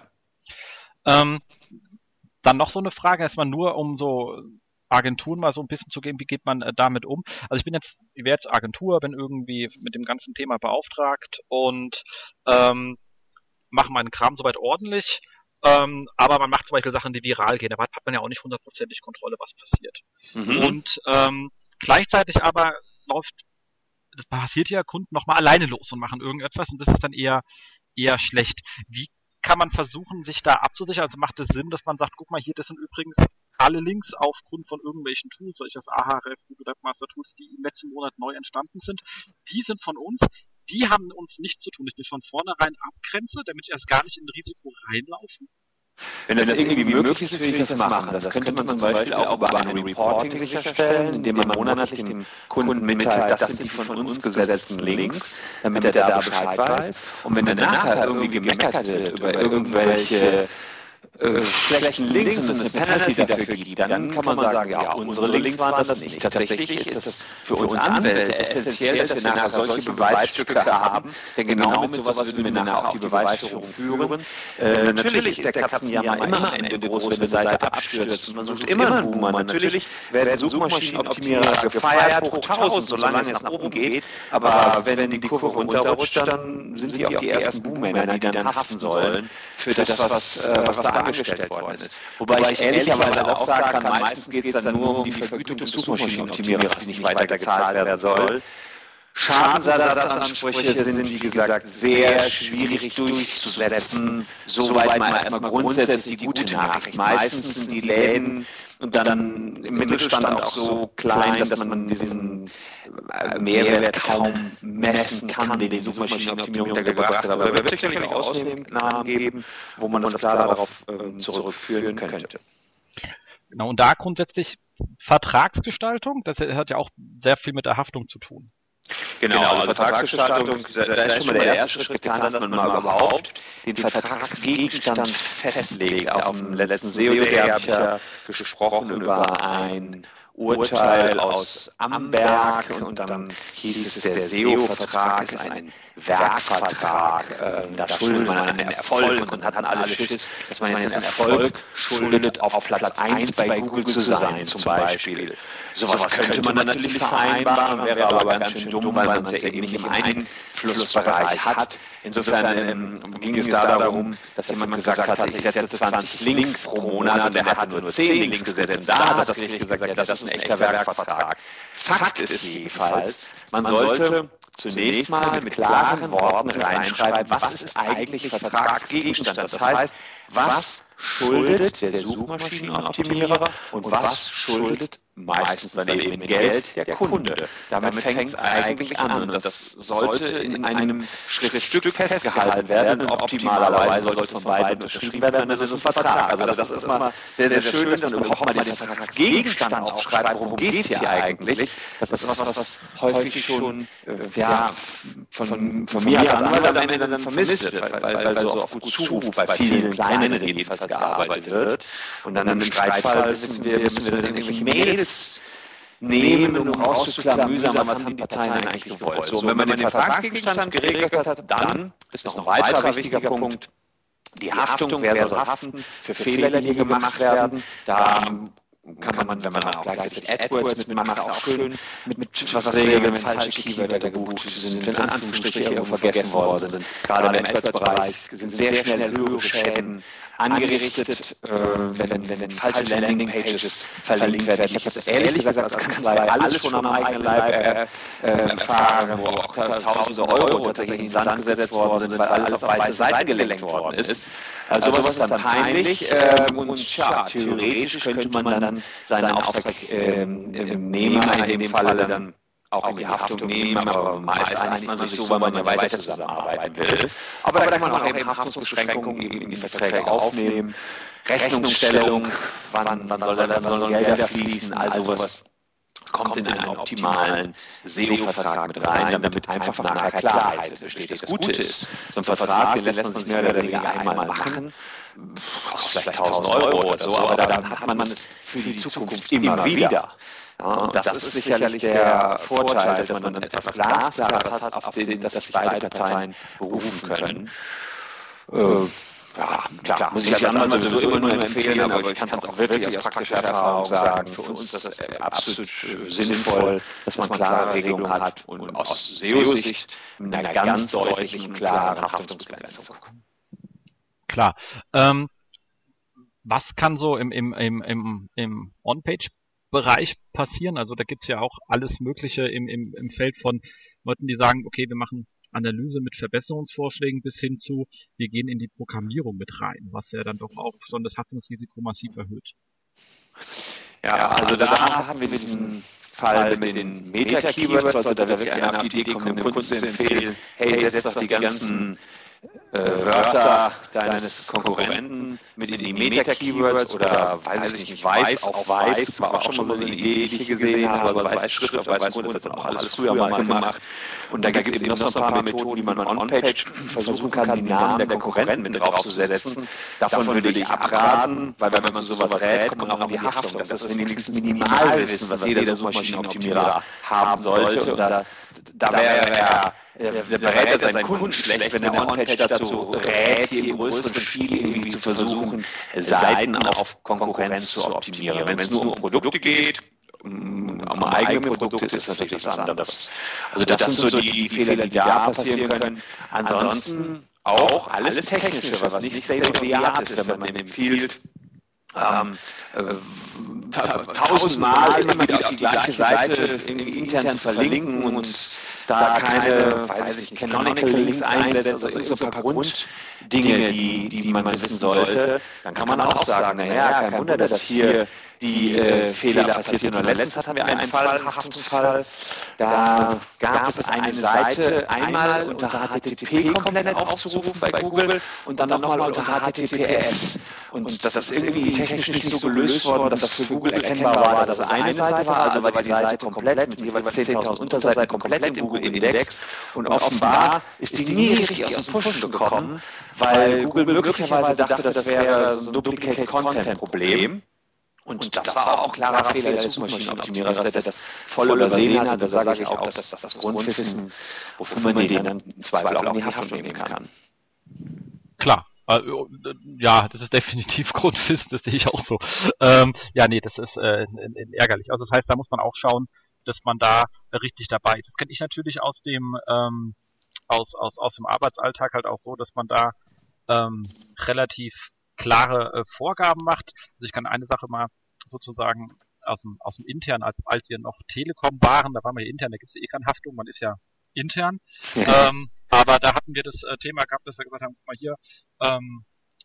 Ähm, dann noch so eine Frage, erstmal nur um so Agenturen mal so ein bisschen zu geben, wie geht man äh, damit um? Also ich bin jetzt, ich wäre jetzt Agentur, bin irgendwie mit dem ganzen Thema beauftragt und ähm, mache meinen Kram soweit ordentlich, ähm, aber man macht zum Beispiel Sachen, die viral gehen, da hat man ja auch nicht hundertprozentig Kontrolle, was passiert. Mhm. Und ähm, gleichzeitig aber läuft, das passiert ja, Kunden nochmal alleine los und machen irgendetwas und das ist dann eher eher schlecht. Wie kann man versuchen, sich da abzusichern? Also macht es Sinn, dass man sagt, guck mal hier, das sind übrigens alle Links aufgrund von irgendwelchen Tools, solches Ahrefs, Google Webmaster Tools, die im letzten Monat neu entstanden sind, die sind von uns, die haben uns nichts zu tun. Ich bin von vornherein abgrenze, damit ich erst gar nicht in ein Risiko reinlaufen. Wenn das irgendwie möglich ist, würde ich das machen. Das könnte man zum Beispiel auch über ein Reporting sicherstellen, indem man monatlich dem Kunden mitteilt, das sind die von uns gesetzten Links, damit er da Bescheid weiß. Und wenn dann nachher irgendwie gemeckert wird über irgendwelche Äh, schlechten Links und es eine Penalty dafür gibt, dann kann man sagen, ja, unsere Links waren das nicht. Tatsächlich ist das für uns Anwälte essentiell, dass wir nachher solche Beweisstücke haben, denn genau mit sowas würden wir nachher auch die Beweisführung führen. Äh, natürlich ist der Katzenjammer immer am Ende groß, wenn eine Seite abstürzt. Man sucht immer einen Boomer. Natürlich werden Suchmaschinenoptimierer gefeiert, hoch tausend, solange es nach oben geht. Aber wenn die Kurve runterrutscht, dann sind die auch die ersten Boomer, die dann haften sollen für das, was, was da angestellt worden ist. Wobei ich ehrlicherweise auch sagen kann, meistens geht es dann nur um die Vergütung des Suchmaschinenoptimierers, die nicht weiter gezahlt werden soll. Schadensersatzansprüche sind, wie gesagt, sehr schwierig durchzusetzen, soweit man erstmal grundsätzlich die gute Nachricht. Meistens sind die Läden und dann im Mittelstand auch so klein, dass man diesen Mehrwert kaum messen kann, den die Suchmaschinenoptimierung da gebracht hat. Aber da wird es sicherlich auch Ausnahmen geben, wo man das klar darauf äh, zurückführen könnte. Genau, und da grundsätzlich Vertragsgestaltung, das hat ja auch sehr viel mit der Haftung zu tun. Genau, also, also Vertragsgestaltung, da, da ist schon mal der erste Schritt getan, dass man mal überhaupt den Vertragsgegenstand festlegt. Auf dem letzten S E O-Day habe ich ja gesprochen über ein Urteil aus Amberg und dann hieß es, der S E O-Vertrag ist ein Werkvertrag. Ähm, da schuldet man einen Erfolg und hat dann alle Schiss, dass man jetzt einen Erfolg schuldet, auf Platz eins bei Google zu sein zum Beispiel. Sowas könnte man natürlich vereinbaren, wäre aber ganz schön dumm, weil man es ja eben nicht im Einflussbereich hat. Insofern ähm, ging es da darum, dass jemand gesagt hat, ich setze zwanzig Links pro Monat und er hat nur zehn Links gesetzt. Und da hat das Gericht gesagt, ja, das ist ein echter Werkvertrag. Fakt ist jedenfalls, man sollte zunächst mal mit klaren Worten reinschreiben, was ist eigentlich Vertragsgegenstand. Das heißt, was schuldet der Suchmaschinenoptimierer und was schuldet meistens dann eben in Geld der Kunde. Damit fängt es eigentlich an und das sollte in einem Schriftstück festgehalten werden und optimalerweise sollte es von beiden unterschrieben werden, das ist ein Vertrag. Also das ist immer sehr, sehr schön, dass man überhaupt mal den Vertragsgegenstand aufschreibt, worum geht es hier eigentlich. Das ist was, was häufig schon ja, von, von mir als Anwalt am Ende dann vermisst wird, weil, weil, weil so auf gut Zuruf bei vielen kleineren jedenfalls gearbeitet wird. Und dann im Streitfall wissen wir, müssen wir dann irgendwelche Mails nehmen, um rauszuklären, mühsam, was haben die Parteien eigentlich gewollt. So, und wenn man den Vertragsgegenstand geregelt hat, dann ist noch ein weiterer wichtiger Punkt, die Haftung, wer soll haften für Fehler, die hier gemacht werden. Da kann man, wenn man auch gleichzeitig AdWords mitmacht, auch schön mit, mit was regeln, wenn falsche Keywörter gebucht sind, wenn Anführungsstriche irgendwo vergessen worden sind. Gerade im AdWords-Bereich sind sehr schnell höhere Schäden angerichtet, äh, wenn, wenn, wenn falsche Landingpages verlinkt werden. Ich habe das ehrlich gesagt als Kanzlei alles schon am eigenen Leib äh, äh, erfahren, wo auch tausende Euro tatsächlich ins Land gesetzt worden sind, weil alles auf weiße Seiten gelenkt worden ist. Also sowas ist dann peinlich äh, und ja, theoretisch könnte man dann seinen Auftragnehmer in dem Falle dann auch in die Haftung nehmen, aber meist einigt man sich so, weil man ja weiter zusammenarbeiten will. Aber da kann man auch eben Haftungsbeschränkungen eben in die Verträge aufnehmen, Rechnungsstellung, wann, wann soll dann sollen Gelder fließen, also sowas kommt in einen optimalen S E O-Vertrag mit rein, damit einfach nachher Klarheit besteht. Das Gute ist, so ein Vertrag, den lässt man sich mehr oder weniger einmal machen, kostet vielleicht tausend Euro oder so, aber dann hat man es für die Zukunft immer wieder. Ja, und das, das ist sicherlich der Vorteil, dass man dann etwas Glasklares hat, auf den, dass sich beide Parteien berufen können. Äh, ja, klar, muss ich als Anwalt sowieso immer nur empfehlen, aber ich kann es auch wirklich aus praktischer Erfahrung sagen, für uns ist das absolut sinnvoll, dass man klare Regelungen hat und aus S E O-Sicht mit einer ganz deutlichen, klaren Haftungsbegrenzung. Klar. Ähm, was kann so im, im, im, im, im On-Page Bereich passieren? Also da gibt's ja auch alles Mögliche im, im, im Feld von Leuten, die sagen, okay, wir machen Analyse mit Verbesserungsvorschlägen bis hin zu, wir gehen in die Programmierung mit rein, was ja dann doch auch schon das Haftungsrisiko massiv erhöht. Ja, also da haben wir diesen Fall mit den Meta-Keywords, sollte da wirklich einer auf die Idee kommen, dem Kunden zu empfehlen, hey, setz doch die ganzen Äh, Wörter deines Konkurrenten mit in die Meta-Keywords oder, weiß ich nicht, weiß auf weiß, war auch schon mal so eine Idee, die ich hier gesehen habe, also weiß Schrift auf weiß Grund, das wird auch alles früher mal gemacht. Und da gibt es eben noch so ein paar Methoden, wie man On-Page versuchen kann, die Namen der Konkurrenten mit draufzusetzen. Davon würde ich abraten, weil wenn man zu sowas rät, kommt man auch in die Haftung. Das ist wenigstens Minimalwissen, was jeder Suchmaschinenoptimierer haben sollte. Und da, da wäre er Der, der berät er seinen Kunden schlecht, wenn der On-Page dazu rät, hier im größeren Spiel irgendwie zu versuchen, Seiten auf Konkurrenz zu optimieren. Wenn es nur um Produkte geht, um eigene Produkte, ist das natürlich was anderes. Also das sind so die Fehler, die da passieren können. Ansonsten auch alles Technische, was nicht State of the Art ist, wenn man empfiehlt, ähm, äh, tausendmal immer wieder auf die gleiche Seite irgendwie intern zu verlinken und da keine, weiß ich, Canonical Links einsetzt, also so ein paar Grunddinge, die, die man wissen sollte, dann kann man auch sagen, naja, kein Wunder, dass hier die äh, Fehler passiert sind. Und letztens hatten wir einen Fall, Haftungsfall, da gab es eine Seite einmal unter H T T P komplett aufzurufen bei Google und dann nochmal unter H T T P S. Und das ist irgendwie technisch nicht so gelöst worden, dass das für Google erkennbar war, dass es eine Seite war, also war die Seite komplett mit jeweils zehntausend Unterseiten komplett im Google-Index. Und offenbar ist die nie richtig aus dem Pushen gekommen, weil Google möglicherweise dachte, das wäre so ein Duplicate-Content-Problem. Und das war auch ein klarer Fehler des Suchmaschinenoptimierers, der das voll übersehen hat. Und da sage ich auch, dass das das Grundwissen, wofür man den dann im Zweifel auch in die Haftung nehmen kann. Klar. Ja, das ist definitiv Grundwissen, das sehe ich auch so. Ähm, ja, nee, das ist äh, ärgerlich. Also das heißt, da muss man auch schauen, dass man da richtig dabei ist. Das kenne ich natürlich aus dem ähm, aus, aus, aus dem Arbeitsalltag halt auch so, dass man da ähm, relativ klare äh, Vorgaben macht. Also ich kann eine Sache mal sozusagen aus dem, aus dem intern, als, als wir noch Telekom waren, da waren wir ja intern, da gibt es ja eh keine Haftung, man ist ja intern. ähm, aber da hatten wir das äh, Thema gehabt, dass wir gesagt haben, guck mal hier, ähm,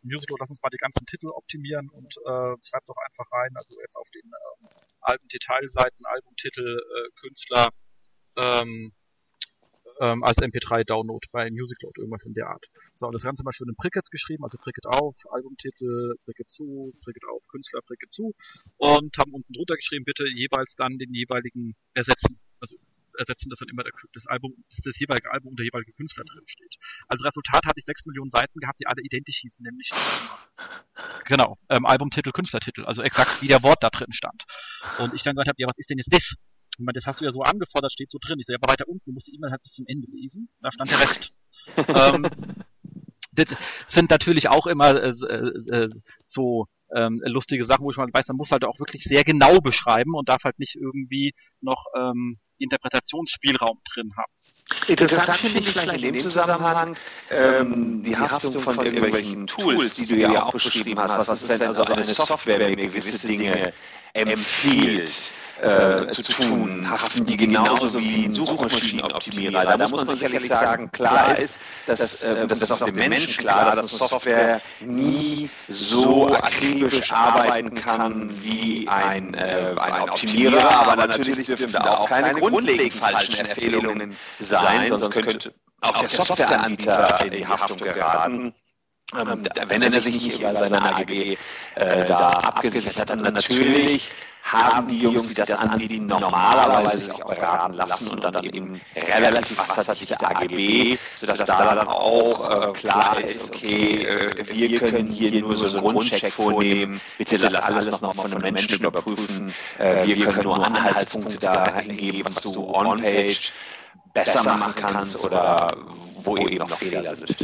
Musical, lass uns mal die ganzen Titel optimieren und äh, schreibt doch einfach rein, also jetzt auf den ähm, Album-Detailseiten, Albumtitel, äh, Künstler, ähm, ähm, als M P drei Download bei Musicload, irgendwas in der Art. So, und das Ganze mal schön in Brickets geschrieben, also Bricket auf, Albumtitel, Bricket zu, Bricket auf, Künstler, Bricket zu, und haben unten drunter geschrieben, bitte jeweils dann den jeweiligen ersetzen. Also ersetzen, dass dann immer der, das Album, das jeweilige Album und der jeweilige Künstler drin steht. Als Resultat hatte ich sechs Millionen Seiten gehabt, die alle identisch hießen, nämlich genau, ähm, Albumtitel, Künstlertitel, also exakt wie der Wort da drin stand. Und ich dann gesagt habe, ja, was ist denn jetzt das? Ich meine, das hast du ja so angefordert, steht so drin. Ich so, ja, aber weiter unten, du musst die E-Mail halt bis zum Ende lesen. Da stand der Rest. ähm, das sind natürlich auch immer äh, äh, so ähm, lustige Sachen, wo ich mal weiß, man muss halt auch wirklich sehr genau beschreiben und darf halt nicht irgendwie noch ähm, Interpretationsspielraum drin haben. Interessant finde ich vielleicht in dem Zusammenhang ähm, die Haftung von irgendwelchen Tools, die du ja auch beschrieben hast. Was ist, wenn also eine Software mir gewisse Dinge empfiehlt äh, zu tun, haften die genauso wie ein Suchmaschinenoptimierer. Da muss man sicherlich sagen, klar ist, dass, äh, das ist auch dem Menschen klar, dass eine Software nie so akribisch arbeiten kann wie ein, äh, ein Optimierer, aber natürlich dürfen da auch keine grundlegend falschen Empfehlungen sein, sonst könnte auch der Softwareanbieter in die Haftung geraten. Ähm, wenn er sich nicht über seine A G B äh, da abgesichert hat, dann natürlich haben die Jungs, die das anbieten, normalerweise sich auch beraten lassen und dann eben relativ wasserdichte A G B, sodass da dann auch äh, klar ist, okay, äh, wir können hier nur so einen Grundcheck vornehmen, bitte lass alles nochmal von einem Menschen überprüfen, äh, wir können nur Anhaltspunkte da hingeben, was du on-page besser machen kannst oder wo eben noch Fehler sind.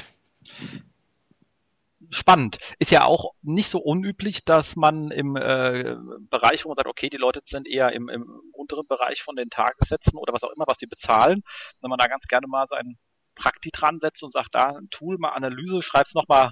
Spannend. Ist ja auch nicht so unüblich, dass man im äh, Bereich, wo man sagt, okay, die Leute sind eher im, im unteren Bereich von den Tagessätzen oder was auch immer, was die bezahlen, wenn man da ganz gerne mal seinen Prakti dran setzt und sagt, da ein Tool, mal Analyse, schreib's nochmal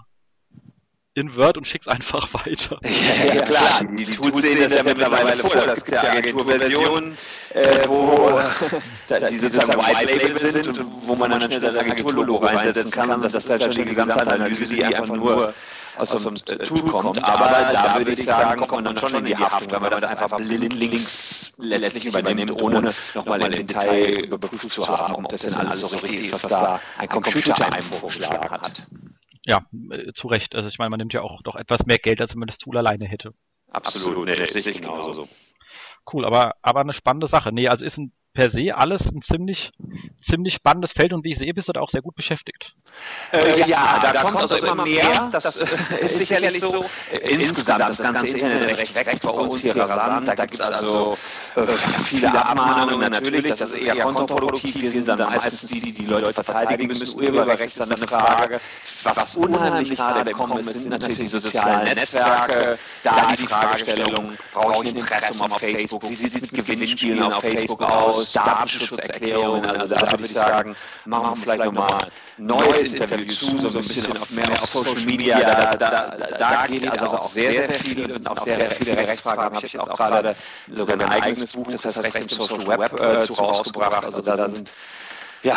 in Word und schick's einfach weiter. Ja, ja klar, die, die Tools sehen das ja mittlerweile vor. Es gibt ja Agenturversionen, äh, wo die sozusagen White Label sind und wo man dann schnell das Agenturlogo reinsetzen kann. Und das ist halt schon die Gesamtanalyse, die einfach nur aus so einem Tool kommt. Aber da würde ich sagen, kommt man dann schon in die Haftung, wenn man das einfach blind links letztlich übernimmt, ohne nochmal im Detail überprüft zu haben, ob das denn alles so richtig ist, was da ein Computer einem vorgeschlagen hat. Ja, äh, zu Recht. Also ich meine, man nimmt ja auch doch etwas mehr Geld, als wenn man das Tool alleine hätte. Absolut, nee, das sehe ich genauso. Cool, aber, aber eine spannende Sache. Nee, also ist ein per se alles ein ziemlich, ziemlich spannendes Feld und wie ich sehe, bist du da auch sehr gut beschäftigt. Äh, ja, ja, da, da kommt also immer mehr, das, das ist sicherlich so. Insgesamt, das ganze Internetrecht wächst bei uns hier rasant, da gibt es also äh, viele Abmahnungen natürlich, das ist eher kontraproduktiv, wir sind dann meistens die, die die Leute verteidigen müssen. Urheberrecht ist dann eine Frage. Was unheimlich gerade im Kommen ist, sind natürlich die sozialen Netzwerke, da die Fragestellung, brauche ich ein Impressum auf Facebook, wie sieht es mit Gewinnspielen auf Facebook aus, Datenschutzerklärungen, also da würde ich sagen, machen wir vielleicht nochmal ein neues Interview zu, so ein bisschen auf, mehr auf Social Media, da, da, da, da geht also auch sehr, sehr viel und sind auch sehr, sehr viele Rechtsfragen, habe ich jetzt auch gerade sogar ein eigenes Buch, das heißt Recht im Social Web äh, zu rausgebracht, also da sind ja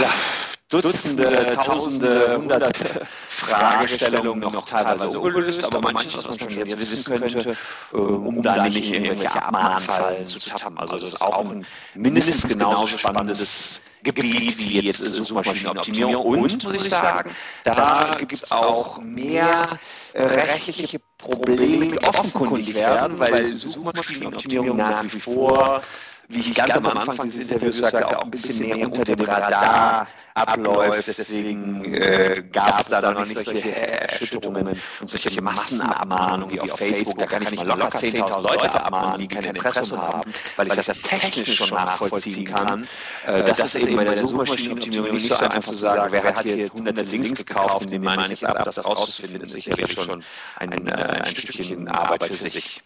Dutzende, Tausende, Hunderte Fragestellungen noch teilweise ungelöst, aber manches, was man schon jetzt wissen könnte, um da nicht in irgendwelche Abmahnfallen zu tappen. Also das ist auch ein mindestens genauso spannendes Gebiet wie jetzt Suchmaschinenoptimierung. Und, muss ich sagen, da gibt es auch mehr rechtliche Probleme, die offenkundig werden, weil Suchmaschinenoptimierung nach wie vor, wie ich ganz am Anfang dieses Interviews sagte, auch ein bisschen mehr unter dem Radar abläuft. Deswegen äh, gab es da noch nicht solche Erschütterungen und solche Massenabmahnungen wie auf Facebook. Da kann ich mal locker zehntausend Leute abmahnen, die kein Impressum haben, weil ich das technisch schon nachvollziehen kann. Äh, das ist eben bei der Suchmaschinenoptimierung nicht so einfach zu sagen, wer hat hier hunderte Links gekauft, in denen meine ich jetzt ab, das rauszufinden, ist sicherlich schon ein, äh, ein Stückchen Arbeit für sich.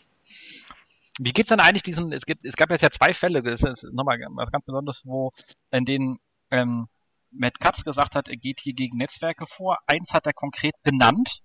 Wie geht's dann eigentlich diesen, es gibt, es gab jetzt ja zwei Fälle, das ist nochmal was ganz Besonderes, wo, in denen, ähm, Matt Cutts gesagt hat, er geht hier gegen Netzwerke vor. Eins hat er konkret benannt.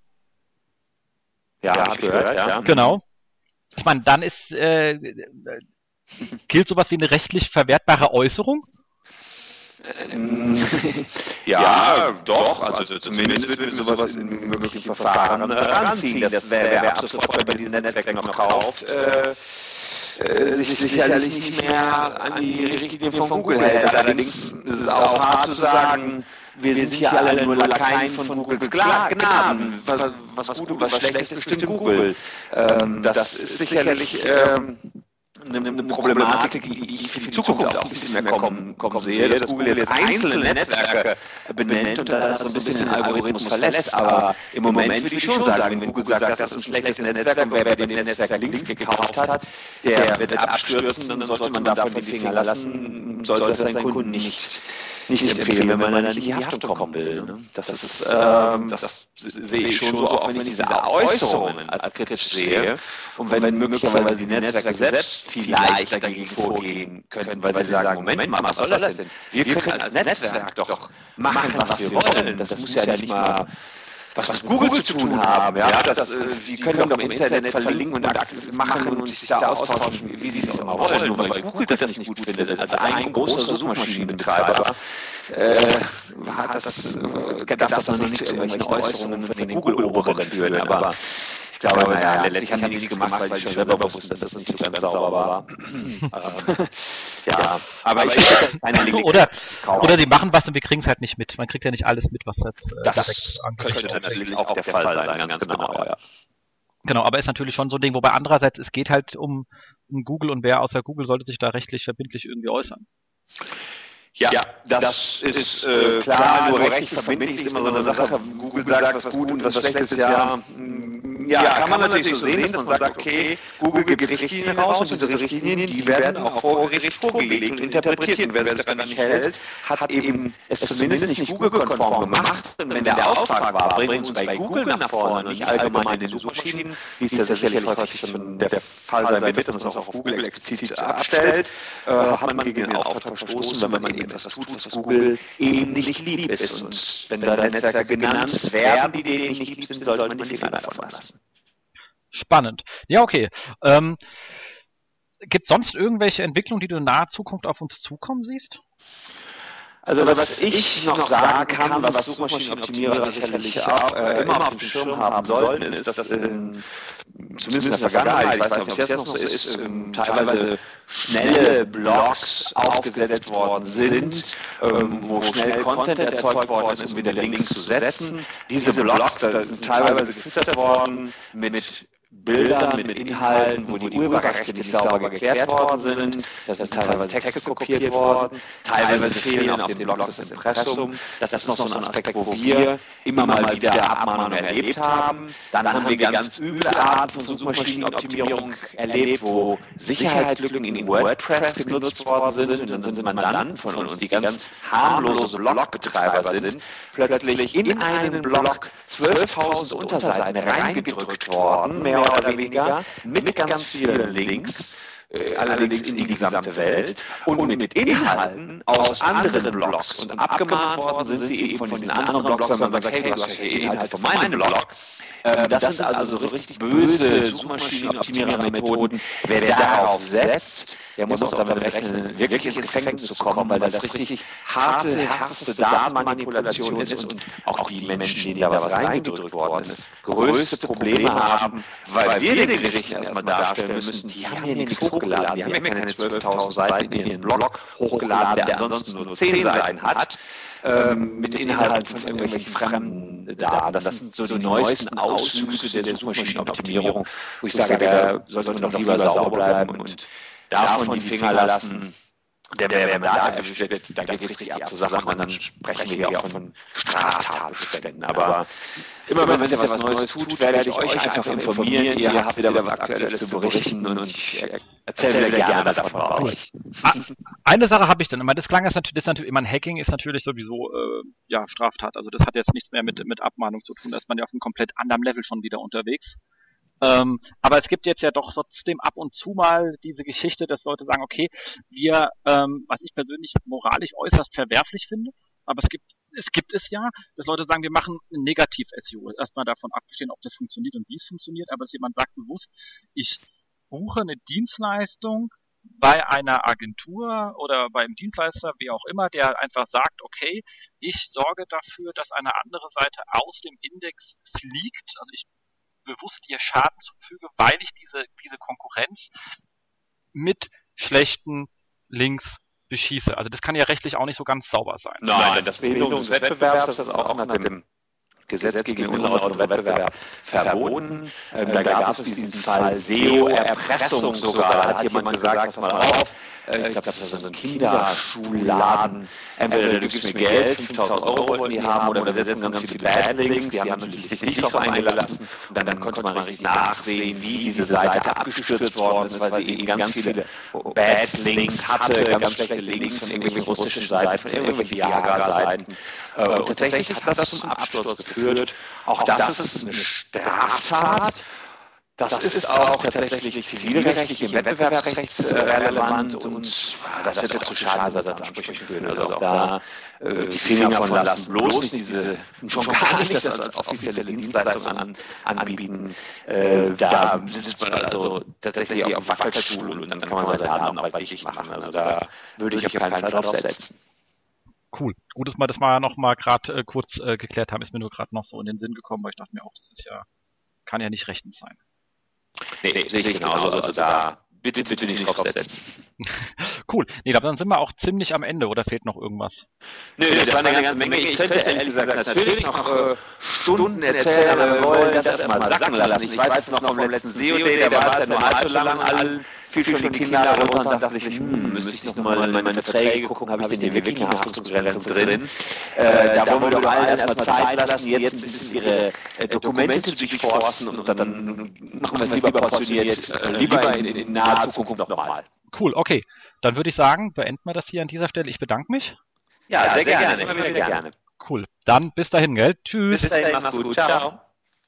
Ja, ja, hab ich gehört, ja. ja. Genau. Ich meine, dann ist, äh, gilt sowas wie eine rechtlich verwertbare Äußerung? Ähm, ja, doch, also zumindest würden wir sowas in möglichen Verfahren äh, ranziehen, dass wer, wer ab sofort bei diesen Netzwerken noch kauft, äh, äh, sich sicherlich nicht mehr an die Richtlinien von Google hält. Allerdings ist es auch hart zu sagen, wir sind hier alle nur Lakaien von Googles Gnaden. Was, was gut und was schlecht ist, bestimmt Google. Ähm, das ist sicherlich ähm, eine, eine Problematik, die ich für die Zukunft auch ein bisschen mehr kommen, kommen sehe, dass Google jetzt einzelne Netzwerke benennt und da das so ein bisschen den Algorithmus verlässt. Aber im Moment würde ich schon sagen, wenn Google sagt, das ist ein schlechtes Netzwerk und wer bei dem Netzwerk links gekauft hat, der wird abstürzen, dann sollte man davon die Finger lassen, sollte das seinen Kunden nicht nicht empfehlen, wenn man da nicht in die Haftung kommen will. Ne? Das, ist, ähm, das sehe ich schon so, auch wenn ich diese Äußerungen als kritisch sehe und wenn möglicherweise die Netzwerke selbst vielleicht dagegen vorgehen könnten, weil sie sagen, Moment mal, was soll das denn? Wir können als Netzwerk doch machen, was wir wollen. Das muss ja nicht mal was mit Google zu tun haben. Ja, das, das, die können doch im Internet verlinken und Aktien machen und sich da austauschen, wie sie es immer wollen. Nur weil Google das nicht gut findet, als ein großer Suchmaschinenbetreiber, äh, hat das, äh, darf das noch nicht zu irgendwelchen Äußerungen von den Google-Oberen führen. Aber ich glaube, naja, letztlich haben die nichts gemacht, weil ich schon selber wusste, dass das nicht so ganz sauber war. Ja, aber ich eine oder, oder die machen was und wir kriegen es halt nicht mit. Man kriegt ja nicht alles mit, was jetzt äh, das könnte natürlich auch der Fall sein, sein ganz genau, genau, ja. Genau, aber ist natürlich schon so ein Ding, wobei andererseits, es geht halt um, um Google und wer außer Google sollte sich da rechtlich verbindlich irgendwie äußern. Ja, ja, das, das ist äh, klar, nur rechtlich verbindlich ist immer so eine Sache. Google sagt, was gut und was schlecht ist, ja, ja, kann man natürlich so sehen, dass man sagt, okay, Google gibt Richtlinien raus und diese Richtlinien, die werden auch vor Gericht vorgelegt und interpretiert. Und wer sich daran nicht hält, hat eben es zumindest nicht Google-konform gemacht. Und wenn der Auftrag war, bringt uns bei Google nach vorne, nicht allgemein in den Suchmaschinen, wie es ja sicherlich häufig schon der Fall sein wird und es auch auf Google explizit abstellt, äh, hat man gegen den Auftrag verstoßen, wenn man eben etwas tut, was Google eben nicht lieb ist. Und wenn da Netzwerke genannt werden, die denen nicht lieb sind, sollte man die Finger davon lassen. Spannend. Ja, okay. Ähm, gibt es sonst irgendwelche Entwicklungen, die du in naher Zukunft auf uns zukommen siehst? Also was ich noch sagen kann, was Suchmaschinenoptimierer sicherlich auch äh, immer auf dem Schirm haben sollten, ist, dass ähm, zumindest in der Vergangenheit, ich weiß nicht, ob es jetzt noch so ist, ähm, teilweise schnelle Blogs aufgesetzt worden sind, ähm, wo schnell Content erzeugt worden ist, um wieder Links zu setzen. Diese Blogs da sind teilweise gefüttert worden mit Bildern, mit Inhalten, wo die Urheberrechte nicht sauber geklärt worden sind. Da sind teilweise Texte kopiert worden. Teilweise fehlen auf den Blogs das Impressum. Das ist noch so ein Aspekt, wo wir immer mal wieder Abmahnungen erlebt haben. Dann haben wir ganz üble Arten von Suchmaschinenoptimierung erlebt, wo Sicherheitslücken in WordPress genutzt worden sind. Und dann sind Mandanten von uns, die ganz harmlose Blogbetreiber sind, plötzlich in einen Blog zwölftausend Unterseiten reingedrückt worden, mehr oder weniger, mit ganz vielen Links, äh, allerdings in die gesamte Welt, und mit Inhalten aus anderen Blogs. Und abgemahnt worden sind sie eben von diesen anderen Blogs, weil man sagt, hey, du hast ja Inhalte von meinem Blog. Ähm, das sind also so richtig böse Suchmaschinenoptimierer-Methoden. Wer darauf setzt, der muss auch damit rechnen, wirklich ins Gefängnis zu kommen, weil das richtig harte, härteste Datenmanipulation ist und auch die Menschen, denen da was reingedrückt worden ist, größte Probleme haben, weil wir den Gerichten erstmal darstellen müssen, die haben hier nichts hochgeladen, die haben ja keine zwölftausend Seiten in ihren Blog hochgeladen, der ansonsten nur zehn Seiten hat. Ähm, mit Inhalten von irgendwelchen fremden Daten. Das sind so die neuesten Auswüchse der Suchmaschinenoptimierung, wo ich sage, da sollte man doch lieber sauber bleiben und davon die Finger lassen. Der, wer, wenn man da erwischt wird, da geht es richtig ab zur Sache und dann sprechen wir hier auch von Straftatbeständen. Aber immer wenn es etwas Neues tut, werde ich euch einfach informieren. Ihr habt wieder was Aktuelles zu berichten und ich erzähle wieder gerne davon bei euch. Eine Sache habe ich dann immer, das klang jetzt natürlich, das natürlich, ich meine, Hacking ist natürlich sowieso äh, ja, Straftat, also das hat jetzt nichts mehr mit, mit Abmahnung zu tun, da ist man ja auf einem komplett anderen Level schon wieder unterwegs. Ähm, aber es gibt jetzt ja doch trotzdem ab und zu mal diese Geschichte, dass Leute sagen, okay, wir, ähm, was ich persönlich moralisch äußerst verwerflich finde, aber es gibt, es gibt es ja, dass Leute sagen, wir machen Negativ-S E O. Erstmal davon abgesehen, ob das funktioniert und wie es funktioniert, aber dass jemand sagt bewusst, ich buche eine Dienstleistung, bei einer Agentur oder beim Dienstleister, wie auch immer, der einfach sagt, okay, ich sorge dafür, dass eine andere Seite aus dem Index fliegt, also ich bewusst ihr Schaden zufüge, weil ich diese, diese Konkurrenz mit schlechten Links beschieße. Also das kann ja rechtlich auch nicht so ganz sauber sein. Nein, Nein das Behinderung des Wettbewerbs, das ist auch nach dem Gesetz gegen den unlauteren Wettbewerb verboten. Ähm, da gab es diesen Fall S E O-Erpressung sogar. Da hat jemand gesagt, pass mal auf, äh, ich glaube, das war so ein Kinderschulladen. Entweder du gibst mir Geld, fünftausend Euro wollten die haben, oder wir setzen ganz viele Badlinks. Die haben natürlich sich nicht darauf eingelassen. Und dann, dann konnte man richtig nachsehen, wie diese Seite abgestürzt worden ist, weil sie eben ganz viele Badlinks hatte, ganz schlechte Links von irgendwelchen russischen Seiten, von irgendwelchen Viagra-Seiten. Und tatsächlich hat das zum Absturz geführt. Auch das ist eine Straftat. Das ist auch tatsächlich zivilrechtlich im Wettbewerbsrecht relevant und das wird auch zu Schadensersatzansprüchen führen. Also auch da äh, die Finger von lassen, bloß nicht diese, schon gar nicht das als offizielle Dienstleistung an, anbieten. Äh, da sitzt man also tatsächlich auf dem Wackelstuhl und dann kann man seine Datenarbeit nicht machen. Also da würde ich auf keinen Fall drauf setzen. Cool. Gut, dass wir das mal noch mal gerade äh, kurz äh, geklärt haben. Ist mir nur gerade noch so in den Sinn gekommen, weil ich dachte mir auch, das ist ja, kann ja nicht rechtens sein. Nee, nee, sehe ich genauso. Also, also da bitte, bitte nicht draufsetzen. Cool. Nee, dann sind wir auch ziemlich am Ende, oder fehlt noch irgendwas? Nö, das, das war eine ganze Menge. Ich könnte ehrlich gesagt natürlich noch äh, Stunden erzählen, aber wir wollen das erstmal sacken lassen. Ich weiß es noch vom letzten S E O-Day, da war es ja nur halb so lang, alle viel schon die Kinder darunter und dachte sich, hm, müsste ich noch mal in meine Verträge gucken, habe ich denn hier wirklich eine Haftungsbegrenzung drin? Äh, da wollen wir doch allen erstmal Zeit lassen, jetzt ein bisschen ihre äh, Dokumente durchforsten und dann machen wir es lieber portioniert, äh, lieber in, in naher Zukunft nochmal. Cool, okay. Dann würde ich sagen, beenden wir das hier an dieser Stelle. Ich bedanke mich. Ja, sehr, sehr gerne, immer wieder gerne. Cool. Dann bis dahin, gell? Tschüss. Bis dahin, mach's gut. Ciao.